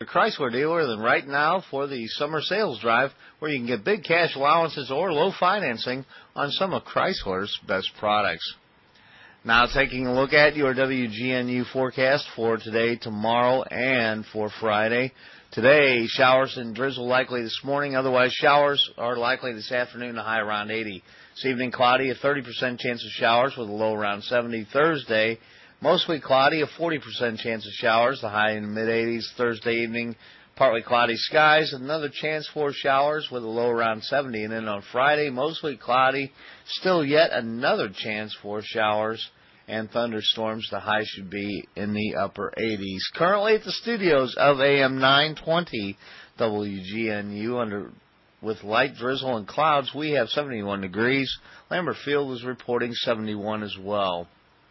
your Chrysler dealer, then right now for the summer sales drive where you can get big cash allowances or low financing on some of Chrysler's best products. Now taking a look at your WGNU forecast for today, tomorrow, and for Friday. Today, showers and drizzle likely this morning. Otherwise, showers are likely this afternoon, a high around 80. This evening, cloudy, a 30% chance of showers with a low around 70. Thursday, mostly cloudy, a 40% chance of showers, the high in the mid-80s. Thursday evening, partly cloudy skies, another chance for showers with a low around 70. And then on Friday, mostly cloudy, still yet another chance for showers and thunderstorms. The high should be in the upper 80s. Currently at the studios of AM 920 WGNU, with light drizzle and clouds, we have 71 degrees. Lambert Field is reporting 71 as well.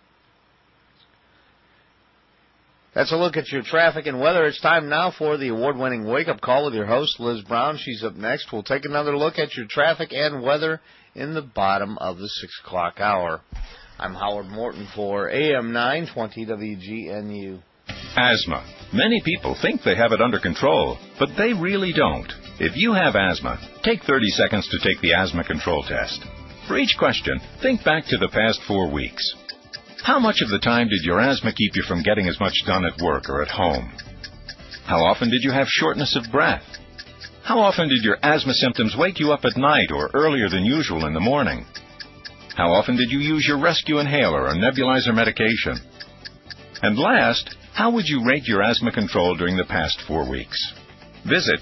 That's a look at your traffic and weather. It's time now for the award-winning Wake-Up Call with your host, Liz Brown. She's up next. We'll take another look at your traffic and weather in the bottom of the 6 o'clock hour. I'm Howard Morton for AM 920 WGNU. Asthma. Many people think they have it under control, but they really don't. If you have asthma, take 30 seconds to take the asthma control test. For each question, think back to the past 4 weeks. How much of the time did your asthma keep you from getting as much done at work or at home? How often did you have shortness of breath? How often did your asthma symptoms wake you up at night or earlier than usual in the morning? How often did you use your rescue inhaler or nebulizer medication? And last, how would you rate your asthma control during the past 4 weeks? Visit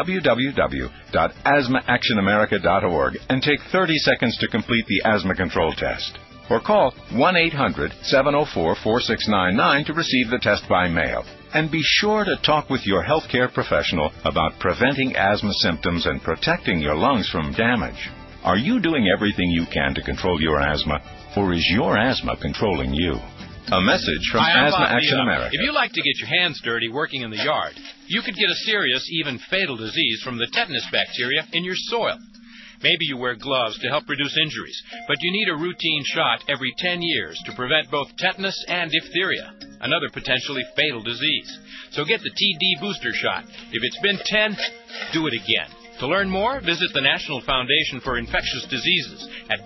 www.asthmaactionamerica.org and take 30 seconds to complete the asthma control test. Or call 1-800-704-4699 to receive the test by mail. And be sure to talk with your healthcare professional about preventing asthma symptoms and protecting your lungs from damage. Are you doing everything you can to control your asthma, or is your asthma controlling you? A message from Asthma Action America. If you like to get your hands dirty working in the yard, you could get a serious, even fatal disease from the tetanus bacteria in your soil. Maybe you wear gloves to help reduce injuries, but you need a routine shot every 10 years to prevent both tetanus and diphtheria, another potentially fatal disease. So get the TD booster shot. If it's been 10, do it again. To learn more, visit the National Foundation for Infectious Diseases at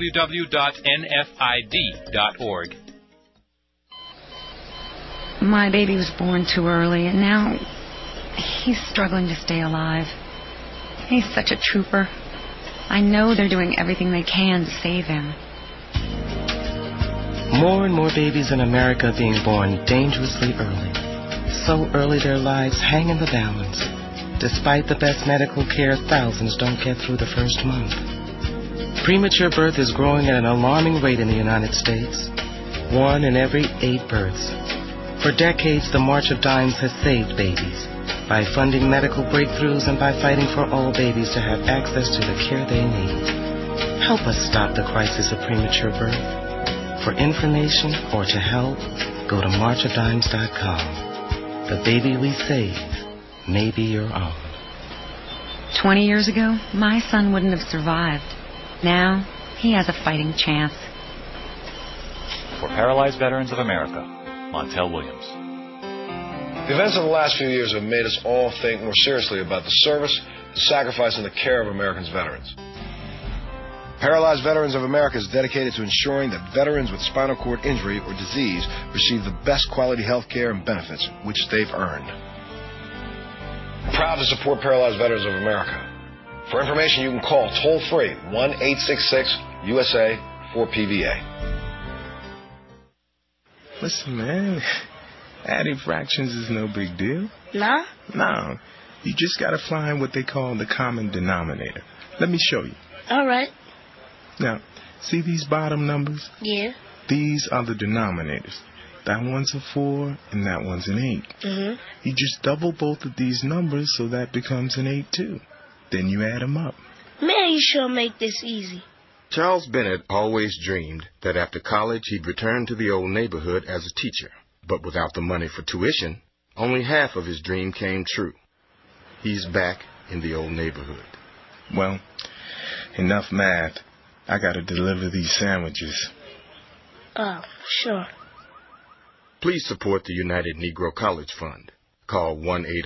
www.nfid.org. My baby was born too early, and now he's struggling to stay alive. He's such a trooper. I know they're doing everything they can to save him. More and more babies in America are being born dangerously early. So early their lives hang in the balance. Despite the best medical care, thousands don't get through the first month. Premature birth is growing at an alarming rate in the United States. 1 in every 8 births. For decades, the March of Dimes has saved babies by funding medical breakthroughs and by fighting for all babies to have access to the care they need. Help us stop the crisis of premature birth. For information or to help, go to marchofdimes.com. The baby we save may be your own. 20 years ago, my son wouldn't have survived. Now, he has a fighting chance. For Paralyzed Veterans of America, Montel Williams. The events of the last few years have made us all think more seriously about the service, the sacrifice, and the care of Americans' veterans. Paralyzed Veterans of America is dedicated to ensuring that veterans with spinal cord injury or disease receive the best quality health care and benefits which they've earned. We're proud to support Paralyzed Veterans of America. For information, you can call toll-free 1-866-USA-4PVA. Listen, man, adding fractions is no big deal. Nah? No. You just got to find what they call the common denominator. Let me show you. All right. Now, see these bottom numbers? Yeah. These are the denominators. That one's a 4 and that one's an 8. Mm-hmm. You just double both of these numbers so that becomes an 8 too. Then you add them up. Man, you sure make this easy. Charles Bennett always dreamed that after college he'd return to the old neighborhood as a teacher. But without the money for tuition, only half of his dream came true. He's back in the old neighborhood. Well, enough math. I gotta deliver these sandwiches. Oh, sure. Please support the United Negro College Fund. Call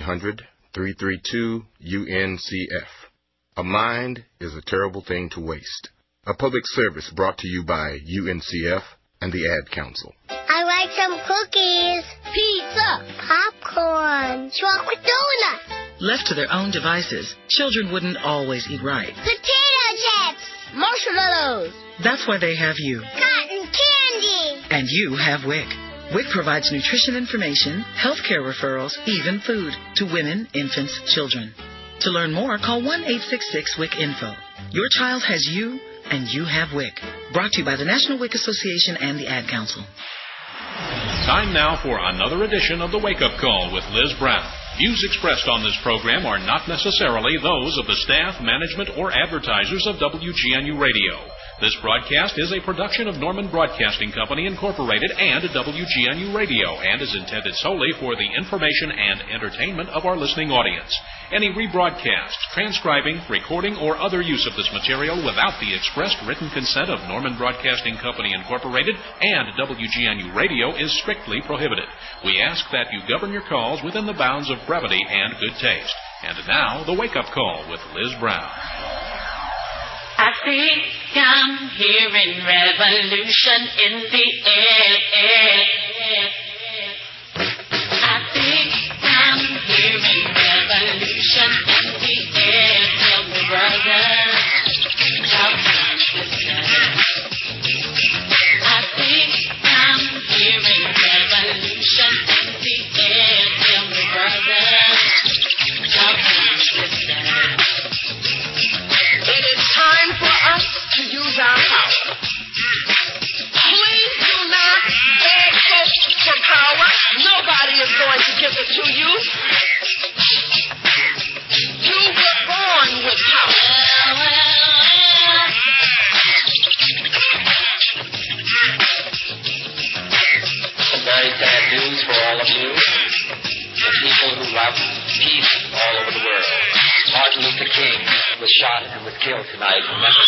1-800-332-UNCF. A mind is a terrible thing to waste. A public service brought to you by UNCF and the Ad Council. I like some cookies, pizza, popcorn, chocolate donuts. Left to their own devices, children wouldn't always eat right. Potato chips, marshmallows. That's why they have you. Cotton candy. And you have WIC. WIC provides nutrition information, healthcare referrals, even food to women, infants, children. To learn more, call 1-866-WIC-INFO. Your child has you, and you have WIC. Brought to you by the National WIC Association and the Ad Council. Time now for another edition of the Wake Up Call with Liz Brown. Views expressed on this program are not necessarily those of the staff, management, or advertisers of WGNU Radio. This broadcast is a production of Norman Broadcasting Company, Incorporated, and WGNU Radio, and is intended solely for the information and entertainment of our listening audience. Any rebroadcast, transcribing, recording, or other use of this material without the expressed written consent of Norman Broadcasting Company, Incorporated, and WGNU Radio is strictly prohibited. We ask that you govern your calls within the bounds of brevity and good taste. And now, the Wake Up Call with Liz Brown. I think I'm hearing revolution in the air. I think I'm hearing revolution in the air. Tell me, brother, how come this time? I think I'm hearing revolution in the air. Tell me, brother, how come this time? It is time for us to use our power. Please do not beg folks for power. Nobody is going to give it to you. You were born with power. Some very sad news for all of you. The people who love peace all over the world. Martin Luther King was shot and was killed tonight. Remember?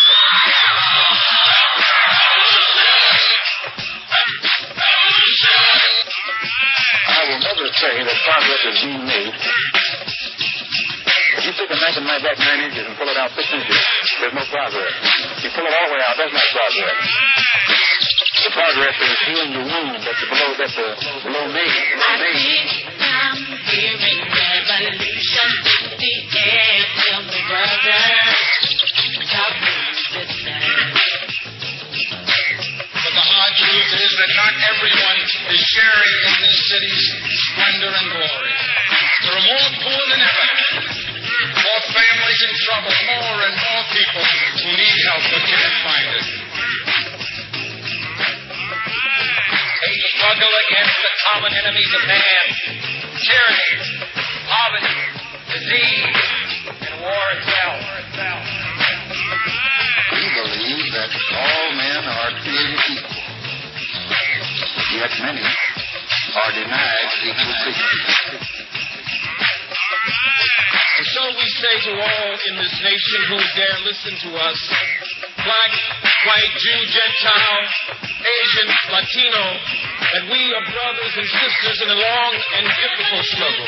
I will never say that progress is being made. If you take a knife and knife back 9 inches and pull it out 6 inches, there's no progress. You pull it all the way out, that's not progress. The progress is healing the wound that's below me. I think I'm hearing revolution in the air. Tell me, brother, how come this time? But the hard truth is that not everyone is sharing in this city's splendor and glory. There are more poor than ever, more families in trouble, more and more people who need help but can't find it. They struggle against the common enemies of man: tyranny, poverty, disease, and war itself. We believe that all men are created equal, yet many are denied equal treatment. And so we say to all in this nation who dare listen to us, black, white, Jew, Gentile, Asian, Latino, that we are brothers and sisters in a long and difficult struggle.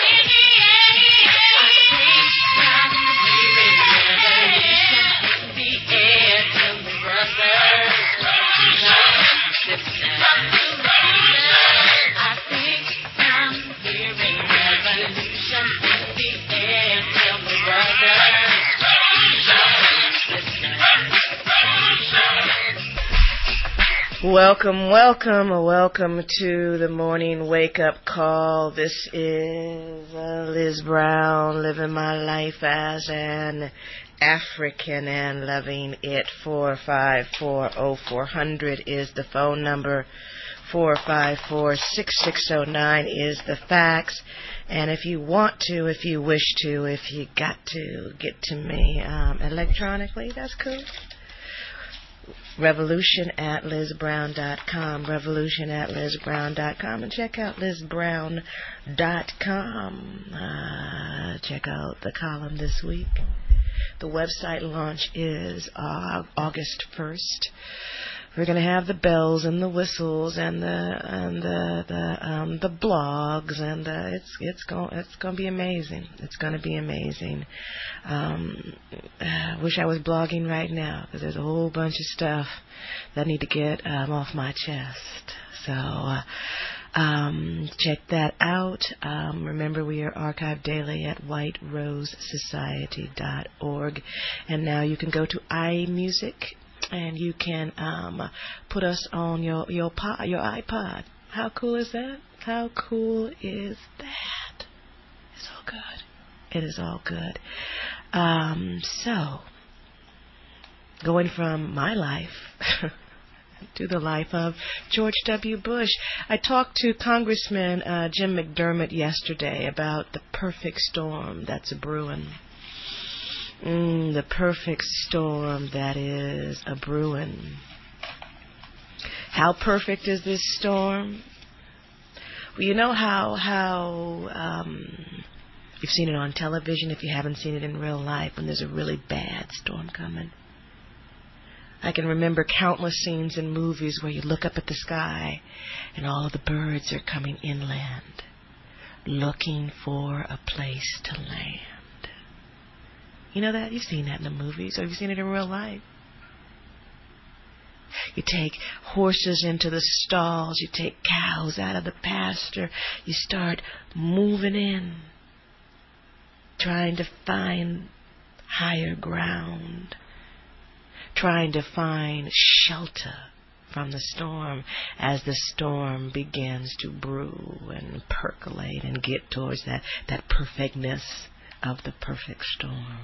Welcome to the morning wake-up call. This is Liz Brown, living my life as an African and loving it. 454-0400 is the phone number. 454-6609 is the fax. And if you want to, if you wish to, if you got to get to me electronically, that's cool. Revolution@LizBrown.com. Revolution@LizBrown.com. And check out LizBrown.com. Check out the column this week. The website launch is August 1st. We're going to have the bells and the whistles and the blogs, and it's going to be amazing. It's going to be amazing. I wish I was blogging right now, because there's a whole bunch of stuff that I need to get off my chest. So check that out. Remember, we are archived daily at whiterosesociety.org, and now you can go to iMusic. And you can put us on your iPod. How cool is that? How cool is that? It's all good. It is all good. So, going from my life to the life of George W. Bush, I talked to Congressman Jim McDermott yesterday about the perfect storm that's a brewing. The perfect storm that is a brewing. How perfect is this storm? Well, you know how you've seen it on television if you haven't seen it in real life, when there's a really bad storm coming. I can remember countless scenes in movies where you look up at the sky and all the birds are coming inland, looking for a place to land. You know that? You've seen that in the movies, or have you seen it in real life? You take horses into the stalls, you take cows out of the pasture, you start moving in, trying to find higher ground, trying to find shelter from the storm as the storm begins to brew and percolate and get towards that perfectness of the perfect storm.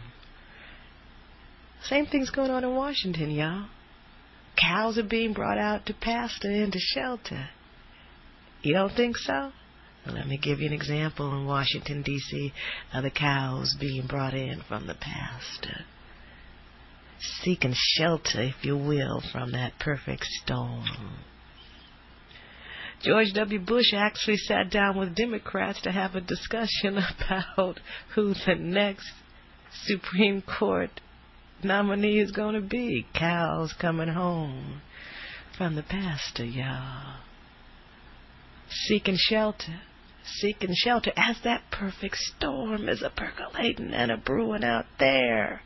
Same thing's going on in Washington, y'all. Cows are being brought out to pasture and to shelter. You don't think so? Well, let me give you an example in Washington, D.C., of the cows being brought in from the pasture, seeking shelter, if you will, from that perfect storm. George W. Bush actually sat down with Democrats to have a discussion about who the next Supreme Court nominee is going to be. Cows coming home from the pasture, y'all. Seeking shelter as that perfect storm is a percolating and a brewing out there.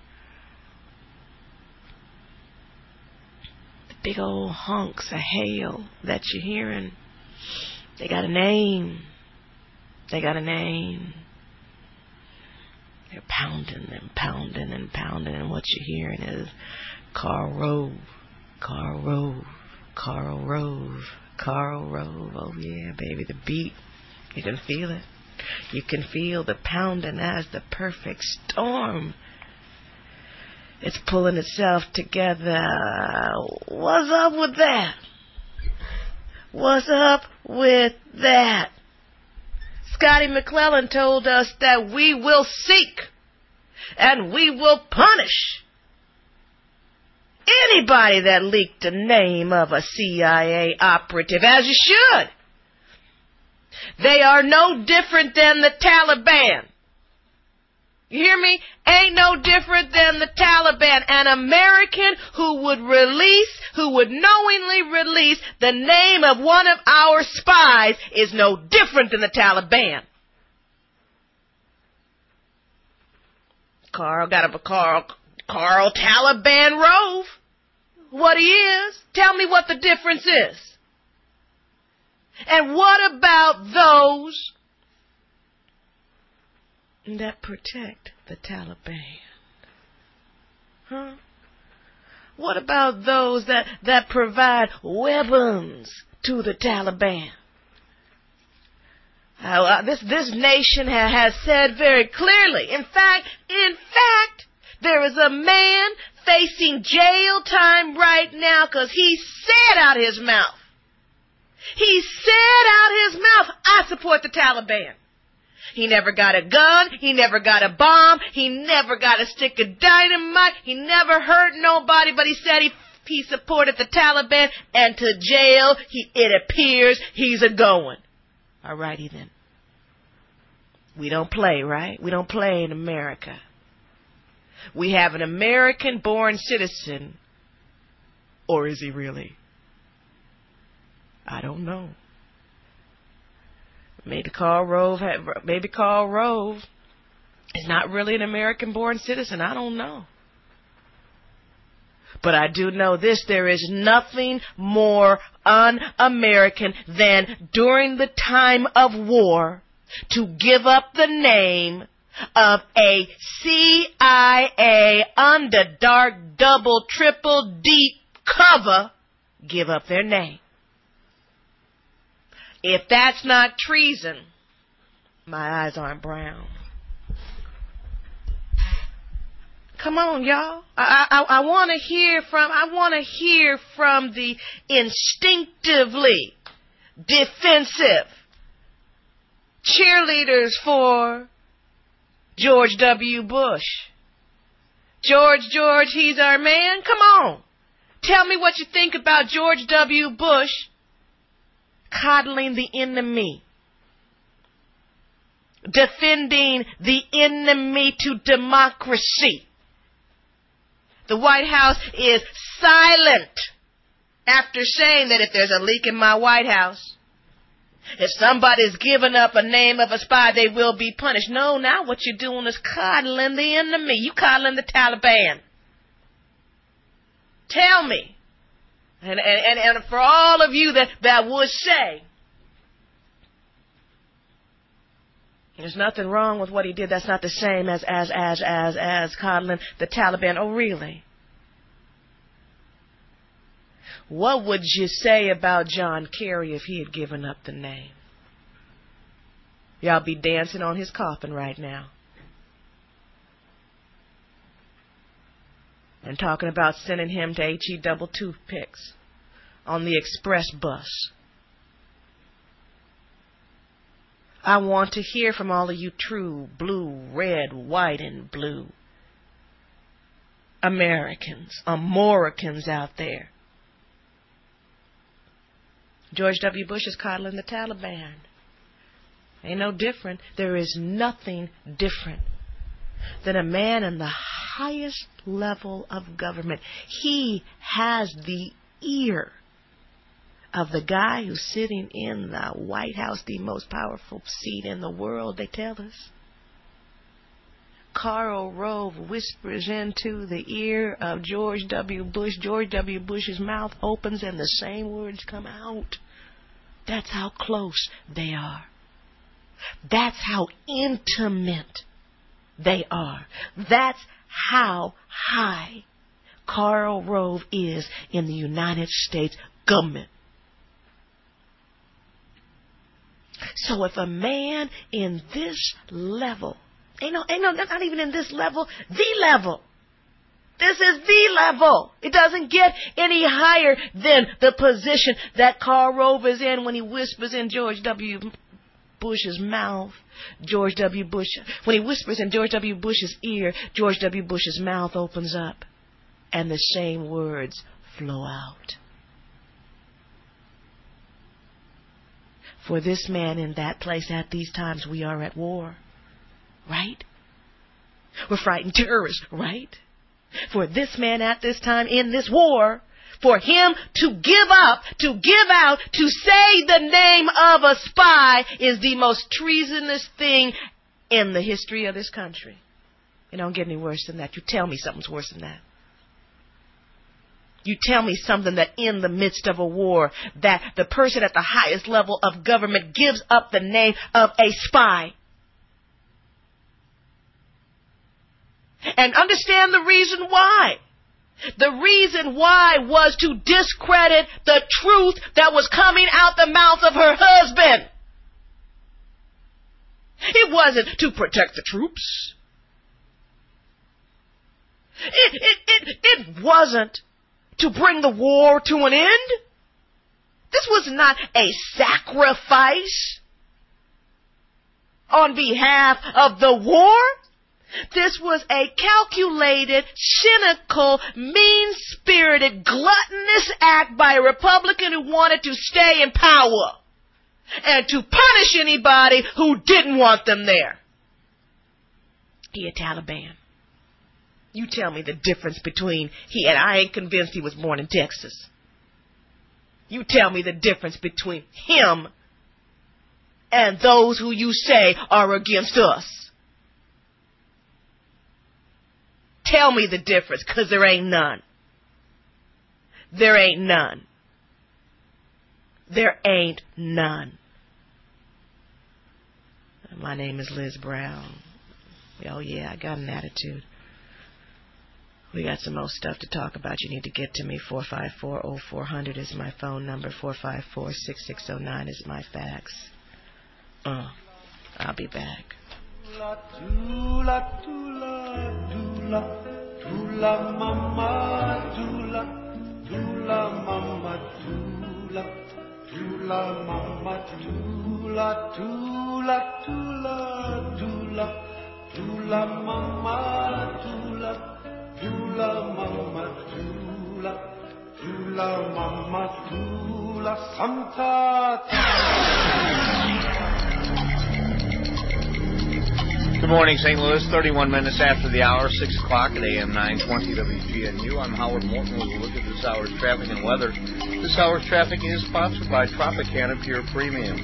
The big old hunks of hail that you're hearing, they got a name. They got a name. They're pounding and pounding and pounding, and what you're hearing is Karl Rove, Karl Rove, Karl Rove, Karl Rove. Oh yeah, baby, the beat. You can feel it. You can feel the pounding as the perfect storm. It's pulling itself together. What's up with that? What's up with that? Scotty McClellan told us that we will seek and we will punish anybody that leaked the name of a CIA operative, as you should. They are no different than the Taliban. You hear me? Ain't no different than the Taliban. An American who would knowingly release the name of one of our spies is no different than the Taliban. Karl Taliban Rove. What he is? Tell me what the difference is. And what about those that protect the Taliban? Huh? What about those that provide weapons to the Taliban? This nation has said very clearly. In fact, there is a man facing jail time right now because he said out his mouth. He said out his mouth, I support the Taliban. He never got a gun. He never got a bomb. He never got a stick of dynamite. He never hurt nobody, but he said he supported the Taliban, and to jail, it appears he's a-going. All righty then. We don't play, right? We don't play in America. We have an American-born citizen, or is he really? I don't know. Maybe Karl Rove is not really an American-born citizen. I don't know. But I do know this, there is nothing more un-American than during the time of war to give up the name of a CIA under dark double triple deep cover, give up their name. If that's not treason, my eyes aren't brown. Come on, y'all. I want to hear from the instinctively defensive cheerleaders for George W. Bush. George, he's our man. Come on. Tell me what you think about George W. Bush coddling the enemy, defending the enemy to democracy. The White House is silent after saying that if there's a leak in my White House, if somebody's given up a name of a spy, they will be punished. No, now what you're doing is coddling the enemy. You coddling the Taliban. Tell me. And for all of you that would say, there's nothing wrong with what he did. That's not the same as coddling the Taliban. Oh, really? What would you say about John Kerry if he had given up the name? Y'all be dancing on his coffin right now. And talking about sending him to H-E double toothpicks on the express bus. I want to hear from all of you true blue, red, white, and blue Americans out there. George W. Bush is coddling the Taliban. Ain't no different. There is nothing different than a man in the highest level of government. He has the ear of the guy who's sitting in the White House, the most powerful seat in the world, they tell us. Karl Rove whispers into the ear of George W. Bush. George W. Bush's mouth opens and the same words come out. That's how close they are. That's how intimate they are. That's how high Karl Rove is in the United States government. So if a man in this level, ain't no, not even in this level, the level. This is the level. It doesn't get any higher than the position that Karl Rove is in when he whispers in George W. Bush's mouth. When he whispers in George W. Bush's ear, George W. Bush's mouth opens up and the same words flow out. For this man in that place at these times, we are at war, right? We're fighting terrorists, right? For this man at this time in this war, for him to give up, to give out, to say the name of a spy is the most treasonous thing in the history of this country. It don't get any worse than that. You tell me something's worse than that. You tell me something that in the midst of a war, that the person at the highest level of government gives up the name of a spy. And understand the reason why. The reason why was to discredit the truth that was coming out the mouth of her husband. It wasn't to protect the troops. It wasn't to bring the war to an end. This was not a sacrifice on behalf of the war. This was a calculated, cynical, mean-spirited, gluttonous act by a Republican who wanted to stay in power and to punish anybody who didn't want them there. He a Taliban. You tell me the difference between he and I ain't convinced he was born in Texas. You tell me the difference between him and those who you say are against us. Tell me the difference, 'cause there ain't none. There ain't none. There ain't none. My name is Liz Brown. Oh, yeah, I got an attitude. We got some more stuff to talk about. You need to get to me. 454-0400 is my phone number. 454-6609 is my fax. I'll be back. Good morning, St. Louis. 31 minutes after the hour, 6 o'clock at AM 920 WGNU. I'm Howard Morton with a look at this hour's traffic and weather. This hour's traffic is sponsored by Tropicana Pure Premium.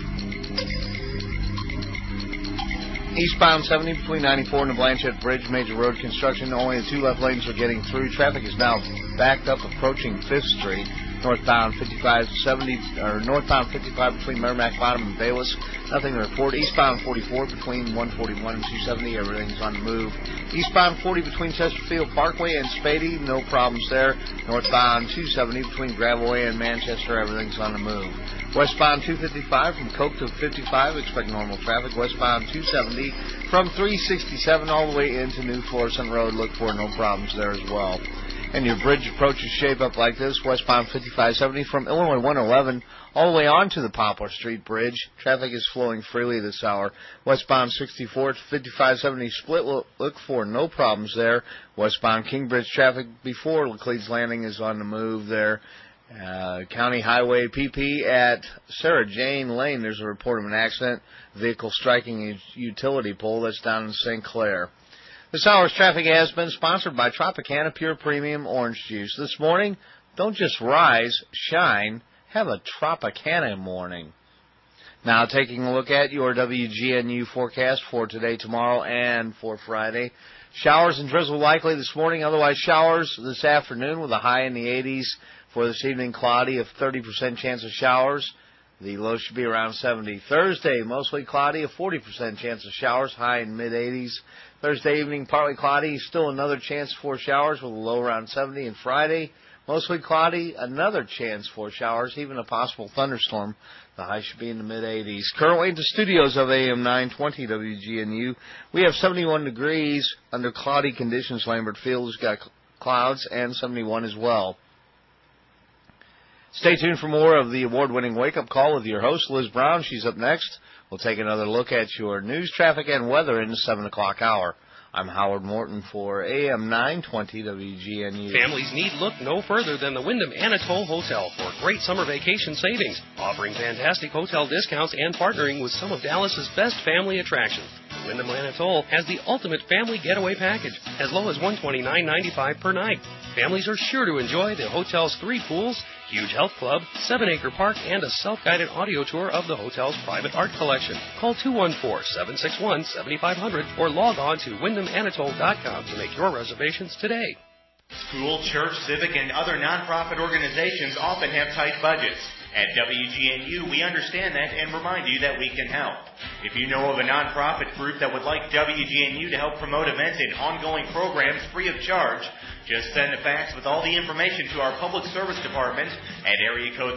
Eastbound 70 between 94 and the Blanchette Bridge, major road construction. Only the two left lanes are getting through. Traffic is now backed up approaching 5th Street. Northbound 55 between Merrimack Bottom and Bayless. Nothing to report. Eastbound 44 between 141 and 270. Everything's on the move. Eastbound 40 between Chesterfield Parkway and Spady. No problems there. Northbound 270 between Gravelway and Manchester. Everything's on the move. Westbound 255 from Coke to 55. Expect normal traffic. Westbound 270 from 367 all the way into New Florissant Road. Look for no problems there as well. And your bridge approaches shape up like this. Westbound 5570 from Illinois 111 all the way onto the Poplar Street Bridge. Traffic is flowing freely this hour. Westbound 64 to 5570 split. Look for no problems there. Westbound Kingbridge traffic before Laclede's Landing is on the move there. County Highway PP at Sarah Jane Lane. There's a report of an accident. Vehicle striking a utility pole. That's down in St. Clair. This hour's traffic has been sponsored by Tropicana Pure Premium Orange Juice. This morning, don't just rise, shine, have a Tropicana morning. Now, taking a look at your WGNU forecast for today, tomorrow, and for Friday. Showers and drizzle likely this morning, otherwise showers this afternoon with a high in the 80s. For this evening, cloudy, a 30% chance of showers. The low should be around 70. Thursday, mostly cloudy, a 40% chance of showers, high in mid-80s. Thursday evening, partly cloudy, still another chance for showers with a low around 70. And Friday, mostly cloudy, another chance for showers, even a possible thunderstorm. The high should be in the mid-80s. Currently at the studios of AM 920 WGNU, we have 71 degrees under cloudy conditions. Lambert Field has got clouds and 71 as well. Stay tuned for more of the award-winning wake-up call with your host, Liz Brown. She's up next. We'll take another look at your news, traffic, and weather in the 7 o'clock hour. I'm Howard Morton for AM 920 WGNU. Families need look no further than the Wyndham Anatole Hotel for great summer vacation savings, offering fantastic hotel discounts and partnering with some of Dallas's best family attractions. The Wyndham Anatole has the ultimate family getaway package, as low as $129.95 per night. Families are sure to enjoy the hotel's 3 pools, huge health club, 7-acre park, and a self-guided audio tour of the hotel's private art collection. Call 214-761-7500 or log on to wyndhamanatole.com to make your reservations today. School, church, civic, and other nonprofit organizations often have tight budgets. At WGNU, we understand that and remind you that we can help. If you know of a nonprofit group that would like WGNU to help promote events and ongoing programs free of charge, just send a fax with all the information to our Public Service Department at area code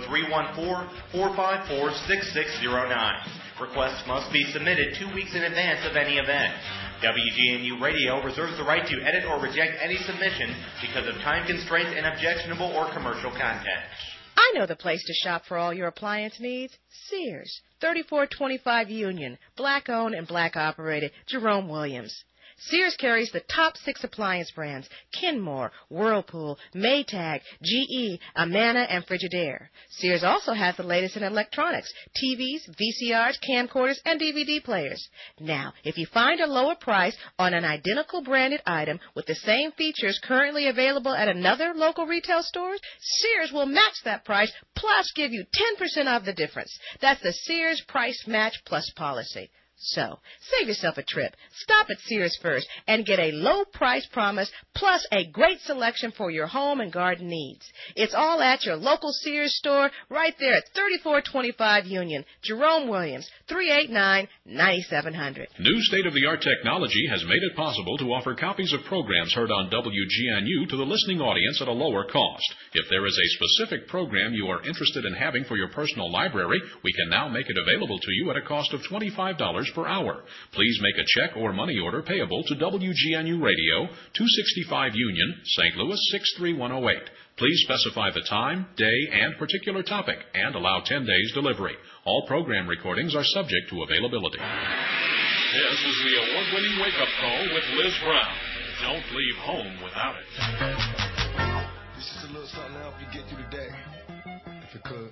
314-454-6609. Requests must be submitted 2 weeks in advance of any event. WGNU Radio reserves the right to edit or reject any submission because of time constraints and objectionable or commercial content. I know the place to shop for all your appliance needs. Sears, 3425 Union, black-owned and black-operated, Jerome Williams. Sears carries the top 6 appliance brands: Kenmore, Whirlpool, Maytag, GE, Amana, and Frigidaire. Sears also has the latest in electronics: TVs, VCRs, camcorders, and DVD players. Now, if you find a lower price on an identical branded item with the same features currently available at another local retail store, Sears will match that price plus give you 10% off the difference. That's the Sears Price Match Plus policy. So, save yourself a trip. Stop at Sears first and get a low price promise plus a great selection for your home and garden needs. It's all at your local Sears store right there at 3425 Union. Jerome Williams, 389-9700. New state-of-the-art technology has made it possible to offer copies of programs heard on WGNU to the listening audience at a lower cost. If there is a specific program you are interested in having for your personal library, we can now make it available to you at a cost of $25 per hour. Please make a check or money order payable to WGNU Radio, 265 Union, St. Louis 63108. Please specify the time, day, and particular topic, and allow 10 days delivery. All program recordings are subject to availability. This is the award-winning wake-up call with Liz Brown. Don't leave home without it. This is a little something to help you get through the day, if you could.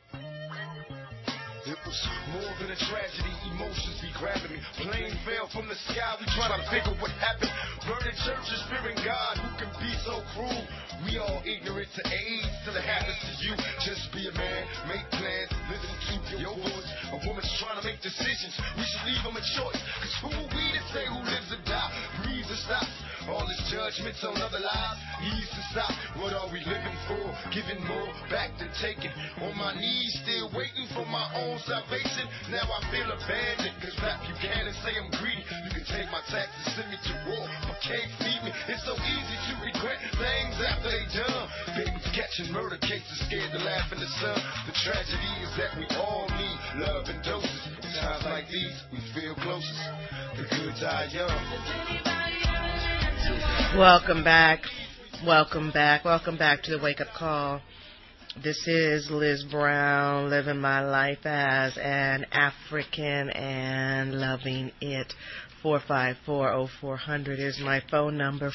It was more than a tragedy, emotions be grabbing me. Plane fell from the sky, we try to figure what happened. Burning churches, fearing God, who can be so cruel? We all ignorant to AIDS till it happens to you. Just be a man, make plans, listen to your voice. A woman's trying to make decisions, we should leave them a choice. Cause who are we to say who lives or die, breathes or stops? All this judgments on other lives needs to stop. What are we living for? Giving more back than taking. On my knees, still waiting for my own salvation. Now I feel abandoned, cause rap you can and say I'm greedy. You can take my taxes, send me to war, but can't feed me. It's so easy to regret things after they done. Babies catching murder cases, scared to laugh in the sun. The tragedy is that we all need love and doses. In times like these, we feel closest. The good die young. Welcome back. Welcome back. Welcome back to the Wake Up Call. This is Liz Brown, living my life as an African and loving it. 454-0400 is my phone number.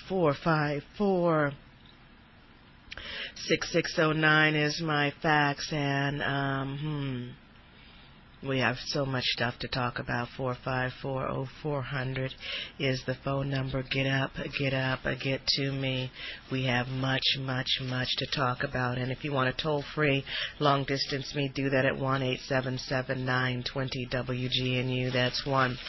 454-6609 is my fax. And, we have so much stuff to talk about. 454-0400 is the phone number. Get up, get to me. We have much, much, much to talk about. And if you want to toll free, long distance me, do that at 1-877-920-WGNU. That's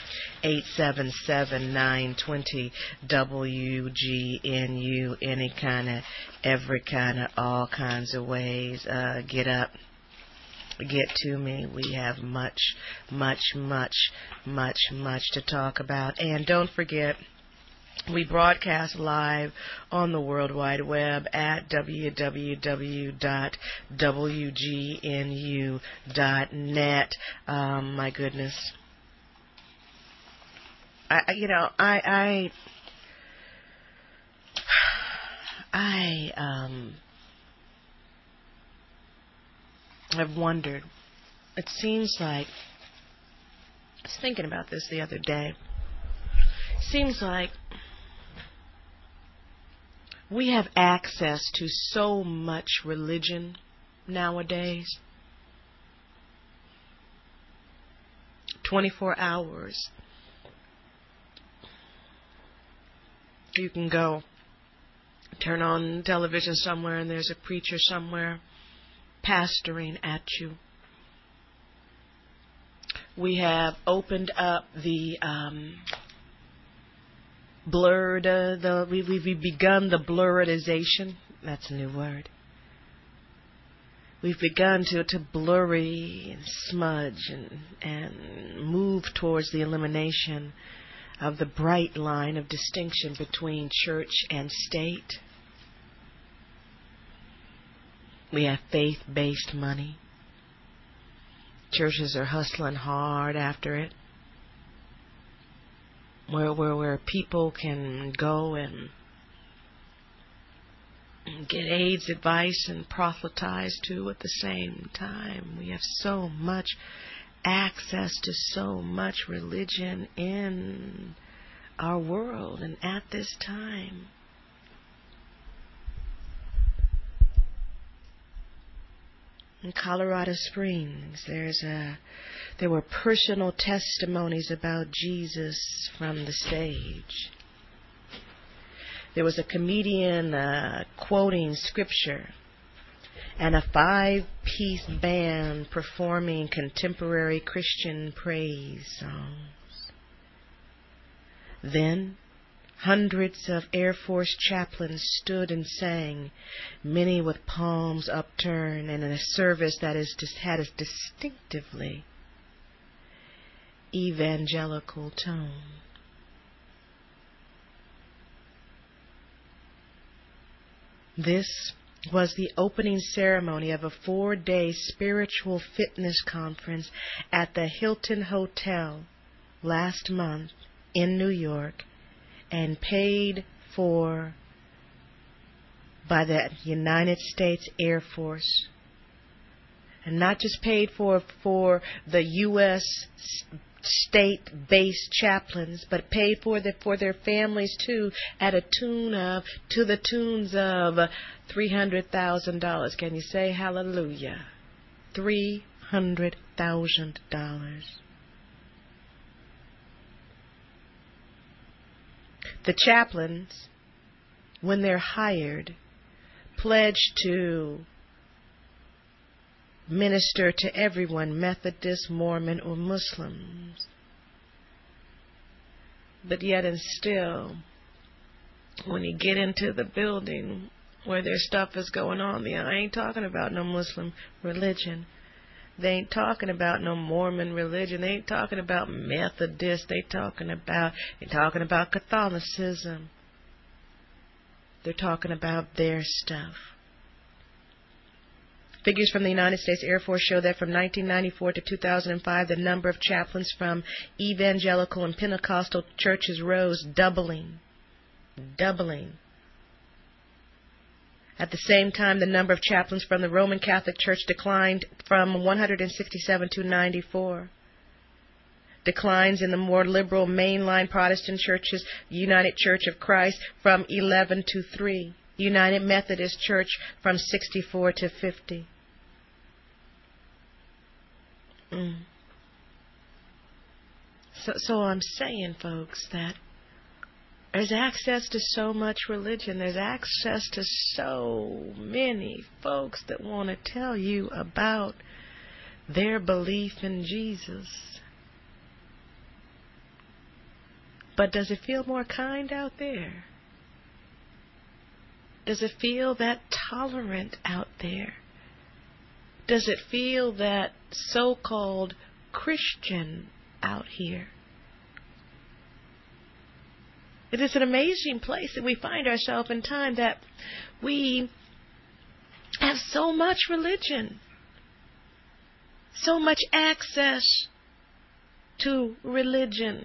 1-877-920-WGNU. Any kind of, every kind of, all kinds of ways. Get up. Get to me. We have much, much, much, much, much to talk about. And don't forget, we broadcast live on the World Wide Web at www.wgnu.net. My goodness. I've wondered. It seems like, I was thinking about this the other day. It seems like we have access to so much religion nowadays. 24 hours. You can go turn on television somewhere and there's a preacher somewhere pastoring at you. We have opened up the blurred, we've begun the blurredization. That's a new word. We've begun to blurry and smudge and move towards the elimination of the bright line of distinction between church and state. We have faith-based money. Churches are hustling hard after it. Where people can go and get AIDS advice and proselytize to at the same time. We have so much access to so much religion in our world and at this time. In Colorado Springs, there were personal testimonies about Jesus from the stage. There was a comedian quoting scripture and a 5-piece band performing contemporary Christian praise songs. Then hundreds of Air Force chaplains stood and sang, many with palms upturned, and in a service that had a distinctively evangelical tone. This was the opening ceremony of a 4-day spiritual fitness conference at the Hilton Hotel last month in New York, and paid for by the United States Air Force. And not just paid for the U.S. state-based chaplains, but paid for their families too, to the tunes of $300,000. Can you say hallelujah? $300,000. The chaplains, when they're hired, pledge to minister to everyone, Methodist, Mormon, or Muslims. But yet and still, when you get into the building where their stuff is going on, I ain't talking about no Muslim religion. They ain't talking about no Mormon religion. They ain't talking about Methodist. They're talking about Catholicism. They're talking about their stuff. Figures from the United States Air Force show that from 1994 to 2005, the number of chaplains from evangelical and Pentecostal churches rose, doubling. At the same time, the number of chaplains from the Roman Catholic Church declined from 167 to 94. Declines in the more liberal mainline Protestant churches, United Church of Christ from 11 to 3. United Methodist Church from 64 to 50. So I'm saying, folks, that there's access to so much religion. There's access to so many folks that want to tell you about their belief in Jesus. But does it feel more kind out there? Does it feel that tolerant out there? Does it feel that so-called Christian out here? It is an amazing place that we find ourselves in time, that we have so much religion, so much access to religion.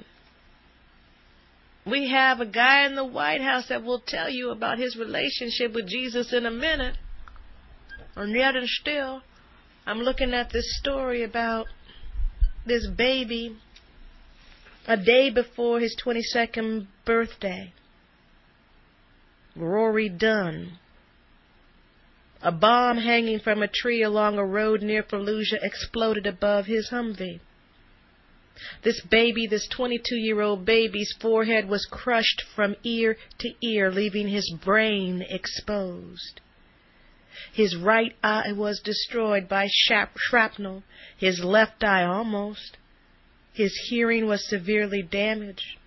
We have a guy in the White House that will tell you about his relationship with Jesus in a minute. And yet and still, I'm looking at this story about this baby a day before his 22nd birthday. Rory Dunn. A bomb hanging from a tree along a road near Fallujah exploded above his Humvee. This 22-year-old baby's forehead was crushed from ear to ear, leaving his brain exposed. His right eye was destroyed by shrapnel, his left eye almost. His hearing was severely damaged.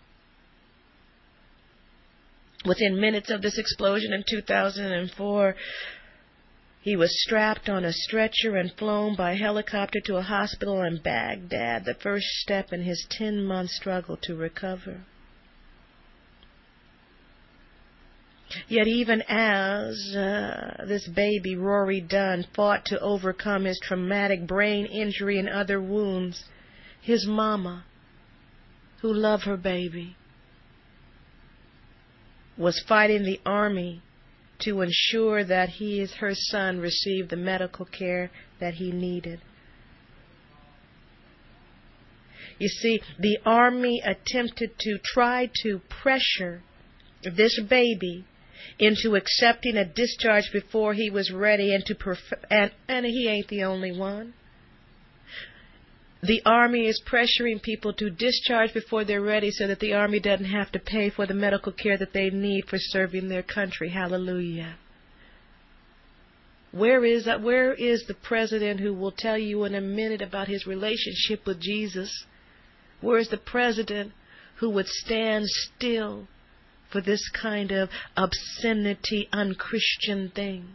Within minutes of this explosion in 2004, he was strapped on a stretcher and flown by helicopter to a hospital in Baghdad, the first step in his 10-month struggle to recover. Yet even as this baby, Rory Dunn, fought to overcome his traumatic brain injury and other wounds, his mama, who loved her baby, was fighting the army to ensure that her son received the medical care that he needed. You see, the Army attempted to try to pressure this baby into accepting a discharge before he was ready, and he ain't the only one. The Army is pressuring people to discharge before they're ready so that the Army doesn't have to pay for the medical care that they need for serving their country. Hallelujah. Where is the president who will tell you in a minute about his relationship with Jesus? Where is the president who would stand still for this kind of obscenity, unchristian thing?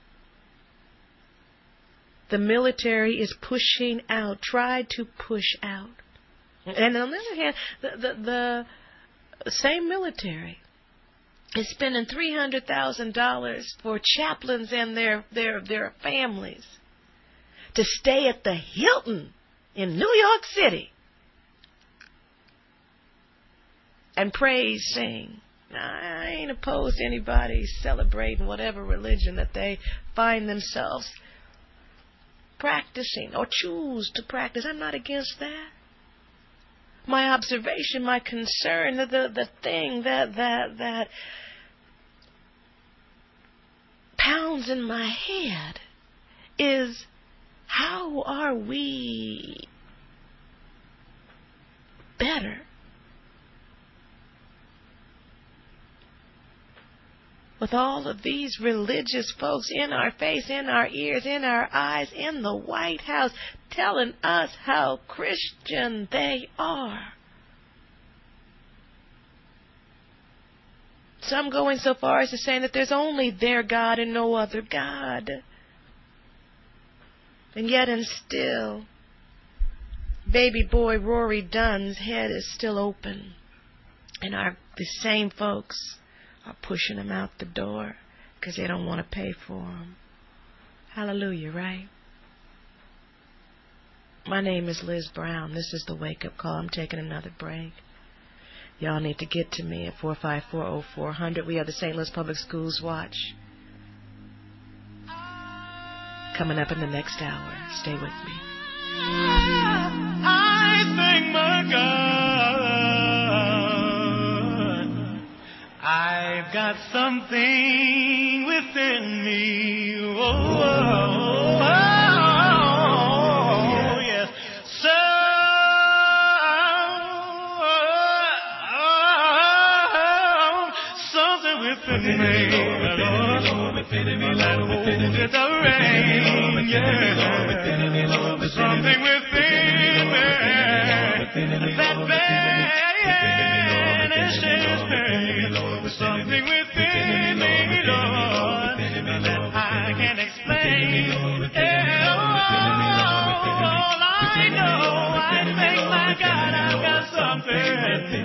The military is pushing out, tried to push out. And on the other hand, the same military is spending $300,000 for chaplains and their families to stay at the Hilton in New York City and praise sing. Now, I ain't opposed to anybody celebrating whatever religion that they find themselves practicing or choose to practice. I'm not against that. My observation, my concern, the thing that pounds in my head is, how are we better? With all of these religious folks in our face, in our ears, in our eyes, in the White House, telling us how Christian they are. Some going so far as to saying that there's only their God and no other God. And yet and still, baby boy Rory Dunn's head is still open. And the same folks are pushing him out the door because they don't want to pay for him. Hallelujah, right? My name is Liz Brown. This is the Wake Up Call. I'm taking another break. Y'all need to get to me at 454-0400. We are the St. Louis Public Schools Watch. Coming up in the next hour. Stay with me. I thank my God. I've got something within me. Yes. Something within me. That holds the rain. Yeah. Something within me. That banishes pain. Something within me, Lord, that I can't explain. All I know, I think, my God, I've got something.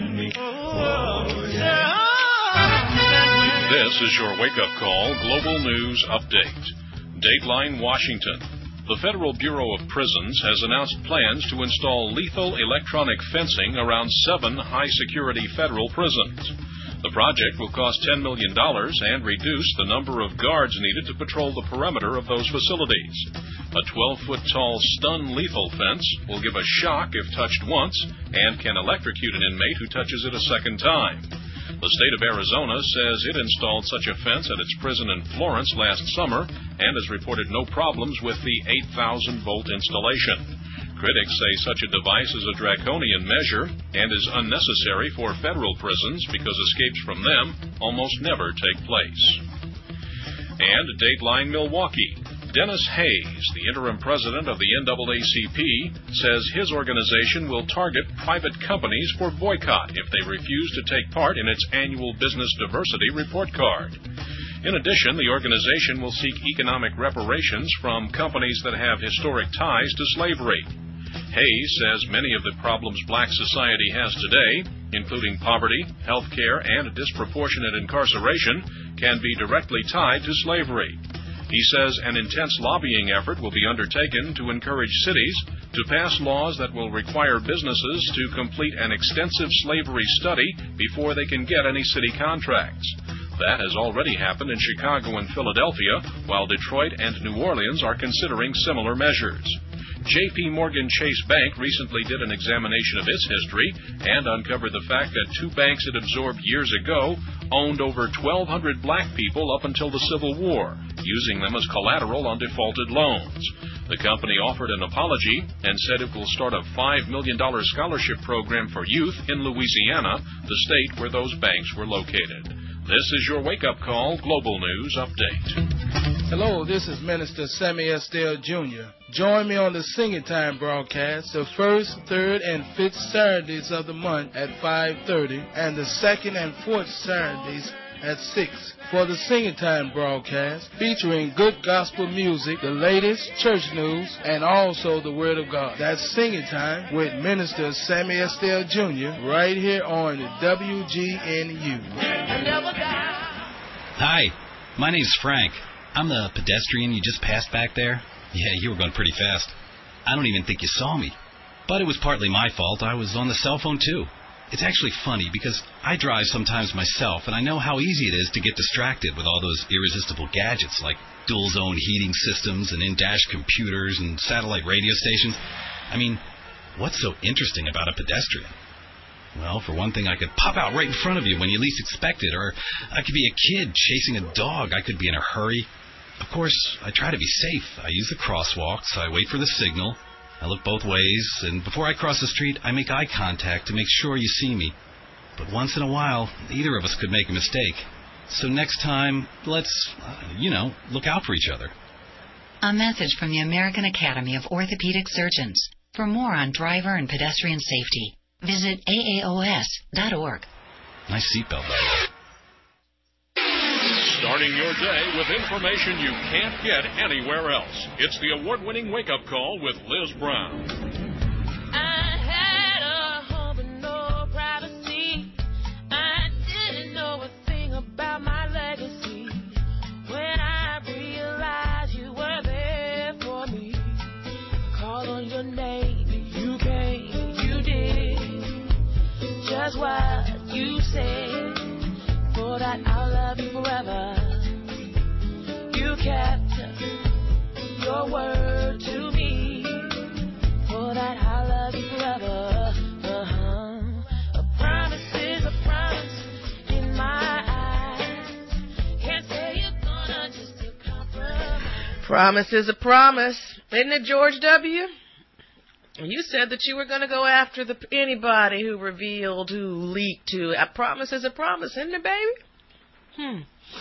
This is your wake-up call Global News Update. Dateline Washington. The Federal Bureau of Prisons has announced plans to install lethal electronic fencing around 7 high-security federal prisons. The project will cost $10 million and reduce the number of guards needed to patrol the perimeter of those facilities. A 12-foot-tall stun-lethal fence will give a shock if touched once and can electrocute an inmate who touches it a second time. The state of Arizona says it installed such a fence at its prison in Florence last summer and has reported no problems with the 8,000-volt installation. Critics say such a device is a draconian measure and is unnecessary for federal prisons because escapes from them almost never take place. And Dateline Milwaukee. Dennis Hayes, the interim president of the NAACP, says his organization will target private companies for boycott if they refuse to take part in its annual Business Diversity Report Card. In addition, the organization will seek economic reparations from companies that have historic ties to slavery. Hayes says many of the problems black society has today, including poverty, health care, and disproportionate incarceration, can be directly tied to slavery. He says an intense lobbying effort will be undertaken to encourage cities to pass laws that will require businesses to complete an extensive slavery study before they can get any city contracts. That has already happened in Chicago and Philadelphia, while Detroit and New Orleans are considering similar measures. J.P. Morgan Chase Bank recently did an examination of its history and uncovered the fact that two banks it absorbed years ago owned over 1,200 black people up until the Civil War, using them as collateral on defaulted loans. The company offered an apology and said it will start a $5 million scholarship program for youth in Louisiana, the state where those banks were located. This is your wake-up call Global News Update. Hello, this is Minister Sammy Estelle Jr. Join me on the Singing Time broadcast the first, third, and fifth Saturdays of the month at 5:30 and the second and fourth Saturdays at 6 for the Singing Time broadcast featuring good gospel music, the latest church news, and also the Word of God. That's Singing Time with Minister Sammy Estelle Jr. right here on WGNU. Hi, my name's Frank. I'm the pedestrian you just passed back there. Yeah, you were going pretty fast. I don't even think you saw me. But it was partly my fault. I was on the cell phone, too. It's actually funny because I drive sometimes myself, and I know how easy it is to get distracted with all those irresistible gadgets like dual-zone heating systems and in-dash computers and satellite radio stations. I mean, what's so interesting about a pedestrian? Well, for one thing, I could pop out right in front of you when you least expect it, or I could be a kid chasing a dog. I could be in a hurry. Of course, I try to be safe. I use the crosswalks. I wait for the signal. I look both ways, and before I cross the street, I make eye contact to make sure you see me. But once in a while, either of us could make a mistake. So next time, let's, look out for each other. A message from the American Academy of Orthopedic Surgeons. For more on driver and pedestrian safety, visit AAOS.org. Nice seatbelt, by the way. Starting your day with information you can't get anywhere else. It's the award-winning wake-up call with Liz Brown. I had a home and no privacy. I didn't know a thing about my legacy. When I realized you were there for me, call on your name, you came, you did just what you said. For that I'll love you forever. You kept your word to me. For that I'll love you forever. A promise is a promise in my eyes. Can't say you're gonna just to compromise. Promise is a promise. Isn't it, George W.? You said that you were going to go after anybody who revealed, who leaked, who. A promise is a promise, isn't it, baby?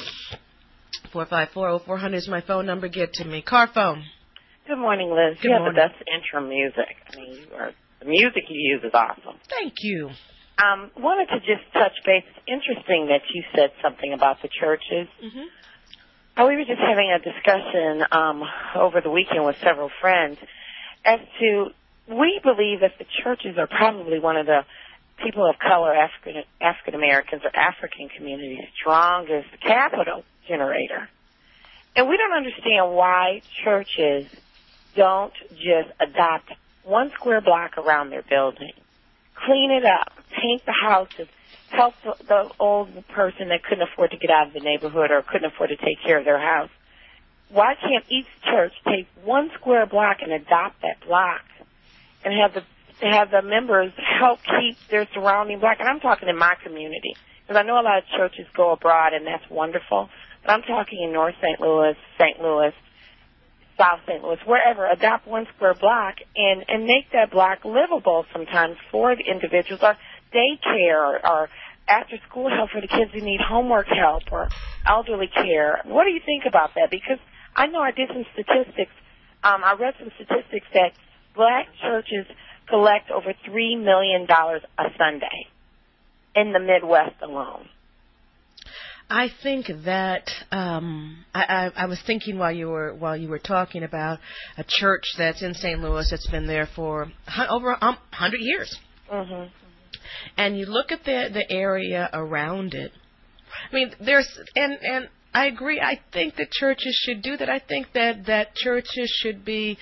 454-0400 is my phone number. Get to me. Car phone. Good morning, Liz. Good you morning. have the best intro music. I mean, the music you use is awesome. Thank you. Wanted to just touch base. It's interesting that you said something about the churches. Mm-hmm. We were just having a discussion over the weekend with several friends as to, we believe that the churches are probably one of the people of color, African Americans or African communities' strongest capital generator. And we don't understand why churches don't just adopt one square block around their building, clean it up, paint the houses, help the old person that couldn't afford to get out of the neighborhood or couldn't afford to take care of their house. Why can't each church take one square block and adopt that block and have the members help keep their surrounding block? And I'm talking in my community, because I know a lot of churches go abroad, and that's wonderful. But I'm talking in North St. Louis, South St. Louis, wherever. Adopt one square block and make that block livable sometimes for the individuals, or daycare, or after-school help for the kids who need homework help, or elderly care. What do you think about that? Because I know I did some statistics. I read some statistics that black churches collect over $3 million a Sunday in the Midwest alone. I think that I was thinking while you were talking about a church that's in St. Louis that's been there for over 100 years. Mm-hmm. And you look at the area around it. I mean, and I agree. I think that churches should do that. I think that churches should be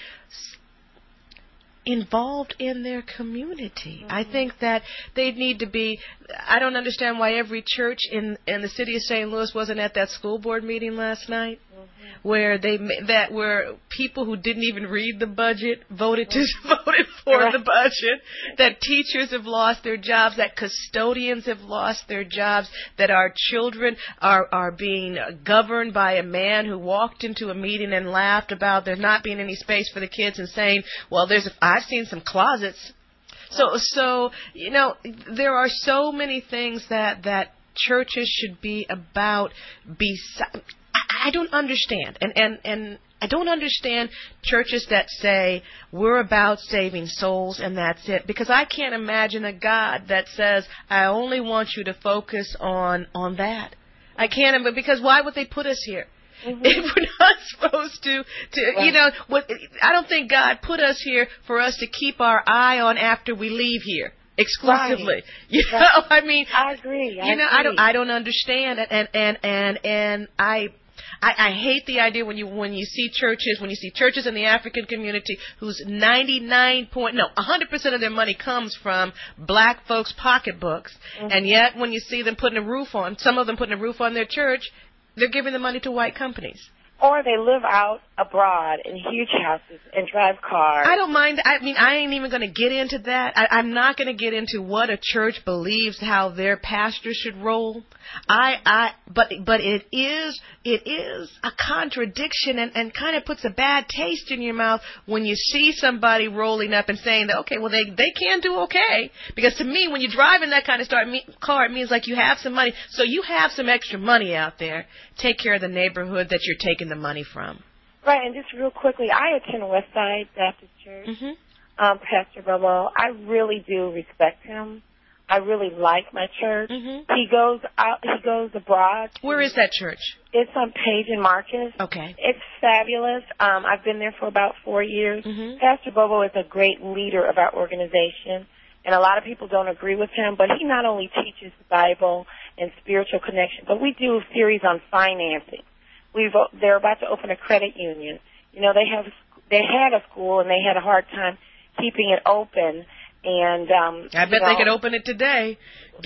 involved in their community. Mm-hmm. I think that they need to be. I don't understand why every church in the city of St. Louis wasn't at that school board meeting last night. Mm-hmm. where where people who didn't even read the budget voted for the budget, that teachers have lost their jobs, that custodians have lost their jobs, that our children are being governed by a man who walked into a meeting and laughed about there not being any space for the kids and saying, well, I've seen some closets. So there are so many things that churches should be about. I don't understand, and I don't understand churches that say we're about saving souls and that's it, because I can't imagine a God that says I only want you to focus on that. I can't, because why would they put us here? If we're not supposed to I don't think God put us here for us to keep our eye on after we leave here exclusively. Right. I mean, I agree. I don't understand it, and I hate the idea when you see churches in the African community whose 100% of their money comes from black folks' pocketbooks, and yet when you see them some of them putting a roof on their church, they're giving the money to white companies. Or they live out abroad in huge houses and drive cars. I don't mind. I mean, I ain't even going to get into that. I'm not going to get into what a church believes, how their pastor should roll. But it is a contradiction and kind of puts a bad taste in your mouth when you see somebody rolling up and saying that, okay, well, they can do okay. Because to me, when you're driving that kind of car, it means like you have some money. So you have some extra money out there. Take care of the neighborhood that you're taking the money from. Right, and just real quickly, I attend Westside Baptist Church. Pastor Bobo, I really do respect him. I really like my church. He goes abroad. Where is that church? It's on Page and Marcus. Okay. It's fabulous. I've been there for about 4 years. Pastor Bobo is a great leader of our organization, and a lot of people don't agree with him, but he not only teaches the Bible and spiritual connection, but we do a series on financing. They're about to open a credit union. They had a school and they had a hard time keeping it open. And I bet they could open it today.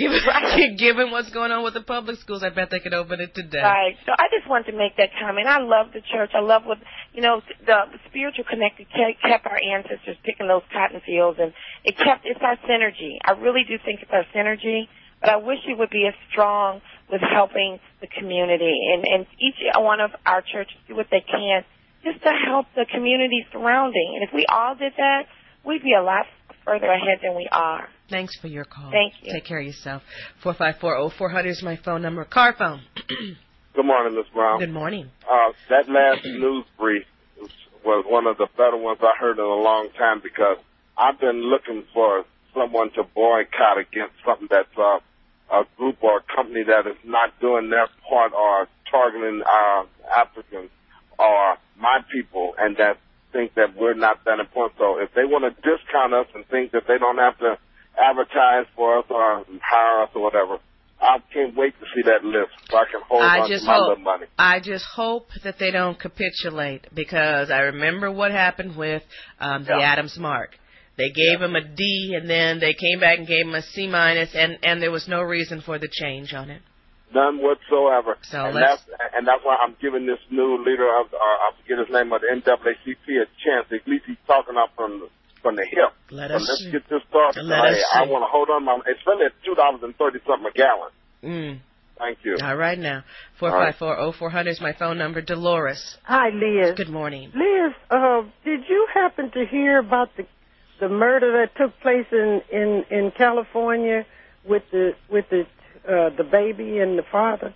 Given what's going on with the public schools, I bet they could open it today. Right. So I just wanted to make that comment. I love the church. I love what the spiritual connected kept our ancestors picking those cotton fields, and it's our synergy. I really do think it's our synergy. But I wish it would be as strong with helping the community. And each one of our churches do what they can just to help the community surrounding. And if we all did that, we'd be a lot further ahead than we are. Thanks for your call. Thank you. Take care of yourself. 454-0400 is my phone number. Car phone. Good morning, Ms. Brown. Good morning. That last news brief was one of the better ones I heard in a long time, because I've been looking for someone to boycott against something that's a group or a company that is not doing their part or targeting Africans or my people, and that think that we're not that important. So if they want to discount us and think that they don't have to advertise for us or hire us or whatever, I can't wait to see that list so I can hold on to my little money. I just hope that they don't capitulate, because I remember what happened with the Adams Mark. They gave him a D, and then they came back and gave him a C-, and there was no reason for the change on it. None whatsoever. So and that's why I'm giving this new leader of, I forget his name, of the NAACP a chance. At least he's talking up from the hip. Let's get this started. I want to hold on, especially at $2.30 a gallon. Thank you. All right now. 454-0400 is my phone number. Dolores. Hi, Liz. Good morning. Liz, did you happen to hear about the murder that took place in California with the baby and the father?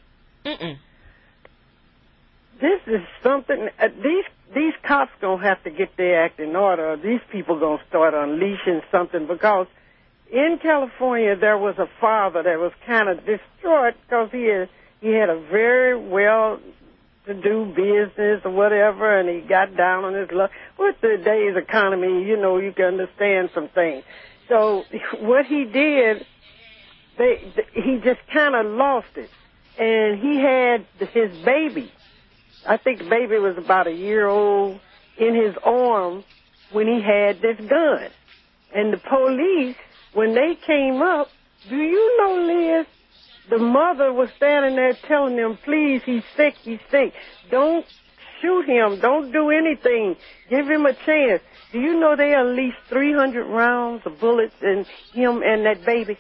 This is something. These cops gonna have to get their act in order. Or these people gonna start unleashing something, because in California there was a father that was kind of distraught because he had a very well-to-do business or whatever, and he got down on his luck. With today's economy, you can understand some things. So what he did, he just kind of lost it. And he had his baby. I think the baby was about a year old in his arm when he had this gun. And the police, when they came up, do you know, Liz, the mother was standing there telling them, please, he's sick. Don't shoot him. Don't do anything. Give him a chance. Do you know there are at least 300 rounds of bullets in him and that baby?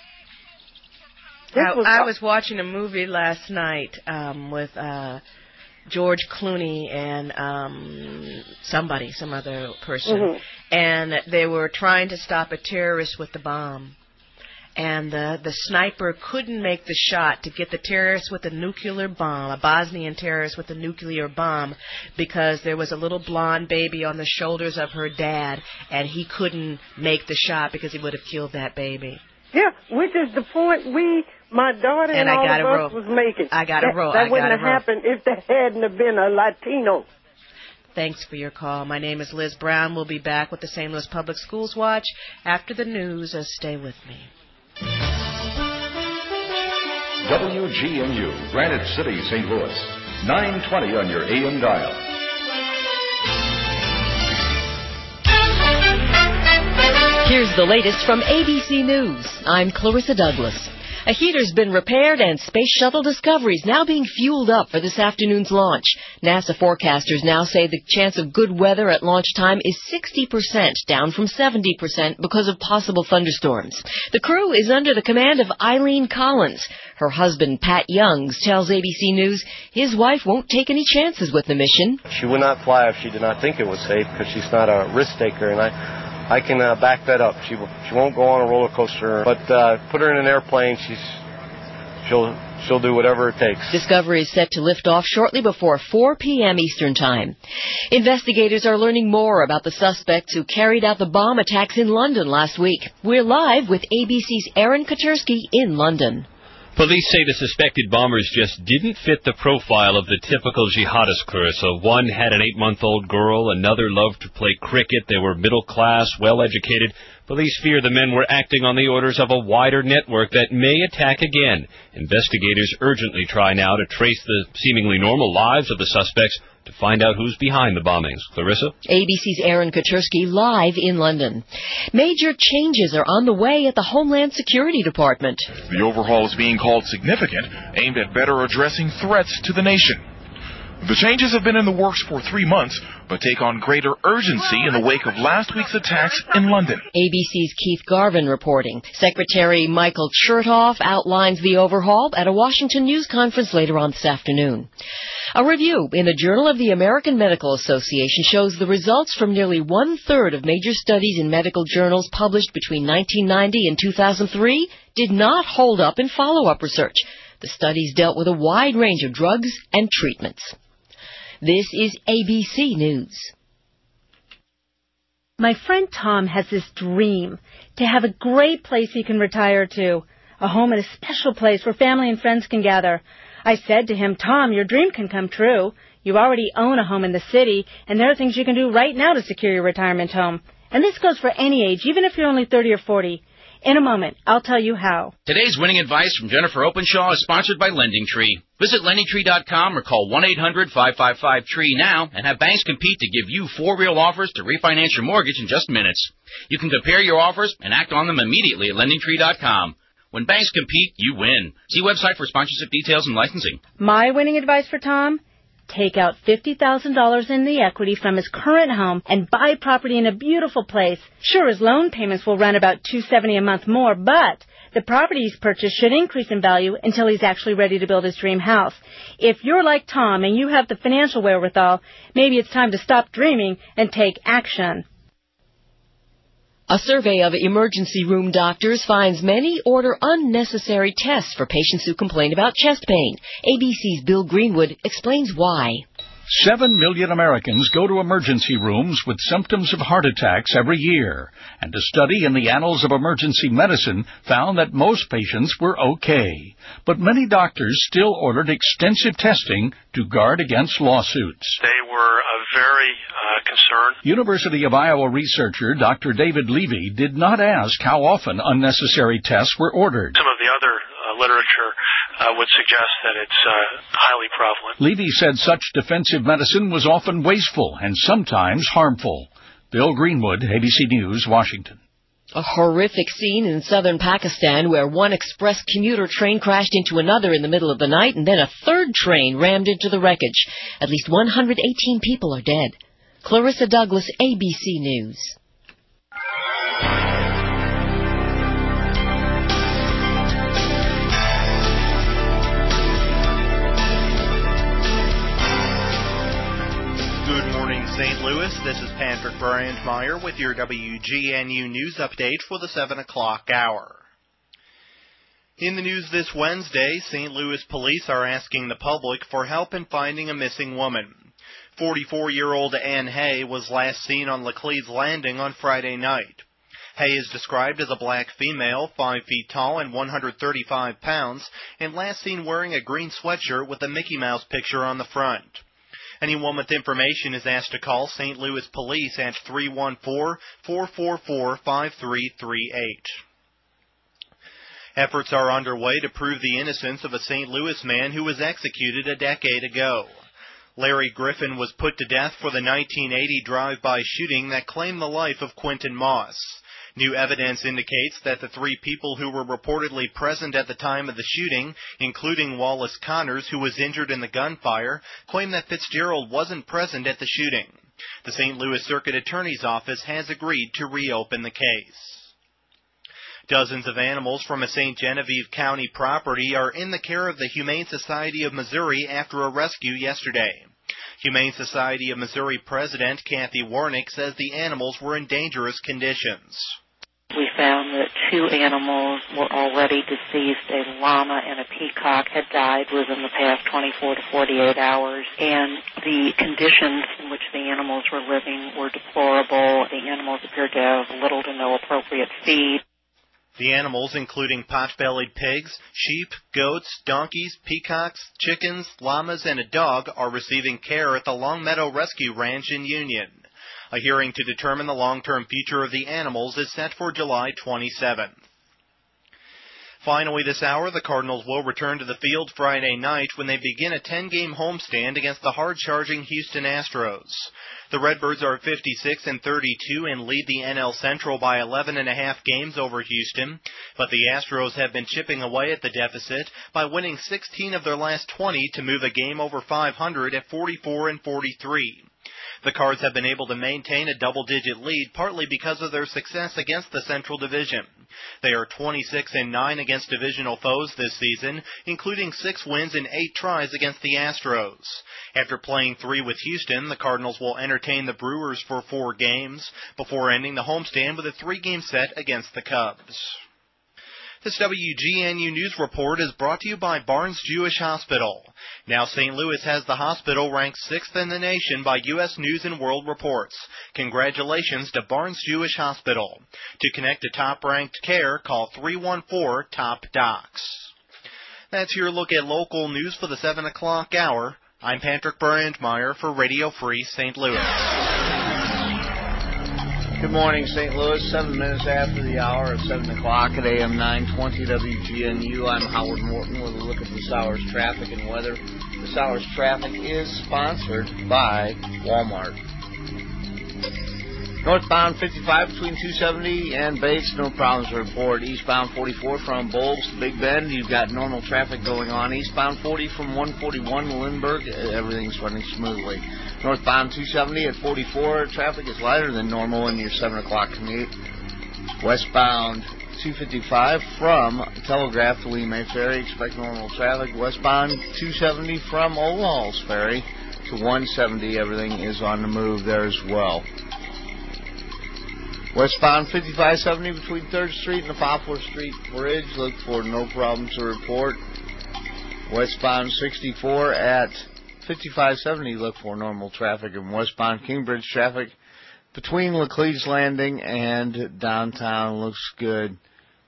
I was watching a movie last night with George Clooney and some other person, Mhm. and they were trying to stop a terrorist with the bomb. And the sniper couldn't make the shot to get the terrorist with a nuclear bomb, a Bosnian terrorist with a nuclear bomb, because there was a little blonde baby on the shoulders of her dad, and he couldn't make the shot because he would have killed that baby. Yeah, which is the point my daughter and all of us was making. I got to roll. That wouldn't have happened if there hadn't have been a Latino. Thanks for your call. My name is Liz Brown. We'll be back with the St. Louis Public Schools Watch after the news. Stay with me. WGNU, Granite City, St. Louis. 920 on your AM dial. Here's the latest from ABC News. I'm Clarissa Douglas. A heater's been repaired and Space Shuttle Discovery is now being fueled up for this afternoon's launch. NASA forecasters now say the chance of good weather at launch time is 60%, down from 70% because of possible thunderstorms. The crew is under the command of Eileen Collins. Her husband, Pat Youngs, tells ABC News his wife won't take any chances with the mission. She would not fly if she did not think it was safe because she's not a risk taker, and I can back that up. She won't go on a roller coaster, but put her in an airplane, she'll do whatever it takes. Discovery is set to lift off shortly before 4 p.m. Eastern Time. Investigators are learning more about the suspects who carried out the bomb attacks in London last week. We're live with ABC's Aaron Katersky in London. Police say the suspected bombers just didn't fit the profile of the typical jihadist, Clarissa. One had an 8-month-old girl, another loved to play cricket, they were middle class, well-educated. Police fear the men were acting on the orders of a wider network that may attack again. Investigators urgently try now to trace the seemingly normal lives of the suspects to find out who's behind the bombings. Clarissa? ABC's Aaron Katersky live in London. Major changes are on the way at the Homeland Security Department. The overhaul is being called significant, aimed at better addressing threats to the nation. The changes have been in the works for 3 months, but take on greater urgency in the wake of last week's attacks in London. ABC's Keith Garvin reporting. Secretary Michael Chertoff outlines the overhaul at a Washington news conference later on this afternoon. A review in the Journal of the American Medical Association shows the results from nearly 1/3 of major studies in medical journals published between 1990 and 2003 did not hold up in follow-up research. The studies dealt with a wide range of drugs and treatments. This is ABC News. My friend Tom has this dream to have a great place he can retire to, a home at a special place where family and friends can gather. I said to him, Tom, your dream can come true. You already own a home in the city, and there are things you can do right now to secure your retirement home. And this goes for any age, even if you're only 30 or 40. In a moment, I'll tell you how. Today's winning advice from Jennifer Openshaw is sponsored by LendingTree. Visit LendingTree.com or call 1-800-555-TREE now and have banks compete to give you 4 real offers to refinance your mortgage in just minutes. You can compare your offers and act on them immediately at LendingTree.com. When banks compete, you win. See website for sponsorship details and licensing. My winning advice for Tom? Take out $50,000 in the equity from his current home and buy property in a beautiful place. Sure, his loan payments will run about $270 a month more, but the property he's purchased should increase in value until he's actually ready to build his dream house. If you're like Tom and you have the financial wherewithal, maybe it's time to stop dreaming and take action. A survey of emergency room doctors finds many order unnecessary tests for patients who complain about chest pain. ABC's Bill Greenwood explains why. 7 million Americans go to emergency rooms with symptoms of heart attacks every year, and a study in the Annals of Emergency Medicine found that most patients were okay. But many doctors still ordered extensive testing to guard against lawsuits. They were very concerned. University of Iowa researcher Dr. David Levy did not ask how often unnecessary tests were ordered. Some of the other literature would suggest that it's highly prevalent. Levy said such defensive medicine was often wasteful and sometimes harmful. Bill Greenwood, ABC News, Washington. A horrific scene in southern Pakistan where one express commuter train crashed into another in the middle of the night and then a third train rammed into the wreckage. At least 118 people are dead. Clarissa Douglas, ABC News. St. Louis, this is Patrick Brandmeier with your WGNU News Update for the 7 o'clock hour. In the news this Wednesday, St. Louis police are asking the public for help in finding a missing woman. 44-year-old Ann Hay was last seen on Laclede's Landing on Friday night. Hay is described as a black female, 5 feet tall and 135 pounds, and last seen wearing a green sweatshirt with a Mickey Mouse picture on the front. Anyone with information is asked to call St. Louis Police at 314-444-5338. Efforts are underway to prove the innocence of a St. Louis man who was executed a decade ago. Larry Griffin was put to death for the 1980 drive-by shooting that claimed the life of Quentin Moss. New evidence indicates that the 3 people who were reportedly present at the time of the shooting, including Wallace Connors, who was injured in the gunfire, claim that Fitzgerald wasn't present at the shooting. The St. Louis Circuit Attorney's Office has agreed to reopen the case. Dozens of animals from a St. Genevieve County property are in the care of the Humane Society of Missouri after a rescue yesterday. Humane Society of Missouri President Kathy Warnick says the animals were in dangerous conditions. We found that 2 animals were already deceased. A llama and a peacock had died within the past 24 to 48 hours, and the conditions in which the animals were living were deplorable. The animals appeared to have little to no appropriate feed. The animals, including pot-bellied pigs, sheep, goats, donkeys, peacocks, chickens, llamas, and a dog, are receiving care at the Longmeadow Rescue Ranch in Union. A hearing to determine the long-term future of the animals is set for July 27th. Finally this hour, the Cardinals will return to the field Friday night when they begin a 10-game homestand against the hard-charging Houston Astros. The Redbirds are 56-32 and lead the NL Central by 11.5 games over Houston, but the Astros have been chipping away at the deficit by winning 16 of their last 20 to move a game over 500 at 44-43. The Cards have been able to maintain a double-digit lead partly because of their success against the Central Division. They are 26-9 against divisional foes this season, including 6 wins and 8 tries against the Astros. After playing 3 with Houston, the Cardinals will entertain the Brewers for 4 games before ending the homestand with a 3-game set against the Cubs. This WGNU News Report is brought to you by Barnes Jewish Hospital. Now St. Louis has the hospital ranked 6th in the nation by U.S. News & World Reports. Congratulations to Barnes Jewish Hospital. To connect to top-ranked care, call 314-TOP-DOCS. That's your look at local news for the 7 o'clock hour. I'm Patrick Brandmeier for Radio Free St. Louis. Good morning, St. Louis. 7 minutes after the hour at 7 o'clock at AM 920 WGNU. I'm Howard Morton with a look at this hour's traffic and weather. This hour's traffic is sponsored by Walmart. Northbound 55 between 270 and Bates, no problems to report. Eastbound 44 from Bulbs to Big Bend, you've got normal traffic going on. Eastbound 40 from 141 to Lindbergh, everything's running smoothly. Northbound 270 at 44, traffic is lighter than normal in your 7 o'clock commute. Westbound 255 from Telegraph to Lee May Ferry, expect normal traffic. Westbound 270 from Old Halls Ferry to 170, everything is on the move there as well. Westbound 5570 between 3rd Street and the Poplar Street Bridge, look for no problems to report. Westbound 64 at 5570, look for normal traffic. And westbound Kingbridge traffic between Laclede's Landing and downtown looks good.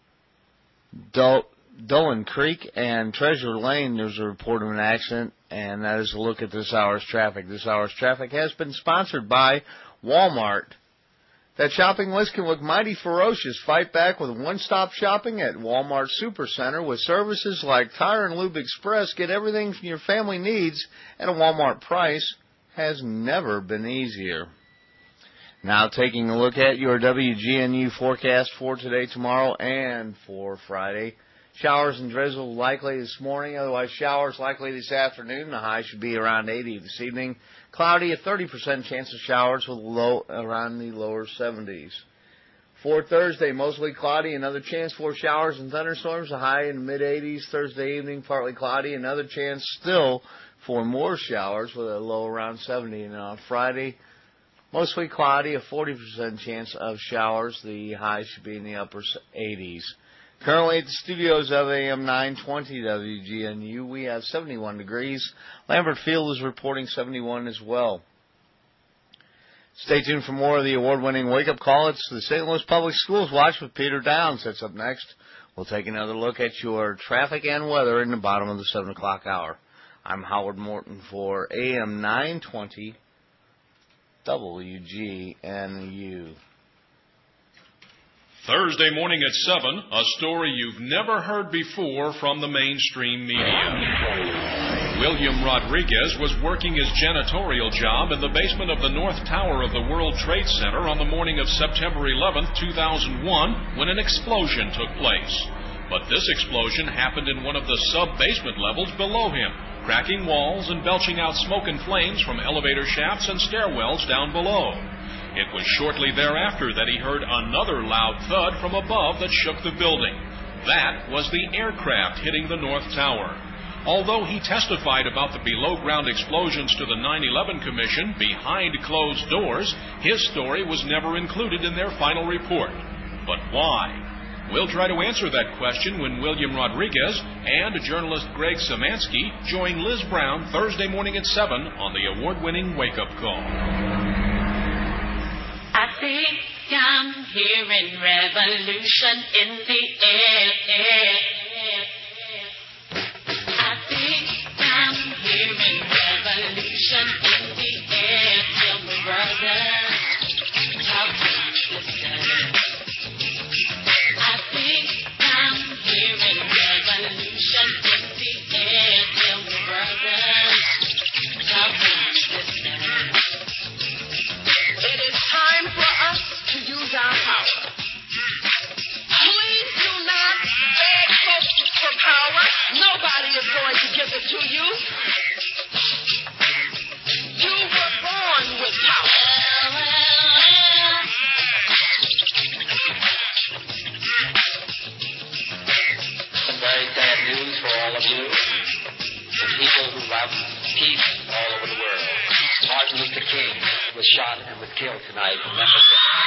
Dolan Creek and Treasure Lane, there's a report of an accident, and that is a look at this hour's traffic. This hour's traffic has been sponsored by Walmart. That shopping list can look mighty ferocious. Fight back with one-stop shopping at Walmart Supercenter with services like Tire and Lube Express. Get everything your family needs at a Walmart price. Has never been easier. Now taking a look at your WGNU forecast for today, tomorrow, and for Friday. Showers and drizzle likely this morning, otherwise showers likely this afternoon. The high should be around 80 this evening. Cloudy, a 30% chance of showers with low around the lower 70s. For Thursday, mostly cloudy, another chance for showers and thunderstorms, a high in the mid-80s. Thursday evening, partly cloudy, another chance still for more showers with a low around 70. And on Friday, mostly cloudy, a 40% chance of showers. The high should be in the upper 80s. Currently at the studios of AM 920 WGNU, we have 71 degrees. Lambert Field is reporting 71 as well. Stay tuned for more of the award-winning wake-up call. It's the St. Louis Public Schools Watch with Peter Downs. That's up next. We'll take another look at your traffic and weather in the bottom of the 7 o'clock hour. I'm Howard Morton for AM 920 WGNU. Thursday morning at 7, a story you've never heard before from the mainstream media. William Rodriguez was working his janitorial job in the basement of the North Tower of the World Trade Center on the morning of September 11, 2001, when an explosion took place. But this explosion happened in one of the sub-basement levels below him, cracking walls and belching out smoke and flames from elevator shafts and stairwells down below. It was shortly thereafter that he heard another loud thud from above that shook the building. That was the aircraft hitting the North Tower. Although he testified about the below-ground explosions to the 9/11 Commission behind closed doors, his story was never included in their final report. But why? We'll try to answer that question when William Rodriguez and journalist Greg Samansky join Liz Brown Thursday morning at 7 on the award-winning Wake Up Call. I think I'm hearing revolution in the air. I think I'm hearing revolution in the air. Tell me, brother, talk to me, sister. I think I'm hearing revolution in the air. Tell me, brother, talk to me, sister. It is time for us to use our power. Please do not beg folks for power. Nobody is going to give it to you. You were born with power. Some very sad news for all of you. The people who love peace all over the world. Martin Luther King was shot and was killed tonight in Memphis.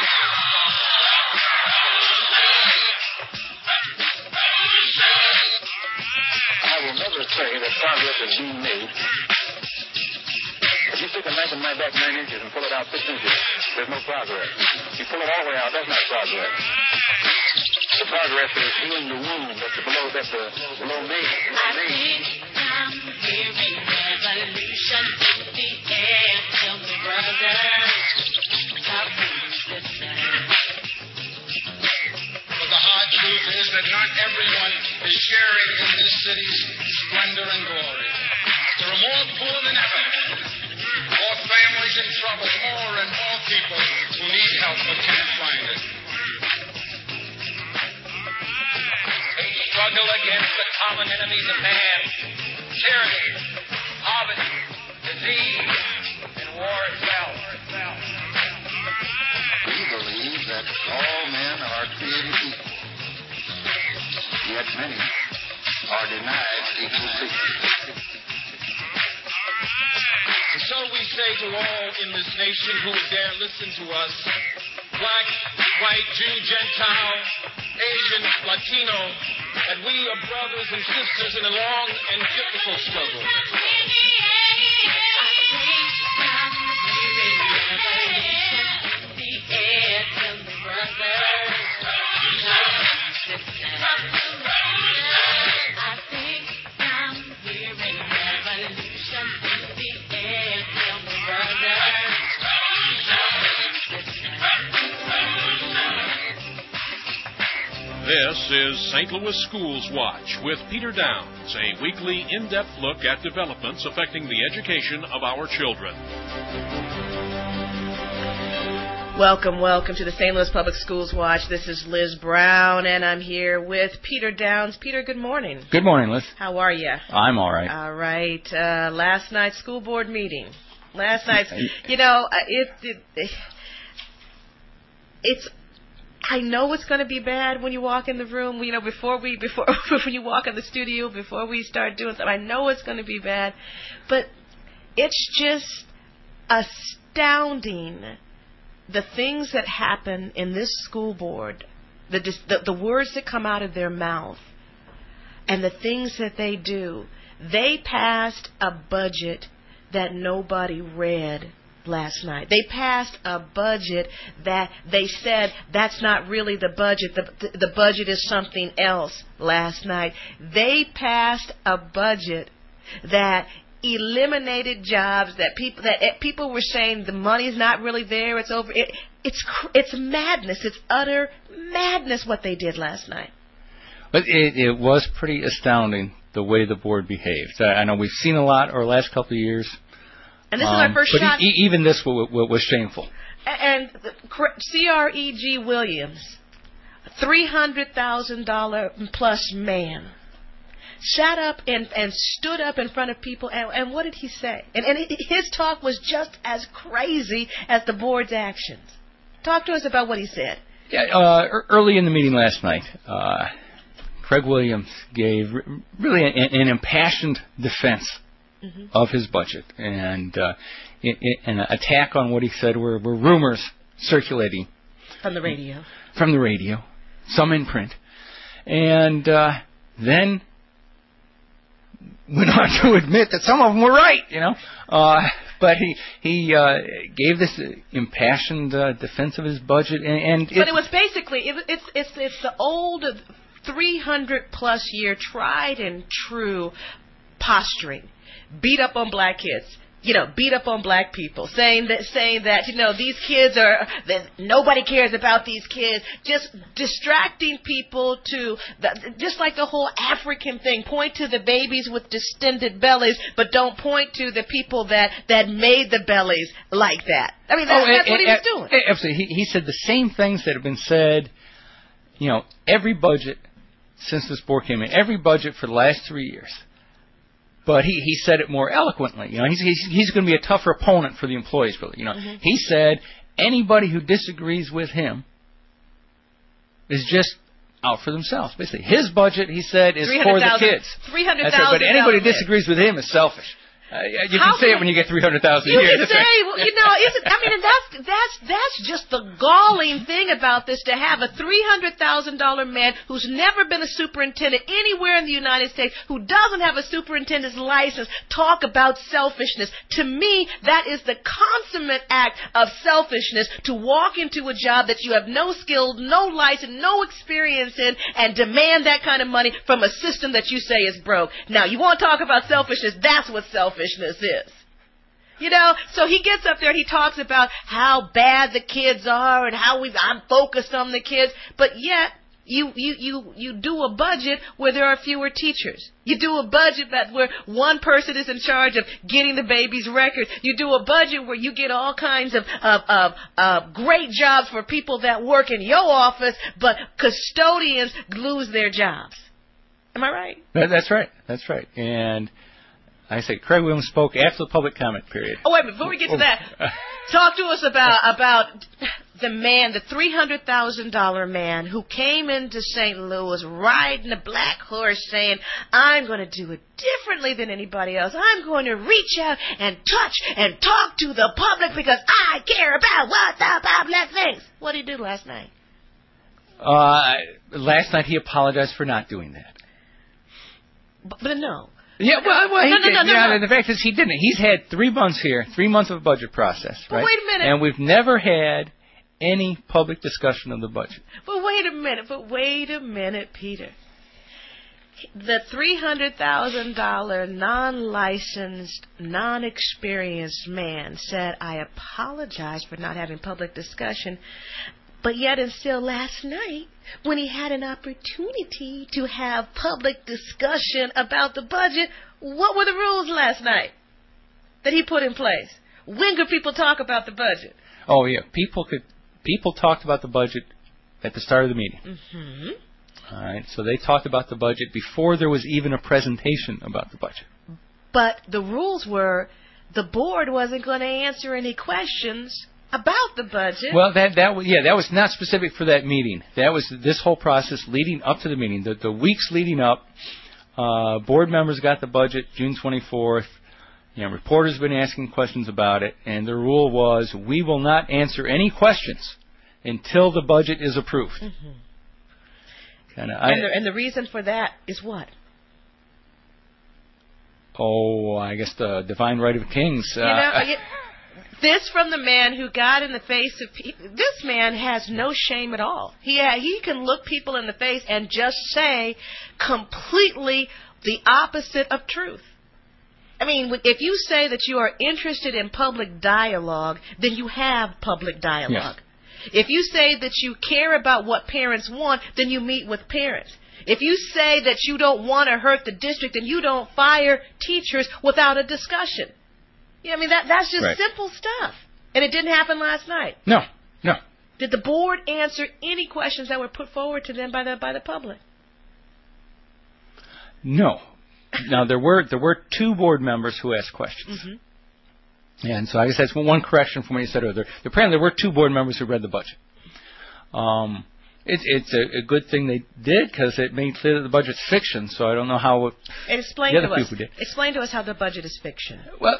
I will never say that progress is being made. If you stick a knife in my back 9 inches and pull it out 6 inches, there's no progress. If you pull it all the way out, that's not progress. The progress is healing the wound that's below me. I think I'm hearing revolution in the air. Tell me, brother, talk to me, sister. But the hard truth is that not everyone is sharing in this city's splendor and glory. There are more poor than ever, more families in trouble, more and more people who need help but can't find it. A struggle against the common enemies of man, tyranny, poverty, disease, and war itself. We believe that all men are created equal, yet many are denied equal treatment. And so we say to all in this nation who would dare listen to us, black, white, Jew, Gentile, Asian, Latino, that we are brothers and sisters in a long and difficult struggle. This is St. Louis Schools Watch with Peter Downs, a weekly in-depth look at developments affecting the education of our children. Welcome to the St. Louis Public Schools Watch. This is Liz Brown, and I'm here with Peter Downs. Peter, good morning. Good morning, Liz. How are you? I'm all right. All right. Last night's school board meeting. You know, it's. I know it's going to be bad when you walk in the room. You know, before when you walk in the studio, before we start doing something, I know it's going to be bad, but it's just astounding. The things that happen in this school board, the words that come out of their mouth, and the things that they do. They passed a budget that nobody read last night. They passed a budget that they said that's not really the budget. The budget is something else last night. They passed a budget that eliminated jobs, that people were saying the money's not really there, it's over. It's madness. It's utter madness what they did last night. But it was pretty astounding the way the board behaved. I know we've seen a lot over the last couple of years. And this is our first shot. But even this was shameful. And C.R.E.G. Williams, $300,000 plus man, sat up and stood up in front of people, and what did he say? And his talk was just as crazy as the board's actions. Talk to us about what he said. Yeah, early in the meeting last night, Craig Williams gave really an impassioned defense of his budget, and an attack on what he said were rumors circulating. From the radio. From the radio, some in print. And then went on to admit that some of them were right, you know. But he gave this impassioned defense of his budget, but it was basically it's the old 300+ year tried and true posturing, beat up on black kids. You know, beat up on black people, saying that you know these kids that nobody cares about these kids, just distracting people to just like the whole African thing. Point to the babies with distended bellies, but don't point to the people that made the bellies like that. I mean, that's what he was doing. Absolutely, he said the same things that have been said. You know, every budget since this board came in, every budget for the last 3 years. But he said it more eloquently. You know, he's going to be a tougher opponent for the employees. Really, you know, he said anybody who disagrees with him is just out for themselves. Basically, his budget, he said, is for the kids. $300,000. But anybody who disagrees with him is selfish. You can say it when you get $300,000 a year. You can say, you know, and that's just the galling thing about this, to have a $300,000 man who's never been a superintendent anywhere in the United States, who doesn't have a superintendent's license, talk about selfishness. To me, that is the consummate act of selfishness, to walk into a job that you have no skill, no license, no experience in, and demand that kind of money from a system that you say is broke. Now, you want to talk about selfishness? That's what selfishness is. You know, so he gets up there and he talks about how bad the kids are and how I'm focused on the kids, but yet you do a budget where there are fewer teachers. You do a budget where one person is in charge of getting the baby's records. You do a budget where you get all kinds of great jobs for people that work in your office, but custodians lose their jobs. Am I right? That's right. That's right. And I say Craig Williams spoke after the public comment period. Oh, wait a minute. Before we get to that, talk to us about the man, the $300,000 man who came into St. Louis riding a black horse saying, I'm going to do it differently than anybody else. I'm going to reach out and touch and talk to the public because I care about what the public thinks. What did he do last night? Last night he apologized for not doing that. But no. Yeah, well, no. The fact is he didn't. He's had 3 months here, 3 months of a budget process, right? But wait a minute. And we've never had any public discussion of the budget. But wait a minute, Peter. The $300,000 non-licensed, non-experienced man said, I apologize for not having public discussion. But yet and still last night, when he had an opportunity to have public discussion about the budget, what were the rules last night that he put in place? When could people talk about the budget? Oh, yeah. People could people talked about the budget at the start of the meeting. Mm-hmm. All right, so they talked about the budget before there was even a presentation about the budget. But the rules were the board wasn't going to answer any questions about the budget. Well, that was not specific for that meeting. That was this whole process leading up to the meeting. The weeks leading up, board members got the budget June 24th. Reporters have been asking questions about it, and the rule was we will not answer any questions until the budget is approved. Mm-hmm. And the reason for that is what? Oh, I guess the divine right of kings. This from the man who got in the face of people. This man has no shame at all. He can look people in the face and just say completely the opposite of truth. I mean, if you say that you are interested in public dialogue, then you have public dialogue. Yes. If you say that you care about what parents want, then you meet with parents. If you say that you don't want to hurt the district, then you don't fire teachers without a discussion. Yeah, I mean, that's just right. simple stuff. And it didn't happen last night. No. Did the board answer any questions that were put forward to them by the public? No. Now, there were two board members who asked questions. Mm-hmm. And so I guess that's one correction from what you said earlier. Apparently, there were two board members who read the budget. It's a good thing they did because it made clear that the budget's fiction. So I don't know how Explain the other to us. people did. Explain to us how the budget is fiction. Well,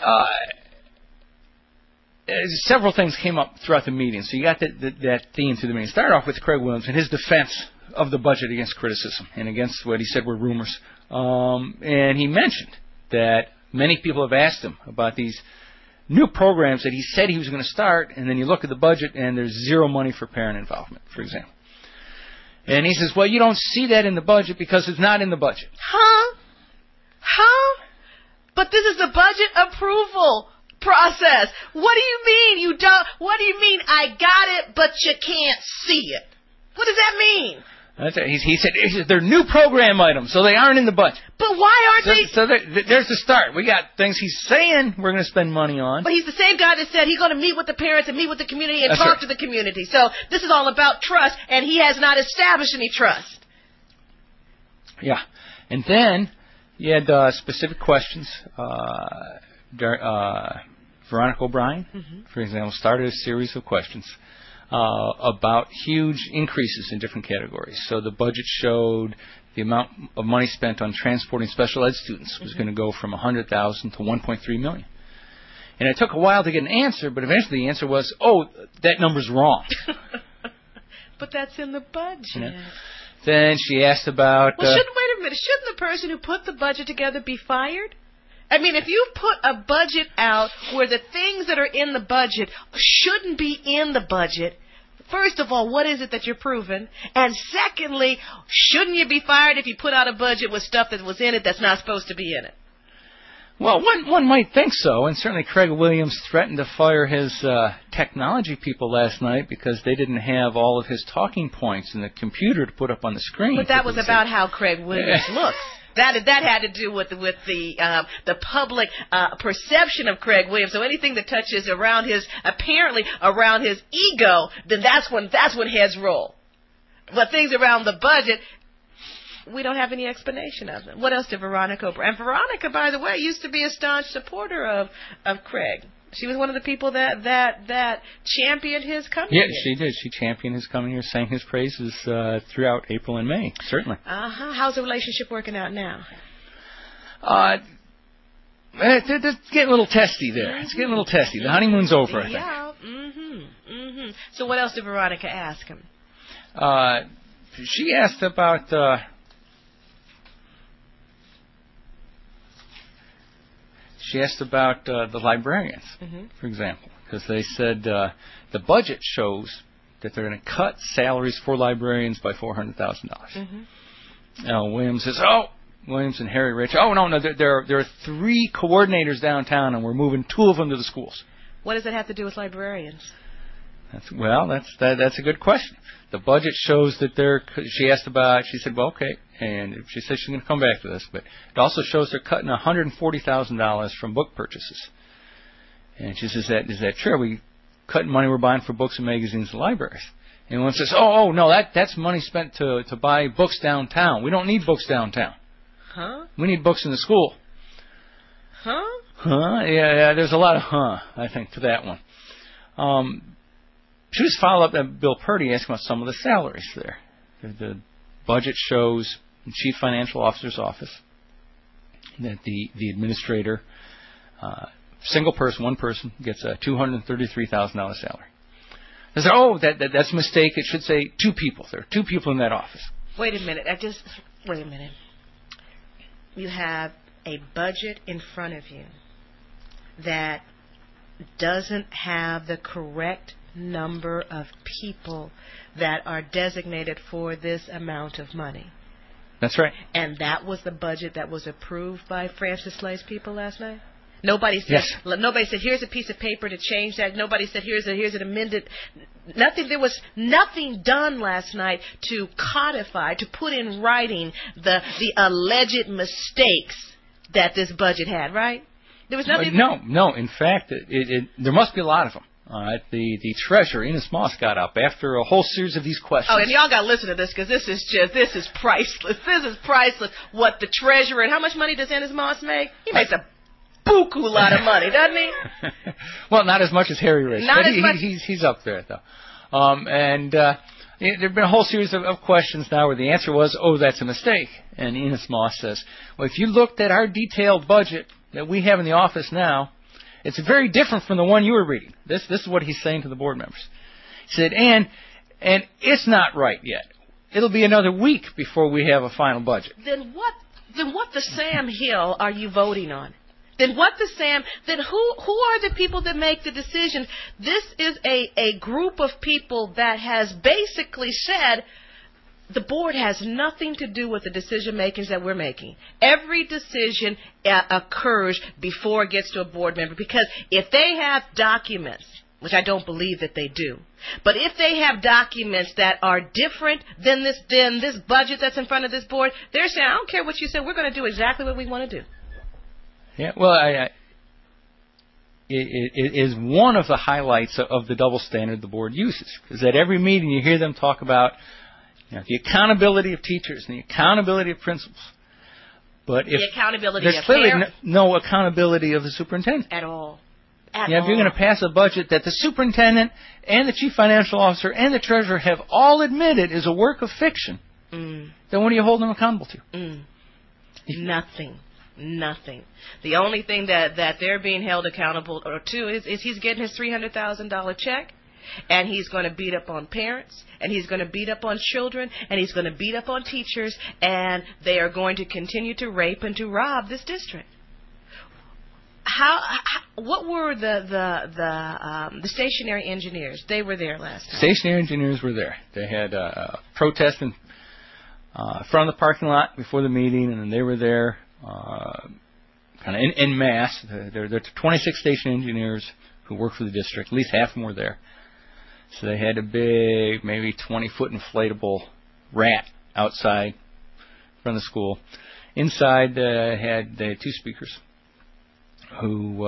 several things came up throughout the meeting. So you got that theme through the meeting. Started off with Craig Williams and his defense of the budget against criticism and against what he said were rumors. And he mentioned that many people have asked him about these new programs that he said he was going to start, and then you look at the budget and there's zero money for parent involvement, for example. And he says, well, you don't see that in the budget because it's not in the budget. Huh? But this is the budget approval process. What do you mean you don't? What do you mean I got it, but you can't see it? What does that mean? That's it. He said they're new program items, so they aren't in the budget. But why aren't they? So there's the start. We got things he's saying we're going to spend money on. But he's the same guy that said he's going to meet with the parents and meet with the community and talk to the community. So this is all about trust, and he has not established any trust. Yeah. And then you had specific questions. Veronica O'Brien, for example, started a series of questions about huge increases in different categories. So the budget showed the amount of money spent on transporting special ed students was going to go from $100,000 to $1.3 million. And it took a while to get an answer, but eventually the answer was, oh, that number's wrong. But that's in the budget. Yeah. Then she asked about... Well, shouldn't the person who put the budget together be fired? I mean, if you put a budget out where the things that are in the budget shouldn't be in the budget, first of all, what is it that you're proving? And secondly, shouldn't you be fired if you put out a budget with stuff that was in it that's not supposed to be in it? Well, one might think so, and certainly Craig Williams threatened to fire his technology people last night because they didn't have all of his talking points in the computer to put up on the screen. But that was about how Craig Williams looks. That had to do with the public perception of Craig Williams. So anything that touches around his ego, then that's when heads roll. But things around the budget, we don't have any explanation of them. What else did Veronica O'Brien? And Veronica, by the way, used to be a staunch supporter of Craig. She was one of the people that championed his coming here. Yeah, she did. She championed his coming here, sang his praises throughout April and May, certainly. How's the relationship working out now? It's getting a little testy there. It's getting a little testy. The honeymoon's over, I think. Yeah. So what else did Veronica ask him? She asked about... She asked about the librarians, for example, because they said the budget shows that they're going to cut salaries for librarians by $400,000. Now Williams says, Williams and Harry Rich, no, there are 3 coordinators downtown, and we're moving 2 of them to the schools. What does that have to do with librarians? That's a good question. The budget shows that she said, well, okay, and she said she's going to come back to this, but it also shows they're cutting $140,000 from book purchases. And she says, is that true? Are we cutting money we're buying for books and magazines and libraries. And one says, oh, no, that's money spent to buy books downtown. We don't need books downtown. Huh? We need books in the school. Huh? Huh? Yeah, there's a lot of I think, to that one. Should just follow up that Bill Purdy asked about some of the salaries there. The budget shows the Chief Financial Officer's office that the administrator, single person, one person, gets a $233,000 salary. They say, that's a mistake. It should say 2 people. There are 2 people in that office. Wait a minute. Wait a minute. You have a budget in front of you that doesn't have the correct number of people that are designated for this amount of money. That's right. And that was the budget that was approved by Francis Slay's people last night? Nobody said. Yes. Nobody said, "Here's a piece of paper to change that." Nobody said, "Here's an amended." Nothing. There was nothing done last night to codify, to put in writing the alleged mistakes that this budget had. Right? There was nothing. No. In fact, there must be a lot of them. The treasurer, Enos Moss, got up after a whole series of these questions. Oh, and y'all got to listen to this because this is priceless. This is priceless. What the treasurer and how much money does Enos Moss make? He makes a buku lot of money, doesn't he? Well, not as much as Harry Rich. Not as much. He's up there, though. There have been a whole series of questions now where the answer was, that's a mistake. And Enos Moss says, well, if you looked at our detailed budget that we have in the office now, it's very different from the one you were reading. This is what he's saying to the board members. He said, and it's not right yet. It'll be another week before we have a final budget. Then what the Sam Hill are you voting on? Then who are the people that make the decision? This is a group of people that has basically said the board has nothing to do with the decision makings that we're making. Every decision occurs before it gets to a board member, because if they have documents, which I don't believe that they do, but if they have documents that are different than this budget that's in front of this board, they're saying, I don't care what you said, we're going to do exactly what we want to do. Yeah, well, it is one of the highlights of the double standard the board uses, because at every meeting you hear them talk about the accountability of teachers and the accountability of principals. But the accountability there's of clearly no accountability of the superintendent. At all. If you're going to pass a budget that the superintendent and the chief financial officer and the treasurer have all admitted is a work of fiction, then what do you hold them accountable to? Nothing. The only thing that they're being held accountable to is he's getting his $300,000 check, and he's going to beat up on parents, and he's going to beat up on children, and he's going to beat up on teachers, and they are going to continue to rape and to rob this district. What were the stationary engineers? They were there last time. Stationary engineers were there. They had a protest in front of the parking lot before the meeting, and they were there kind of in mass. There are 26 station engineers who work for the district. At least half of them were there. So they had a big, maybe 20-foot inflatable rat outside in front of the school. Inside, they had 2 speakers who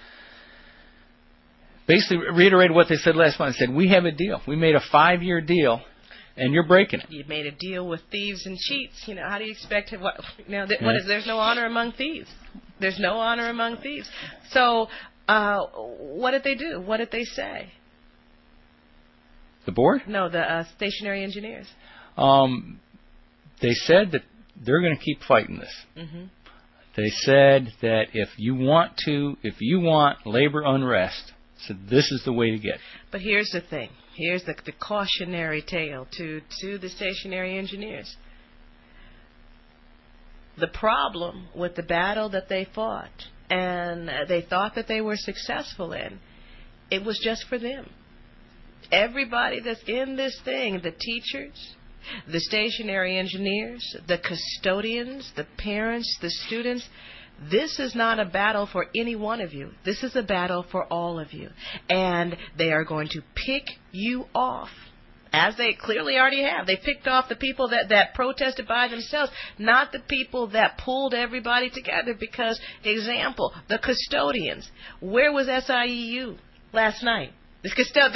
basically reiterated what they said last month. They said, we have a deal. We made a 5-year deal, and you're breaking it. You made a deal with thieves and cheats. How do you expect it? There's no honor among thieves. There's no honor among thieves. So what did they do? What did they say? The board? No, the stationary engineers. They said that they're going to keep fighting this. Mm-hmm. They said that if you want labor unrest, so this is the way to get it. But here's the thing. Here's the cautionary tale to the stationary engineers. The problem with the battle that they fought and they thought that they were successful in, it was just for them. Everybody that's in this thing, the teachers, the stationary engineers, the custodians, the parents, the students, this is not a battle for any one of you. This is a battle for all of you. And they are going to pick you off, as they clearly already have. They picked off the people that protested by themselves, not the people that pulled everybody together. Because, example, the custodians. Where was SIEU last night? They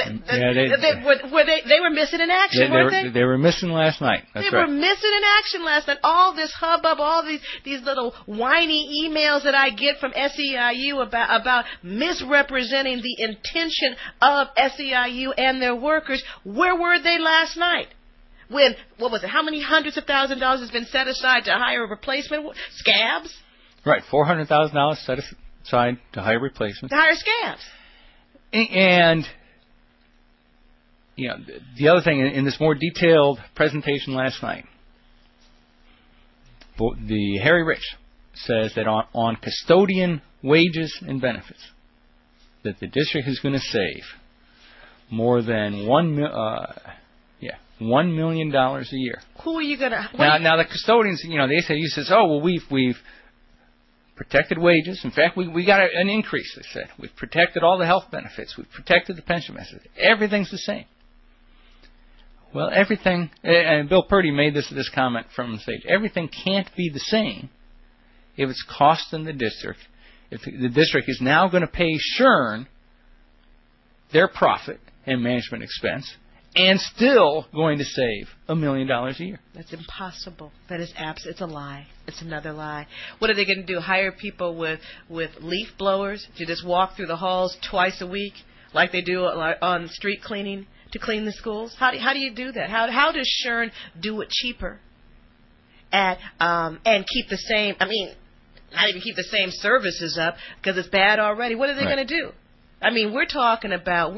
were missing in action, weren't they? They were missing last night. That's They were missing in action last night. All this hubbub, all these little whiny emails that I get from SEIU about misrepresenting the intention of SEIU and their workers. Where were they last night? When, what was it, how many hundreds of thousands of dollars has been set aside to hire a replacement? Scabs? Right, $400,000 set aside to hire replacements. To hire scabs. And, you know, the other thing, in this more detailed presentation last night, the Harry Rich says that on custodian wages and benefits, that the district is going to save more than $1 million a year. Who are you going to... Now, the custodians, you know, the ACLU says, oh, well, we've protected wages. In fact, we got an increase, they said. We've protected all the health benefits. We've protected the pension benefits. Everything's the same. Well, everything, and Bill Purdy made this comment from the stage, everything can't be the same if it's costing the district. If the district is now going to pay Shern their profit and management expense, and still going to save $1 million a year. That's impossible. That is it's a lie. It's another lie. What are they going to do? Hire people with leaf blowers to just walk through the halls twice a week, like they do on street cleaning, to clean the schools? How do you do that? How does Shern do it cheaper and keep the same? I mean, not even keep the same services up because it's bad already. What are they going to do? I mean, we're talking about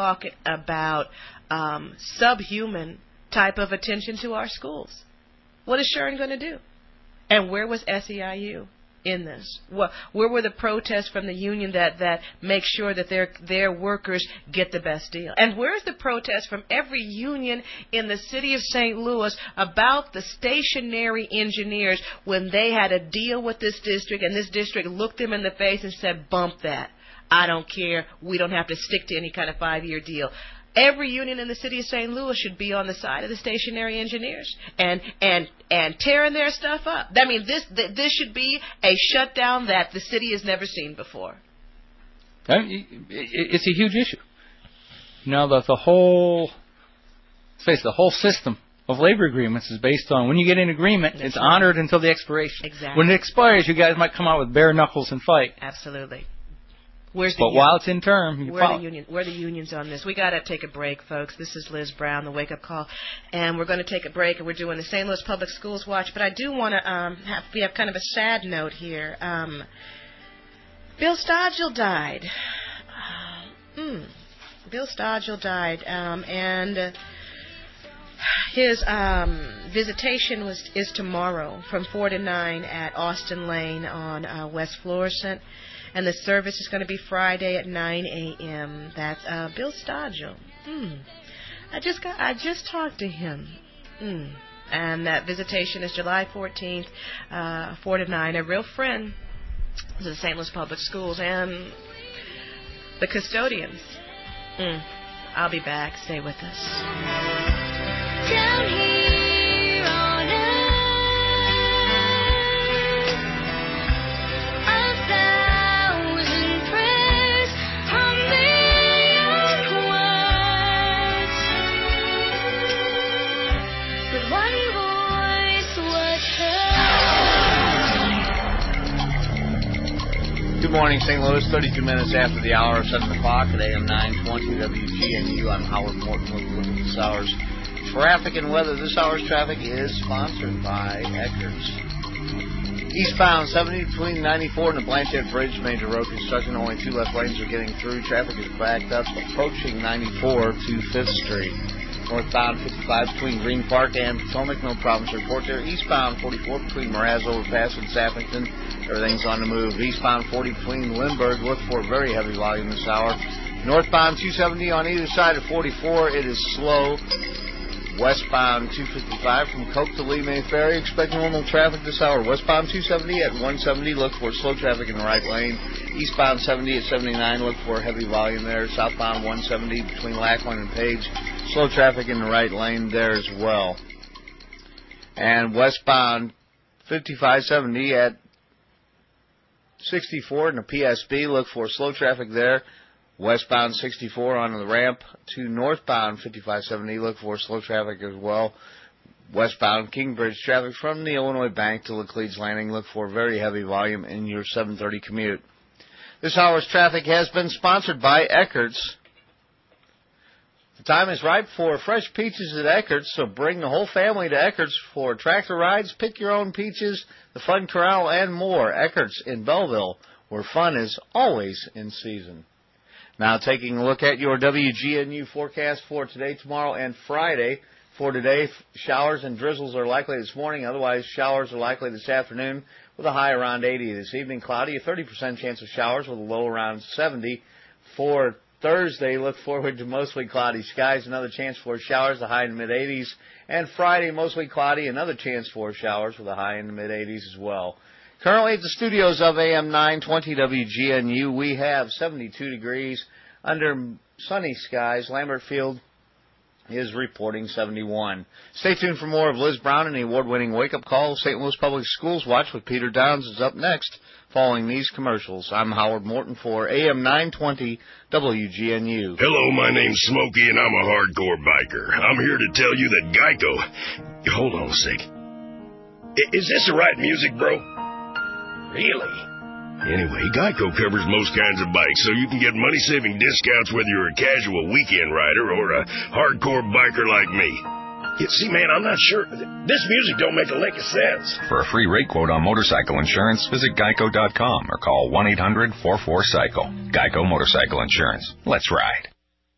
subhuman type of attention to our schools. What is Shern going to do? And where was SEIU in this? Where were the protests from the union that make sure that their workers get the best deal? And where's the protest from every union in the city of St. Louis about the stationary engineers when they had a deal with this district and this district looked them in the face and said, bump that. I don't care. We don't have to stick to any kind of 5-year deal. Every union in the city of St. Louis should be on the side of the stationary engineers and tearing their stuff up. I mean, this should be a shutdown that the city has never seen before. It's a huge issue. You know, the whole system of labor agreements is based on when you get an agreement, it's honored until the expiration. Exactly. When it expires, you guys might come out with bare knuckles and fight. Absolutely. While it's in term, where are the unions on this? We got to take a break, folks. This is Liz Brown, the Wake Up Call, and we're going to take a break, and we're doing the St. Louis Public Schools Watch. But I do want to we have kind of a sad note here. Bill Stodgill died. Bill Stodgill died, and his visitation is tomorrow from 4 to 9 at Austin Lane on West Florissant. And the service is going to be Friday at 9 a.m. That's Bill Stodgill. I just talked to him. And that visitation is July 14th, 4 to 9. A real friend to the St. Louis Public Schools and the custodians. I'll be back. Stay with us. Down here on Good morning, St. Louis. 32 minutes after the hour of 7 o'clock at AM 920 WGNU. I'm Howard Morton with a look at this hour's traffic and weather. This hour's traffic is sponsored by Eckers. Eastbound 70 between 94 and the Blanchette Bridge, major road construction. Only 2 left lanes are getting through. Traffic is backed up approaching 94 to 5th Street. Northbound 55 between Green Park and Potomac, no problems to report there. Eastbound 44 between Mraz Overpass and Sappington, everything's on the move. Eastbound 40 between Lindbergh, look for a very heavy volume this hour. Northbound 270 on either side of 44, it is slow. Westbound 255 from Coke to Lee May Ferry, expect normal traffic this hour. Westbound 270 at 170, look for slow traffic in the right lane. Eastbound 70 at 79, look for heavy volume there. Southbound 170 between Lackland and Page, slow traffic in the right lane there as well. And westbound 5570 at 64 in the PSB, look for slow traffic there. Westbound 64 on the ramp to northbound 5570. Look for slow traffic as well. Westbound Kingbridge traffic from the Illinois Bank to Laclede's Landing. Look for very heavy volume in your 7:30 commute. This hour's traffic has been sponsored by Eckert's. The time is ripe for fresh peaches at Eckert's, so bring the whole family to Eckert's for tractor rides, pick your own peaches, the fun corral, and more. Eckert's in Belleville, where fun is always in season. Now taking a look at your WGNU forecast for today, tomorrow, and Friday. For today, showers and drizzles are likely this morning. Otherwise, showers are likely this afternoon with a high around 80. This evening, cloudy, a 30% chance of showers with a low around 70. For Thursday, look forward to mostly cloudy skies, another chance for showers, the high in the mid-80s. And Friday, mostly cloudy, another chance for showers with a high in the mid-80s as well. Currently at the studios of AM 920 WGNU, we have 72 degrees under sunny skies. Lambert Field is reporting 71. Stay tuned for more of Liz Brown and the award-winning wake-up call. St. Louis Public Schools Watch with Peter Downs is up next following these commercials. I'm Howard Morton for AM 920 WGNU. Hello, my name's Smokey, and I'm a hardcore biker. I'm here to tell you that Geico... Hold on a sec. Is this the right music, bro? Really? Anyway, Geico covers most kinds of bikes, so you can get money-saving discounts whether you're a casual weekend rider or a hardcore biker like me. See, man, I'm not sure. This music don't make a lick of sense. For a free rate quote on motorcycle insurance, visit geico.com or call 1-800-44-CYCLE. Geico Motorcycle Insurance. Let's ride.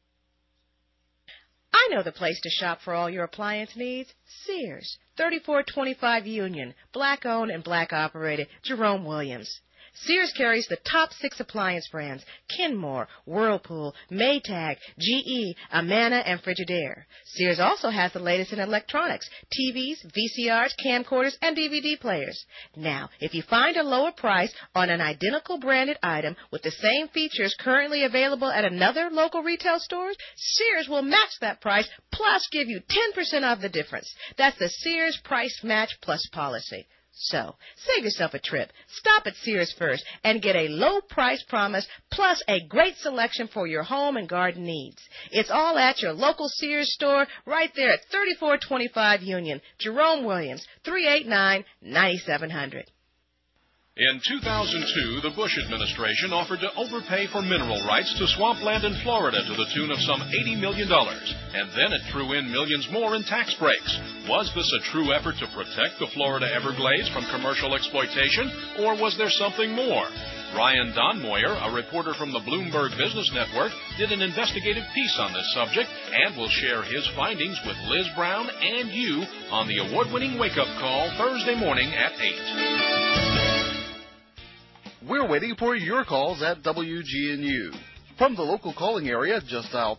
I know the place to shop for all your appliance needs. Sears, 3425 Union, black-owned and black-operated, Jerome Williams. Sears carries the top 6 appliance brands: Kenmore, Whirlpool, Maytag, GE, Amana, and Frigidaire. Sears also has the latest in electronics: TVs, VCRs, camcorders, and DVD players. Now, if you find a lower price on an identical branded item with the same features currently available at another local retail store, Sears will match that price plus give you 10% off the difference. That's the Sears Price Match Plus policy. So, save yourself a trip. Stop at Sears first and get a low price promise plus a great selection for your home and garden needs. It's all at your local Sears store right there at 3425 Union. Jerome Williams, 389-9700. In 2002, the Bush administration offered to overpay for mineral rights to swampland in Florida to the tune of some $80 million. And then it threw in millions more in tax breaks. Was this a true effort to protect the Florida Everglades from commercial exploitation, or was there something more? Ryan Donmoyer, a reporter from the Bloomberg Business Network, did an investigative piece on this subject and will share his findings with Liz Brown and you on the award-winning Wake Up Call Thursday morning at 8. We're waiting for your calls at WGNU. From the local calling area, just dial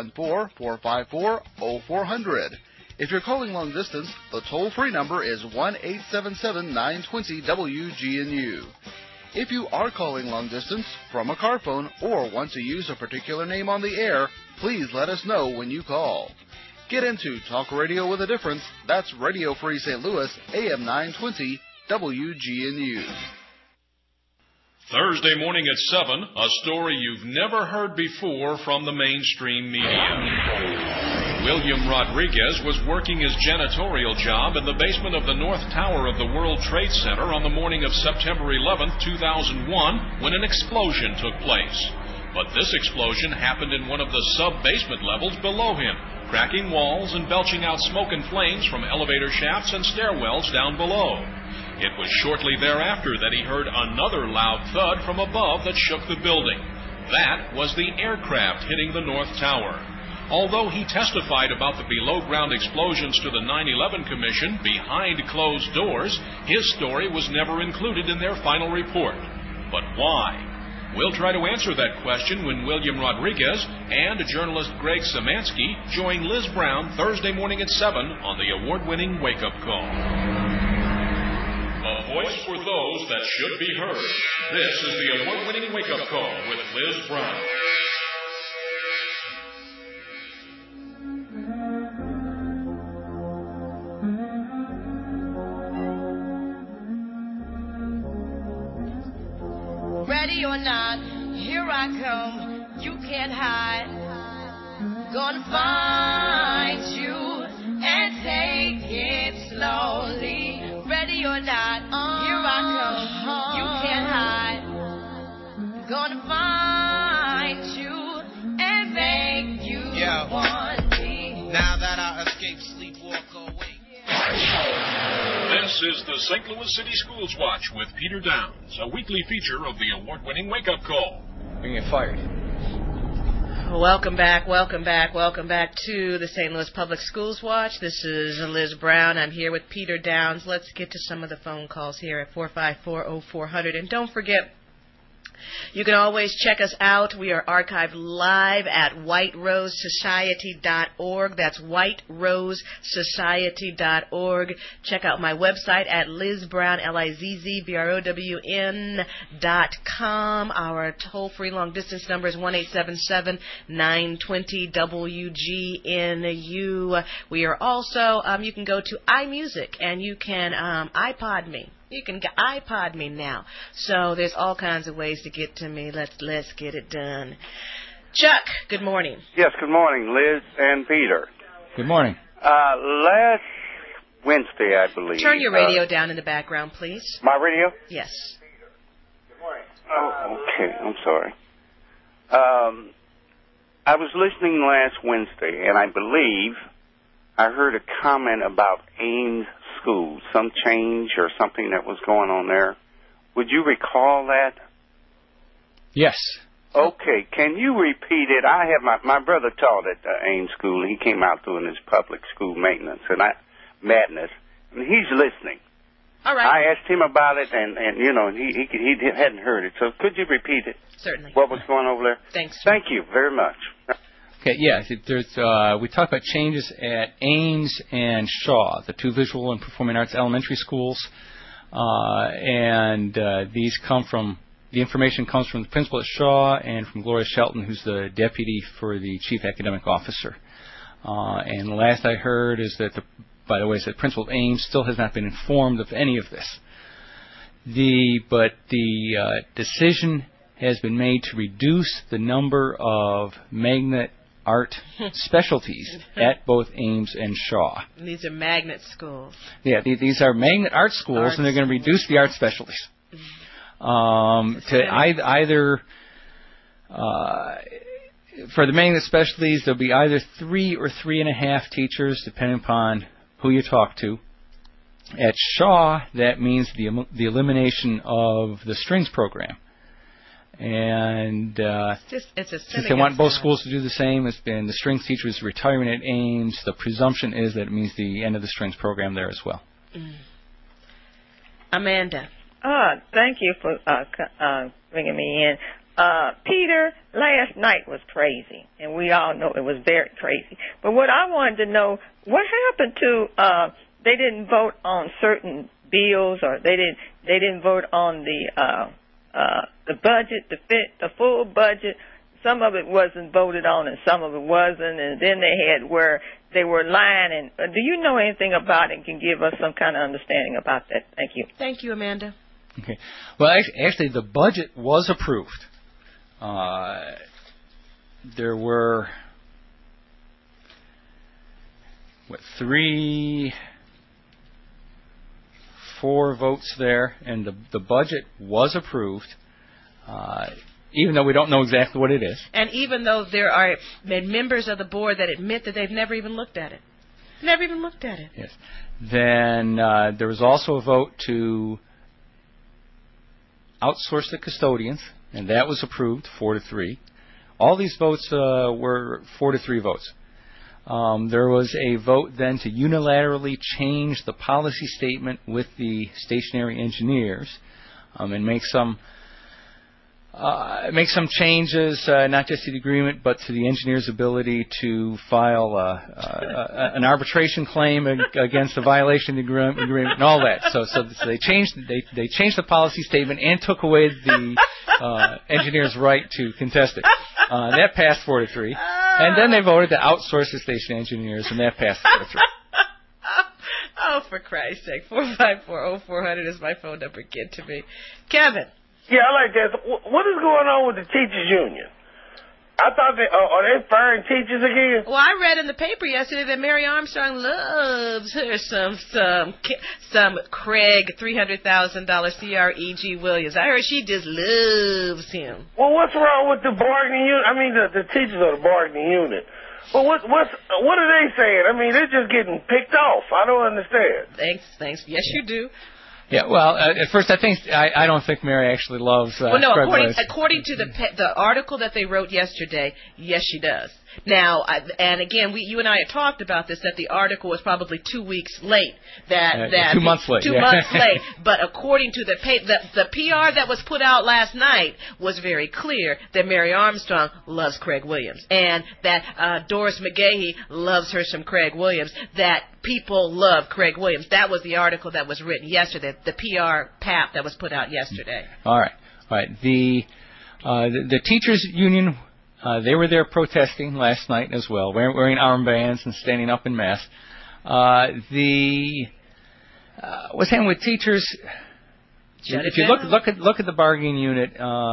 314-454-0400. If you're calling long distance, the toll-free number is 1-877-920-WGNU. If you are calling long distance from a car phone or want to use a particular name on the air, please let us know when you call. Get into Talk Radio with a Difference. That's Radio Free St. Louis, AM 920, WGNU. Thursday morning at 7, a story you've never heard before from the mainstream media. William Rodriguez was working his janitorial job in the basement of the North Tower of the World Trade Center on the morning of September 11, 2001, when an explosion took place. But this explosion happened in one of the sub-basement levels below him, cracking walls and belching out smoke and flames from elevator shafts and stairwells down below. It was shortly thereafter that he heard another loud thud from above that shook the building. That was the aircraft hitting the North Tower. Although he testified about the below-ground explosions to the 9/11 Commission behind closed doors, his story was never included in their final report. But why? We'll try to answer that question when William Rodriguez and journalist Greg Samansky join Liz Brown Thursday morning at 7 on the award-winning Wake Up Call. A voice for those that should be heard. This is the award-winning Wake Up Call with Liz Brown. Ready or not, here I come, you can't hide. Gonna find you and take it slowly. Ready or not, here I come, you can't hide. Gonna find you and make you want me. Now that I escape, sleep, walk away. This is the St. Louis City Schools Watch with Peter Downs, a weekly feature of the award-winning Wake Up Call. Being fired. Welcome back to the St. Louis Public Schools Watch. This is Liz Brown. I'm here with Peter Downs. Let's get to some of the phone calls here at 454-0400. And don't forget, you can always check us out. We are archived live at whiterosesociety.org. That's whiterosesociety.org. Check out my website at LizBrown, LIZZBROWN.com. Our toll-free long-distance number is 1-877-920-WGNU. We are also, you can go to iMusic and you can iPod me. You can iPod me now. So there's all kinds of ways to get to me. Let's get it done. Chuck, good morning. Yes, good morning, Liz and Peter. Good morning. Last Wednesday, I believe. Turn your radio down in the background, please. My radio? Yes. Good morning. Oh, okay. I'm sorry. I was listening last Wednesday, and I believe I heard a comment about Ames School, some change or something that was going on there. Would you recall that? Yes. Okay, can you repeat it? I have my brother taught at Ames School, and he came out doing his public school maintenance, and madness, and he's listening. All right. I asked him about it, and he hadn't heard it, so could you repeat it? Certainly. What was going over there? Thanks. Thank you very much. Okay, yeah, there's, we talked about changes at Ames and Shaw, the two visual and performing arts elementary schools, and these come from, the information comes from the principal at Shaw and from Gloria Shelton, who's the deputy for the chief academic officer. And the last I heard is that, by the way, is that Principal Ames still has not been informed of any of this. But the decision has been made to reduce the number of magnet art specialties at both Ames and Shaw. And these are magnet schools. Yeah, these are magnet art schools, and they're going to reduce the art specialties. For the magnet specialties, there'll be either 3 or 3.5 teachers, depending upon who you talk to. At Shaw, that means the elimination of the strings program. And since they want both schools to do the same, it's been the strings teacher is retiring at Ames. The presumption is that it means the end of the strings program there as well. Amanda. Thank you for bringing me in. Peter, last night was crazy, and we all know it was very crazy. But what I wanted to know, what happened to they didn't vote on certain bills, or they didn't vote on the budget, the full budget. Some of it wasn't voted on and some of it wasn't, and then they had where they were lying. And do you know anything about it and can give us some kind of understanding about that? Thank you. Thank you, Amanda. Okay. Well, actually, the budget was approved. There were, 4 votes there, and the budget was approved, even though we don't know exactly what it is. And even though there are members of the board that admit that they've never even looked at it. Never even looked at it. Yes. Then there was also a vote to outsource the custodians, and that was approved 4-3. All these votes were 4-3 votes. There was a vote then to unilaterally change the policy statement with the stationary engineers and make some changes, not just to the agreement, but to the engineer's ability to file an arbitration claim against the violation of the agreement and all that. So they changed the policy statement and took away the engineer's right to contest it. That passed 4-3. And then they voted to outsource the station engineers, and that passed 4-3. Oh, for Christ's sake. 454-0400 is my phone number. Get to me. Kevin. Yeah, I like that. What is going on with the teachers' union? I thought are they firing teachers again? Well, I read in the paper yesterday that Mary Armstrong loves her some Craig $300,000 CREG Williams. I heard she just loves him. Well, what's wrong with the bargaining unit? I mean, the teachers of the bargaining unit. Well, what are they saying? I mean, they're just getting picked off. I don't understand. Thanks. Yes, you do. Yeah, well, at first I don't think Mary actually loves. Well, no, according to the article that they wrote yesterday, yes, she does. Now, and again, you and I had talked about this, that the article was probably 2 weeks late. 2 months late. 2 months late. But according to the PR that was put out last night was very clear that Mary Armstrong loves Craig Williams, and that Doris McGahee loves her some Craig Williams, that people love Craig Williams. That was the article that was written yesterday, the PR PAP that was put out yesterday. All right. The teachers union, they were there protesting last night as well, wearing armbands and standing up en masse. What's happening with teachers? If you look at the bargaining unit,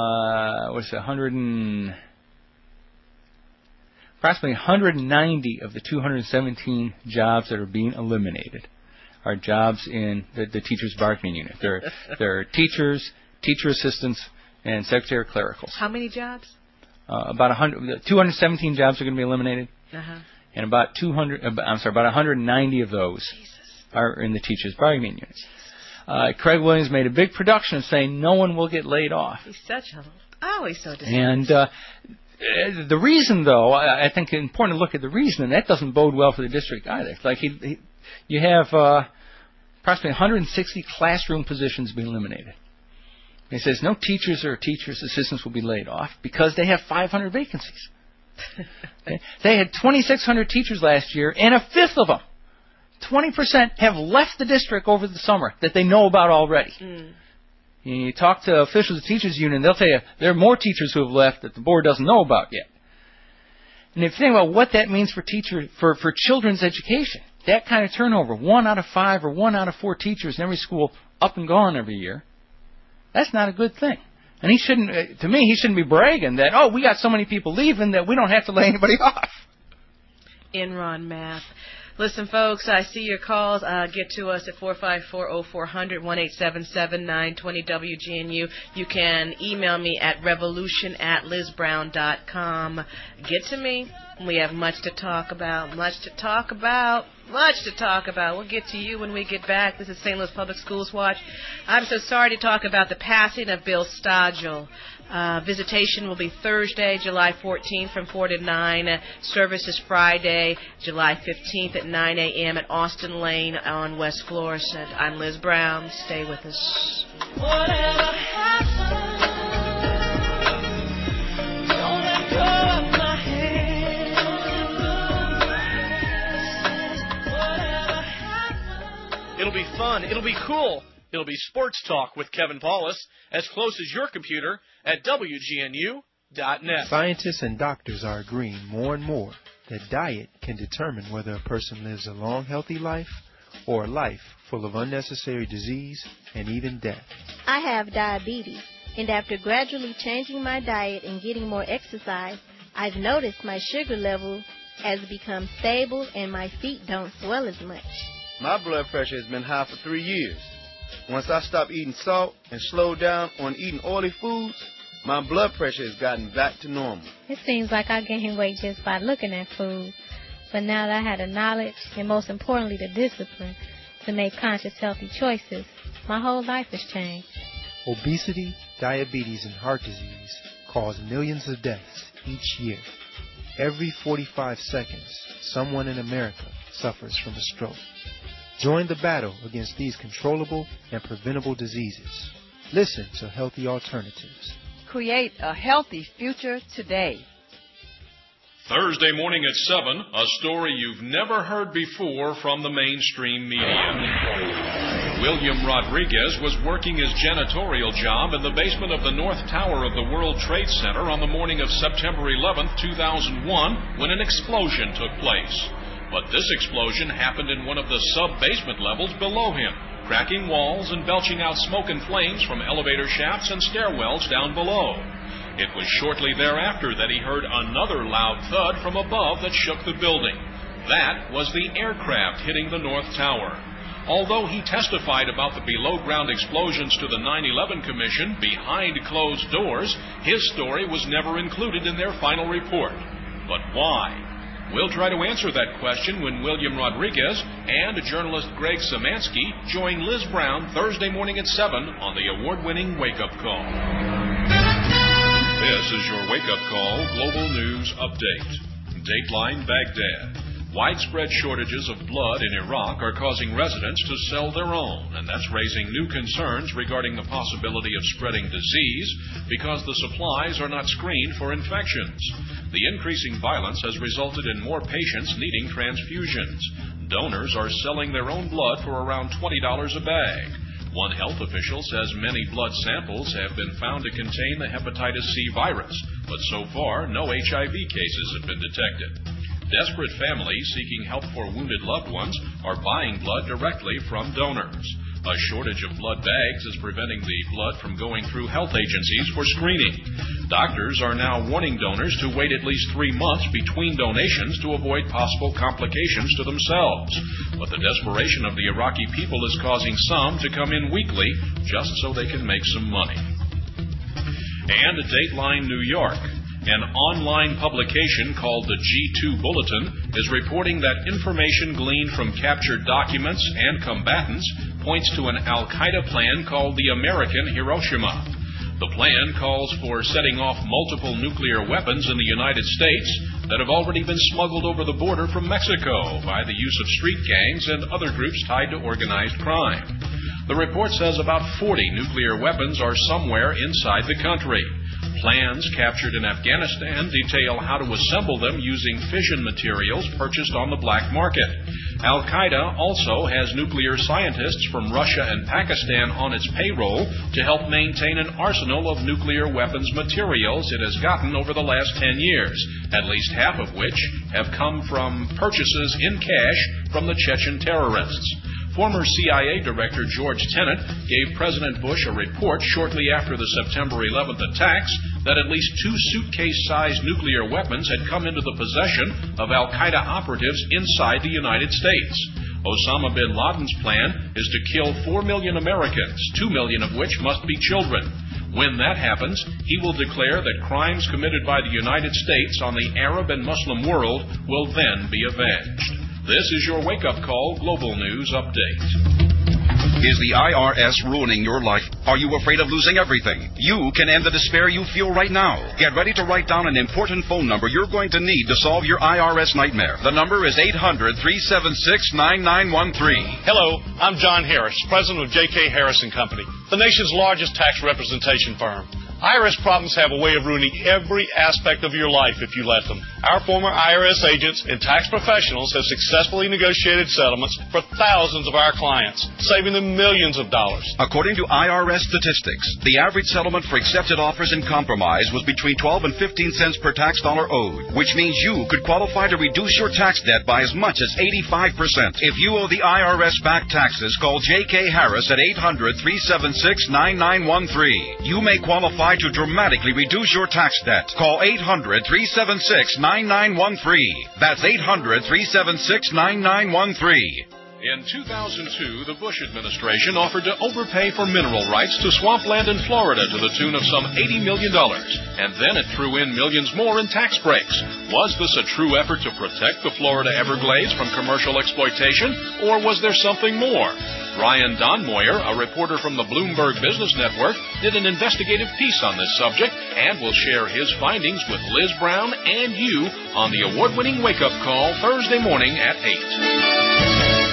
approximately 190 of the 217 jobs that are being eliminated are jobs in the teachers' bargaining unit. There are teachers, teacher assistants, and secretary clericals. How many jobs? About 217 jobs are going to be eliminated, and about 190 of those are in the teachers' bargaining units. Craig Williams made a big production of saying no one will get laid off. He's so disappointed. And the reason, though, I think it's important to look at the reason, and that doesn't bode well for the district either. It's like you have approximately 160 classroom positions being eliminated. He says no teachers or teachers' assistants will be laid off because they have 500 vacancies. Okay? They had 2,600 teachers last year, and a fifth of them, 20%, have left the district over the summer that they know about already. You talk to officials of the teachers union, they'll tell you there are more teachers who have left that the board doesn't know about yet. And if you think about what that means for children's education, that kind of turnover, 1 out of 5 or 1 out of 4 teachers in every school up and gone every year, that's not a good thing. And he shouldn't be bragging that, we got so many people leaving that we don't have to lay anybody off. Enron math. Listen, folks, I see your calls. Get to us at 454-0400, 1-877-920-WGNU. You can email me at revolution@lizbrown.com. Get to me. We have much to talk about. We'll get to you when we get back. This is St. Louis Public Schools Watch. I'm so sorry to talk about the passing of Bill Stodgel. Visitation will be Thursday, July 14th from 4 to 9. Service is Friday, July 15th at 9 a.m. at Austin Lane on West Florissant. I'm Liz Brown. Stay with us. Whatever happens, don't let go of my hand. Whatever happens. It'll be fun. It'll be cool. It'll be Sports Talk with Kevin Paulus, as close as your computer at WGNU.net. Scientists and doctors are agreeing more and more that diet can determine whether a person lives a long, healthy life or a life full of unnecessary disease and even death. I have diabetes, and after gradually changing my diet and getting more exercise, I've noticed my sugar level has become stable and my feet don't swell as much. My blood pressure has been high for 3 years. Once I stopped eating salt and slowed down on eating oily foods, my blood pressure has gotten back to normal. It seems like I gained weight just by looking at food. But now that I had the knowledge, and most importantly the discipline, to make conscious, healthy choices, my whole life has changed. Obesity, diabetes, and heart disease cause millions of deaths each year. Every 45 seconds, someone in America suffers from a stroke. Join the battle against these controllable and preventable diseases. Listen to Healthy Alternatives. Create a healthy future today. Thursday morning at 7, a story you've never heard before from the mainstream media. William Rodriguez was working his janitorial job in the basement of the North Tower of the World Trade Center on the morning of September 11, 2001, when an explosion took place. But this explosion happened in one of the sub-basement levels below him, cracking walls and belching out smoke and flames from elevator shafts and stairwells down below. It was shortly thereafter that he heard another loud thud from above that shook the building. That was the aircraft hitting the North Tower. Although he testified about the below-ground explosions to the 9/11 Commission behind closed doors, his story was never included in their final report. But why? We'll try to answer that question when William Rodriguez and journalist Greg Samansky join Liz Brown Thursday morning at 7 on the award-winning Wake Up Call. This is your Wake Up Call Global News Update. Dateline Baghdad. Widespread shortages of blood in Iraq are causing residents to sell their own, and that's raising new concerns regarding the possibility of spreading disease because the supplies are not screened for infections. The increasing violence has resulted in more patients needing transfusions. Donors are selling their own blood for around $20 a bag. One health official says many blood samples have been found to contain the hepatitis C virus, but so far no HIV cases have been detected. Desperate families seeking help for wounded loved ones are buying blood directly from donors. A shortage of blood bags is preventing the blood from going through health agencies for screening. Doctors are now warning donors to wait at least 3 months between donations to avoid possible complications to themselves. But the desperation of the Iraqi people is causing some to come in weekly just so they can make some money. And Dateline New York. An online publication called the G2 Bulletin is reporting that information gleaned from captured documents and combatants points to an Al-Qaeda plan called the American Hiroshima. The plan calls for setting off multiple nuclear weapons in the United States that have already been smuggled over the border from Mexico by the use of street gangs and other groups tied to organized crime. The report says about 40 nuclear weapons are somewhere inside the country. Plans captured in Afghanistan detail how to assemble them using fission materials purchased on the black market. Al-Qaeda also has nuclear scientists from Russia and Pakistan on its payroll to help maintain an arsenal of nuclear weapons materials it has gotten over the last 10 years, at least half of which have come from purchases in cash from the Chechen terrorists. Former CIA Director George Tenet gave President Bush a report shortly after the September 11th attacks that at least 2 suitcase-sized nuclear weapons had come into the possession of Al-Qaeda operatives inside the United States. Osama bin Laden's plan is to kill 4 million Americans, 2 million of which must be children. When that happens, he will declare that crimes committed by the United States on the Arab and Muslim world will then be avenged. This is your Wake Up Call Global News Update. Is the IRS ruining your life? Are you afraid of losing everything? You can end the despair you feel right now. Get ready to write down an important phone number you're going to need to solve your IRS nightmare. The number is 800-376-9913. Hello, I'm John Harris, president of J.K. Harris & Company, the nation's largest tax representation firm. IRS problems have a way of ruining every aspect of your life if you let them. Our former IRS agents and tax professionals have successfully negotiated settlements for thousands of our clients, saving them millions of dollars. According to IRS statistics, the average settlement for accepted offers in compromise was between 12 and 15 cents per tax dollar owed, which means you could qualify to reduce your tax debt by as much as 85%. If you owe the IRS back taxes, call J.K. Harris at 800-376-9913. You may qualify to dramatically reduce your tax debt. Call 800-376-9913. That's 800-376-9913. In 2002, the Bush administration offered to overpay for mineral rights to swampland in Florida to the tune of some $80 million. And then it threw in millions more in tax breaks. Was this a true effort to protect the Florida Everglades from commercial exploitation, or was there something more? Ryan Donmoyer, a reporter from the Bloomberg Business Network, did an investigative piece on this subject and will share his findings with Liz Brown and you on the award-winning Wake Up Call Thursday morning at 8.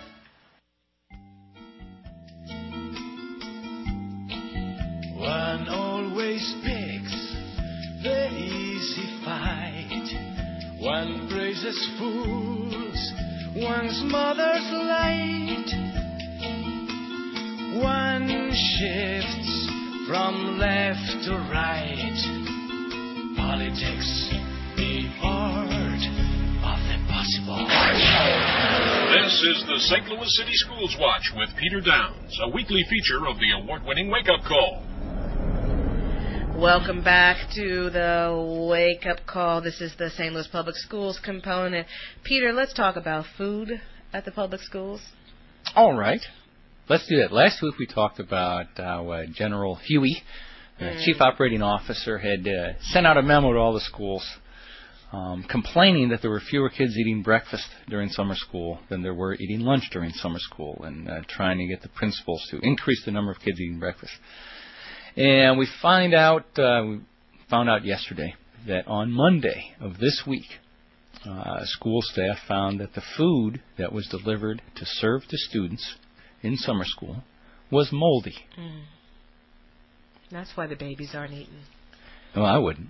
One always picks the easy fight. One praises fools, one smothers light. One shifts from left to right. Politics, the art of the possible. This is the St. Louis City Schools Watch with Peter Downs, a weekly feature of the award-winning Wake Up Call. Welcome back to the Wake Up Call. This is the St. Louis Public Schools component. Peter, let's talk about food at the public schools. All right. Let's do that. Last week we talked about General Huey, Chief Operating Officer, had sent out a memo to all the schools complaining that there were fewer kids eating breakfast during summer school than there were eating lunch during summer school, and trying to get the principals to increase the number of kids eating breakfast. And we found out yesterday that on Monday of this week, school staff found that the food that was delivered to serve to students in summer school was moldy. That's why the babies aren't eating. Well, I wouldn't.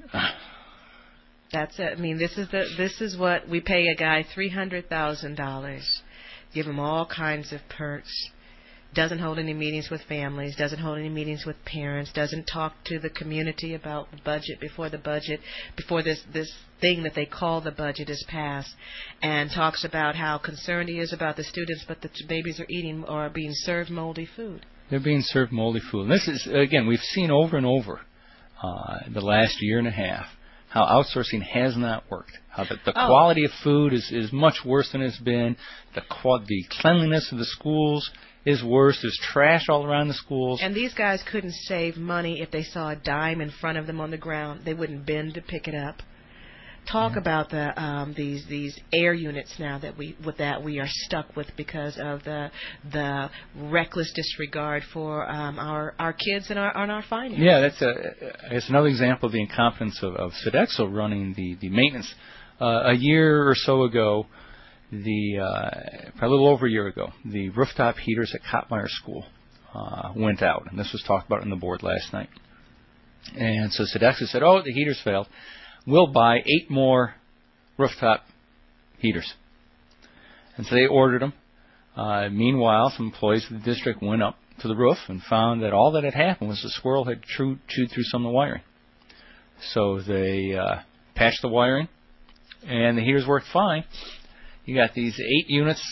That's it. I mean, this is what we pay a guy $300,000, give him all kinds of perks. Doesn't hold any meetings with families, doesn't hold any meetings with parents, doesn't talk to the community about the budget before this thing that they call the budget is passed, and talks about how concerned he is about the students, but the babies are eating or are being served moldy food. They're being served moldy food. And this is, again, we've seen over and over the last year and a half how outsourcing has not worked, how the quality of food is much worse than it's been, the cleanliness of the schools is worse. There's trash all around the schools. And these guys couldn't save money if they saw a dime in front of them on the ground. They wouldn't bend to pick it up. Talk about these air units now that we are stuck with because of the reckless disregard for our kids and our finances. Yeah, that's another example of the incompetence of Sodexo running the maintenance. A year or so ago, probably a little over a year ago, the rooftop heaters at Kottmeyer School went out, and this was talked about on the board last night. And so Sodexo said, the heaters failed. We'll buy 8 more rooftop heaters. And so they ordered them. Meanwhile, some employees of the district went up to the roof and found that all that had happened was the squirrel had chewed through some of the wiring. So they patched the wiring, and the heaters worked fine. You got these 8 units,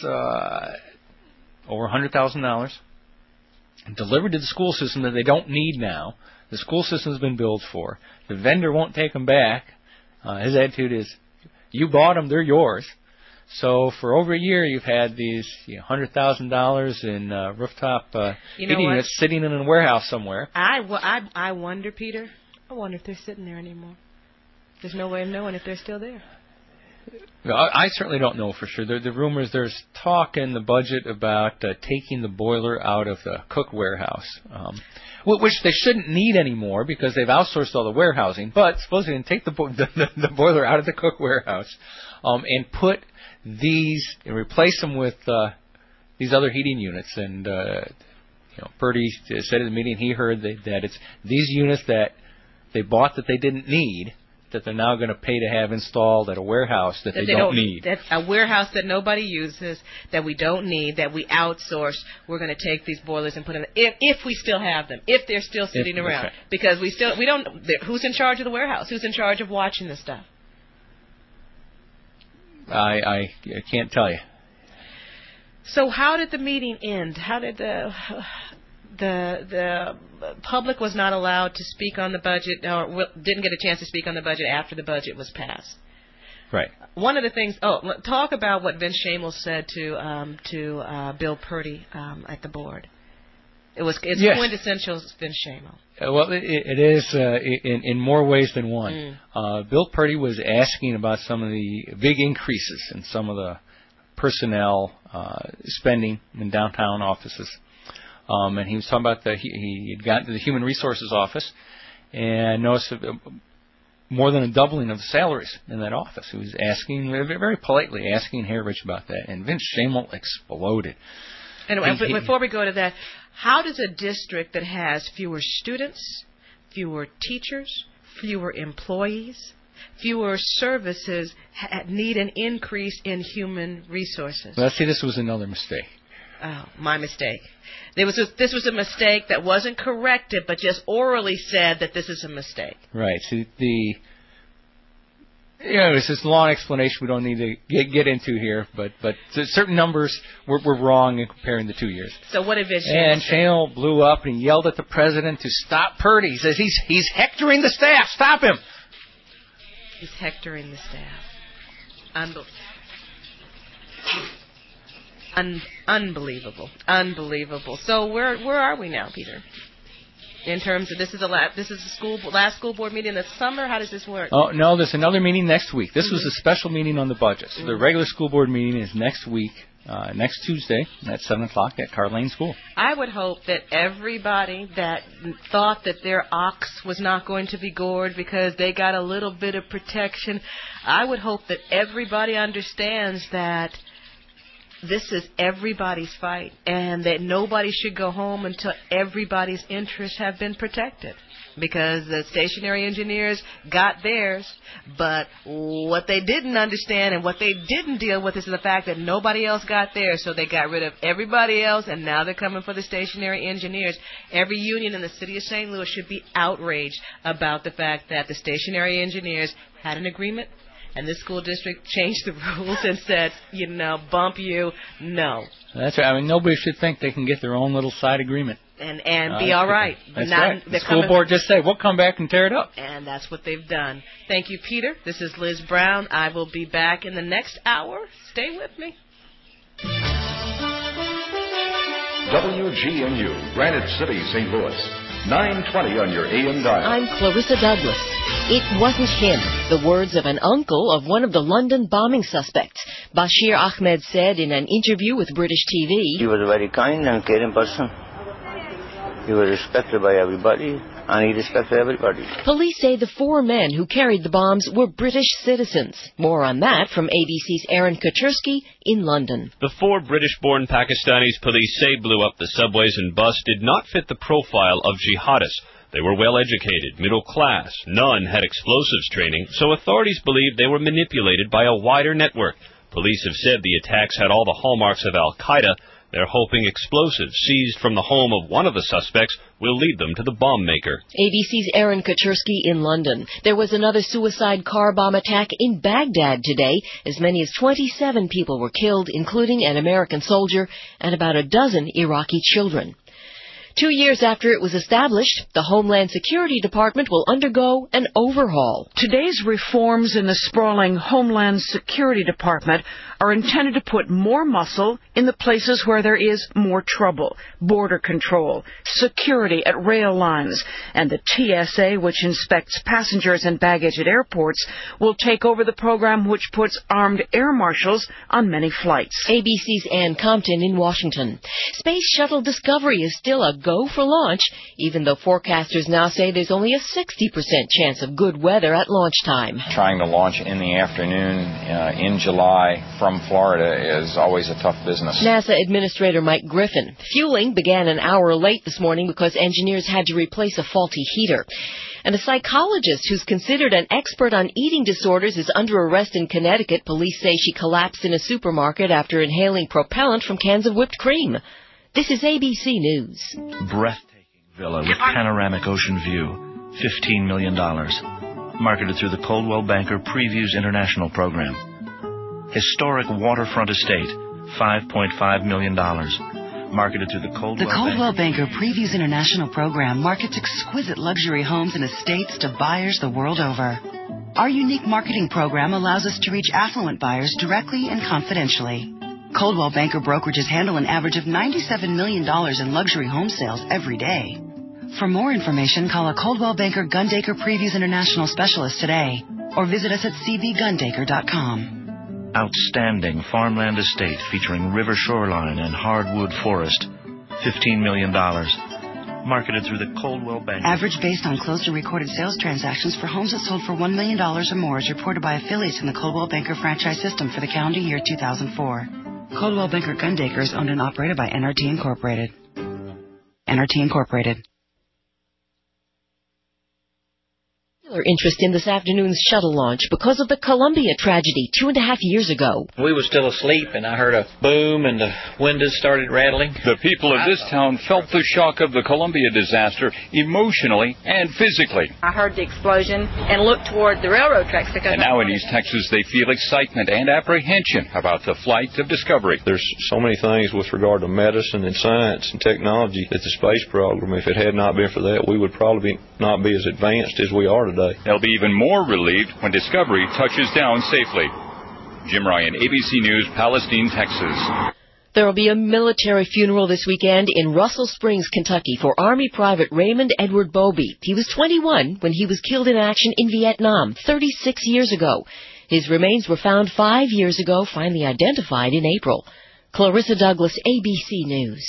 over $100,000, delivered to the school system that they don't need now. The school system's been billed for. The vendor won't take them back. His attitude is, you bought them, they're yours. So for over a year, you've had these $100,000 in rooftop heating units sitting in a warehouse somewhere. I wonder, Peter, if they're sitting there anymore. There's no way of knowing if they're still there. I certainly don't know for sure. The rumors, there's talk in the budget about taking the boiler out of the Cook warehouse, which they shouldn't need anymore because they've outsourced all the warehousing. But suppose they can take the boiler out of the Cook warehouse and put these and replace them with these other heating units. And Purdy said in the meeting he heard that it's these units that they bought that they didn't need, that they're now going to pay to have installed at a warehouse that they don't need. That's a warehouse that nobody uses, that we don't need, that we outsource. We're going to take these boilers and put them if we still have them, if they're still sitting around. Okay. Because we don't. Who's in charge of the warehouse? Who's in charge of watching this stuff? I can't tell you. So how did the meeting end? How did the public was not allowed to speak on the budget, or didn't get a chance to speak on the budget after the budget was passed? Right. One of the things. Talk about what Vince Shamel said to Bill Purdy at the board. It's quintessential Vince Shamel. Well, it is in more ways than one. Bill Purdy was asking about some of the big increases in some of the personnel spending in downtown offices. And he was talking about he had gotten to the Human Resources office and noticed more than a doubling of the salaries in that office. He was asking, very politely asking Harrich about that, and Vince Shamel exploded. Anyway, before we go to that, how does a district that has fewer students, fewer teachers, fewer employees, fewer services need an increase in human resources? Well, see, this was another mistake. Oh, my mistake. This was a mistake that wasn't corrected, but just orally said that this is a mistake. Right. See, It's this long explanation we don't need to get into here, but certain numbers were wrong in comparing the 2 years. So what did Vince And Shane blew up and yelled at the president to stop Purdy. He says he's hectoring the staff. Stop him. He's hectoring the staff. Unbelievable. So where are we now, Peter? In terms of this is the last school board meeting in the summer. How does this work? Oh no, there's another meeting next week. This was a special meeting on the budget. So the regular school board meeting is next week, next Tuesday at 7:00 at Carr Lane School. I would hope that everybody that thought that their ox was not going to be gored because they got a little bit of protection, I would hope that everybody understands that this is everybody's fight, and that nobody should go home until everybody's interests have been protected. Because the stationary engineers got theirs, but what they didn't understand and what they didn't deal with is the fact that nobody else got theirs, so they got rid of everybody else, and now they're coming for the stationary engineers. Every union in the city of St. Louis should be outraged about the fact that the stationary engineers had an agreement, and this school district changed the rules and said, bump you, no. That's right. I mean, nobody should think they can get their own little side agreement. And be all right. That's right. The school board just said, we'll come back and tear it up. And that's what they've done. Thank you, Peter. This is Liz Brown. I will be back in the next hour. Stay with me. WGNU, Granite City, St. Louis. 920 on your AM dial. I'm Clarissa Douglas. It wasn't him, the words of an uncle of one of the London bombing suspects. Bashir Ahmed said in an interview with British TV. He was a very kind and caring person. He was respected by everybody, and he respected everybody. Police say the 4 men who carried the bombs were British citizens. More on that from ABC's Aaron Kaczynski in London. The 4 British-born Pakistanis police say blew up the subways and bus did not fit the profile of jihadists. They were well-educated, middle-class. None had explosives training, so authorities believe they were manipulated by a wider network. Police have said the attacks had all the hallmarks of al-Qaeda. They're hoping explosives seized from the home of one of the suspects will lead them to the bomb maker. ABC's Aaron Kaczynski in London. There was another suicide car bomb attack in Baghdad today. As many as 27 people were killed, including an American soldier and about a dozen Iraqi children. 2 years after it was established, the Homeland Security Department will undergo an overhaul. Today's reforms in the sprawling Homeland Security Department are intended to put more muscle in the places where there is more trouble. Border control, security at rail lines, and the TSA, which inspects passengers and baggage at airports, will take over the program which puts armed air marshals on many flights. ABC's Ann Compton in Washington. Space Shuttle Discovery is still a go for launch, even though forecasters now say there's only a 60% chance of good weather at launch time. Trying to launch in the afternoon in July from Florida is always a tough business. NASA Administrator Mike Griffin. Fueling began an hour late this morning because engineers had to replace a faulty heater. And a psychologist who's considered an expert on eating disorders is under arrest in Connecticut. Police say she collapsed in a supermarket after inhaling propellant from cans of whipped cream. This is ABC News. Breathtaking villa with panoramic ocean view, $15 million. Marketed through the Coldwell Banker Previews International Program. Historic waterfront estate, $5.5 million. Marketed through the Coldwell Banker Previews International Program markets exquisite luxury homes and estates to buyers the world over. Our unique marketing program allows us to reach affluent buyers directly and confidentially. Coldwell Banker brokerages handle an average of $97 million in luxury home sales every day. For more information, call a Coldwell Banker Gundaker Previews International specialist today or visit us at cbgundaker.com. Outstanding farmland estate featuring river shoreline and hardwood forest, $15 million. Marketed through the Coldwell Banker. Average based on closed and recorded sales transactions for homes that sold for $1 million or more is reported by affiliates in the Coldwell Banker franchise system for the calendar year 2004. Coldwell Banker Gundaker is owned and operated by NRT Incorporated. NRT Incorporated. Interest in this afternoon's shuttle launch because of the Columbia tragedy 2.5 years ago. We were still asleep, and I heard a boom, and the windows started rattling. The people of this town felt the shock of the Columbia disaster emotionally and physically. I heard the explosion and looked toward the railroad tracks. And now in East Texas, they feel excitement and apprehension about the flight of Discovery. There's so many things with regard to medicine and science and technology that the space program, if it had not been for that, we would probably not be as advanced as we are today. They'll be even more relieved when Discovery touches down safely. Jim Ryan, ABC News, Palestine, Texas. There will be a military funeral this weekend in Russell Springs, Kentucky for Army Private Raymond Edward Bobby. He was 21 when he was killed in action in Vietnam 36 years ago. His remains were found 5 years ago, finally identified in April. Clarissa Douglas, ABC News.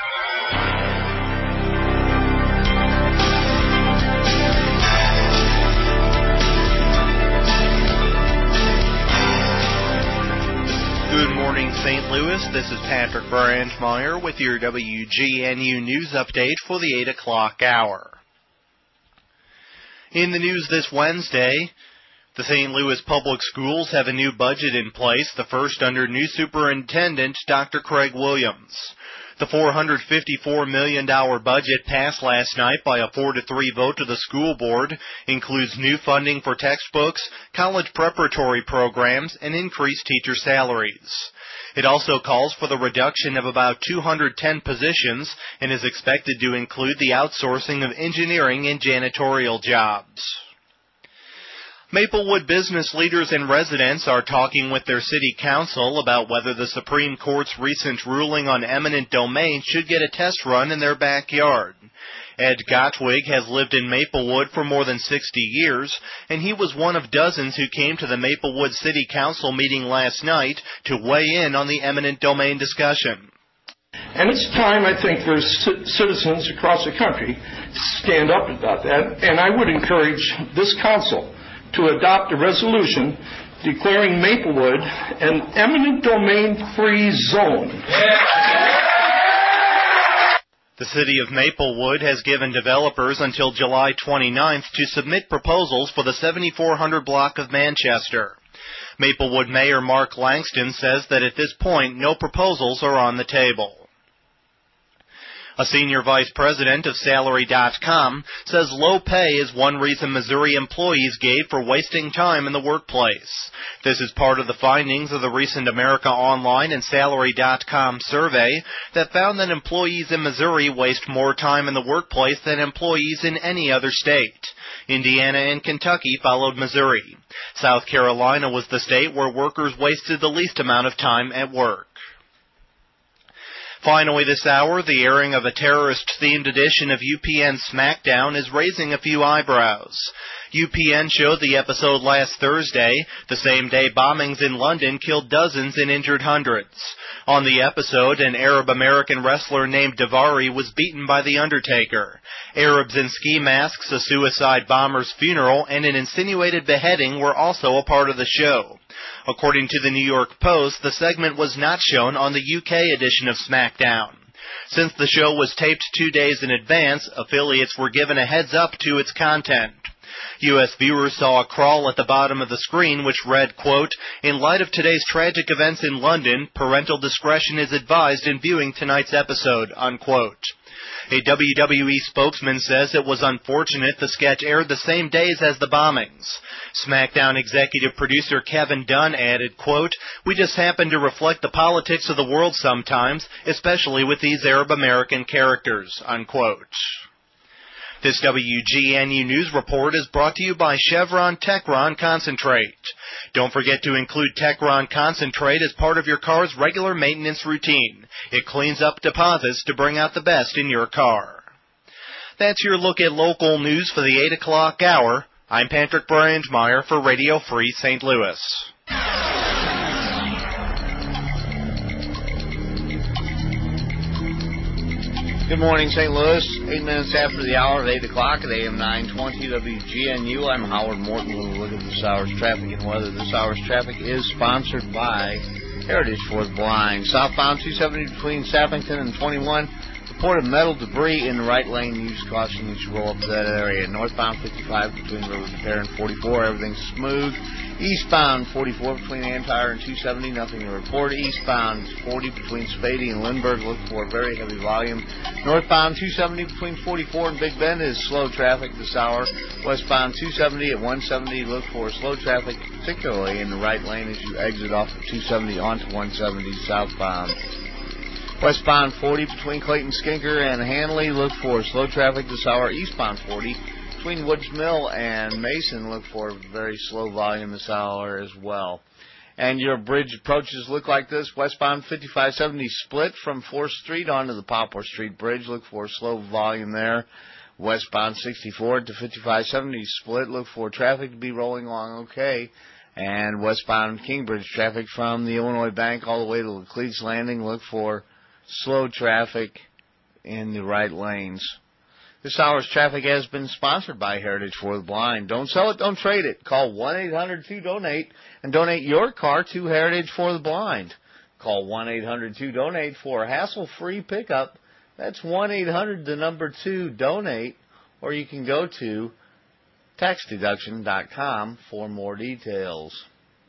Good morning, St. Louis. This is Patrick Brandmeier with your WGNU News Update for the 8 o'clock hour. In the news this Wednesday, the St. Louis Public Schools have a new budget in place, the first under new Superintendent Dr. Craig Williams. The $454 million budget passed last night by a 4-3 vote to the school board includes new funding for textbooks, college preparatory programs, and increased teacher salaries. It also calls for the reduction of about 210 positions and is expected to include the outsourcing of engineering and janitorial jobs. Maplewood business leaders and residents are talking with their city council about whether the Supreme Court's recent ruling on eminent domain should get a test run in their backyard. Ed Gottwig has lived in Maplewood for more than 60 years, and he was one of dozens who came to the Maplewood City Council meeting last night to weigh in on the eminent domain discussion. And it's time, I think, for citizens across the country to stand up about that, and I would encourage this council to adopt a resolution declaring Maplewood an eminent domain-free zone. The city of Maplewood has given developers until July 29th to submit proposals for the 7400 block of Manchester. Maplewood Mayor Mark Langston says that at this point, no proposals are on the table. A senior vice president of Salary.com says low pay is one reason Missouri employees gave for wasting time in the workplace. This is part of the findings of the recent America Online and Salary.com survey that found that employees in Missouri waste more time in the workplace than employees in any other state. Indiana and Kentucky followed Missouri. South Carolina was the state where workers wasted the least amount of time at work. Finally this hour, the airing of a terrorist-themed edition of UPN SmackDown is raising a few eyebrows. UPN showed the episode last Thursday, the same day bombings in London killed dozens and injured hundreds. On the episode, an Arab-American wrestler named Davari was beaten by The Undertaker. Arabs in ski masks, a suicide bomber's funeral, and an insinuated beheading were also a part of the show. According to the New York Post, the segment was not shown on the UK edition of SmackDown. Since the show was taped 2 days in advance, affiliates were given a heads-up to its content. U.S. viewers saw a crawl at the bottom of the screen which read, quote, "In light of today's tragic events in London, parental discretion is advised in viewing tonight's episode," unquote. A WWE spokesman says it was unfortunate the sketch aired the same days as the bombings. SmackDown executive producer Kevin Dunn added, quote, "We just happen to reflect the politics of the world sometimes, especially with these Arab American characters," unquote. This WGNU News Report is brought to you by Chevron Techron Concentrate. Don't forget to include Techron Concentrate as part of your car's regular maintenance routine. It cleans up deposits to bring out the best in your car. That's your look at local news for the 8 o'clock hour. I'm Patrick Brandmeier for Radio Free St. Louis. Good morning, St. Louis. 8 minutes after the hour of 8 o'clock at AM 920 WGNU. I'm Howard Morton. We'll look at this hour's traffic and weather. This hour's traffic is sponsored by Heritage for the Blind. Southbound 270 between Sappington and 21. reported metal debris in the right lane. Use caution as you roll up to that area. Northbound 55 between River Repair and 44. Everything's smooth. Eastbound 44 between Antire and 270. Nothing to report. Eastbound 40 between Spady and Lindbergh. Look for a very heavy volume. Northbound 270 between 44 and Big Bend is slow traffic this hour. Westbound 270 at 170. Look for slow traffic, particularly in the right lane as you exit off of 270 onto 170 southbound. Westbound 40 between Clayton Skinker and Hanley. Look for slow traffic this hour. Eastbound 40 between Woods Mill and Mason. Look for very slow volume this hour as well. And your bridge approaches look like this. Westbound 5570 split from 4th Street onto the Poplar Street Bridge. Look for slow volume there. Westbound 64 to 5570 split. Look for traffic to be rolling along okay. And westbound Kingbridge traffic from the Illinois Bank all the way to Laclede's Landing. Look for slow traffic in the right lanes. This hour's traffic has been sponsored by Heritage for the Blind. Don't sell it, don't trade it. Call 1-800-2DONATE and donate your car to Heritage for the Blind. Call 1-800-2DONATE for a hassle-free pickup. That's 1-800-2-DONATE, or you can go to taxdeduction.com for more details.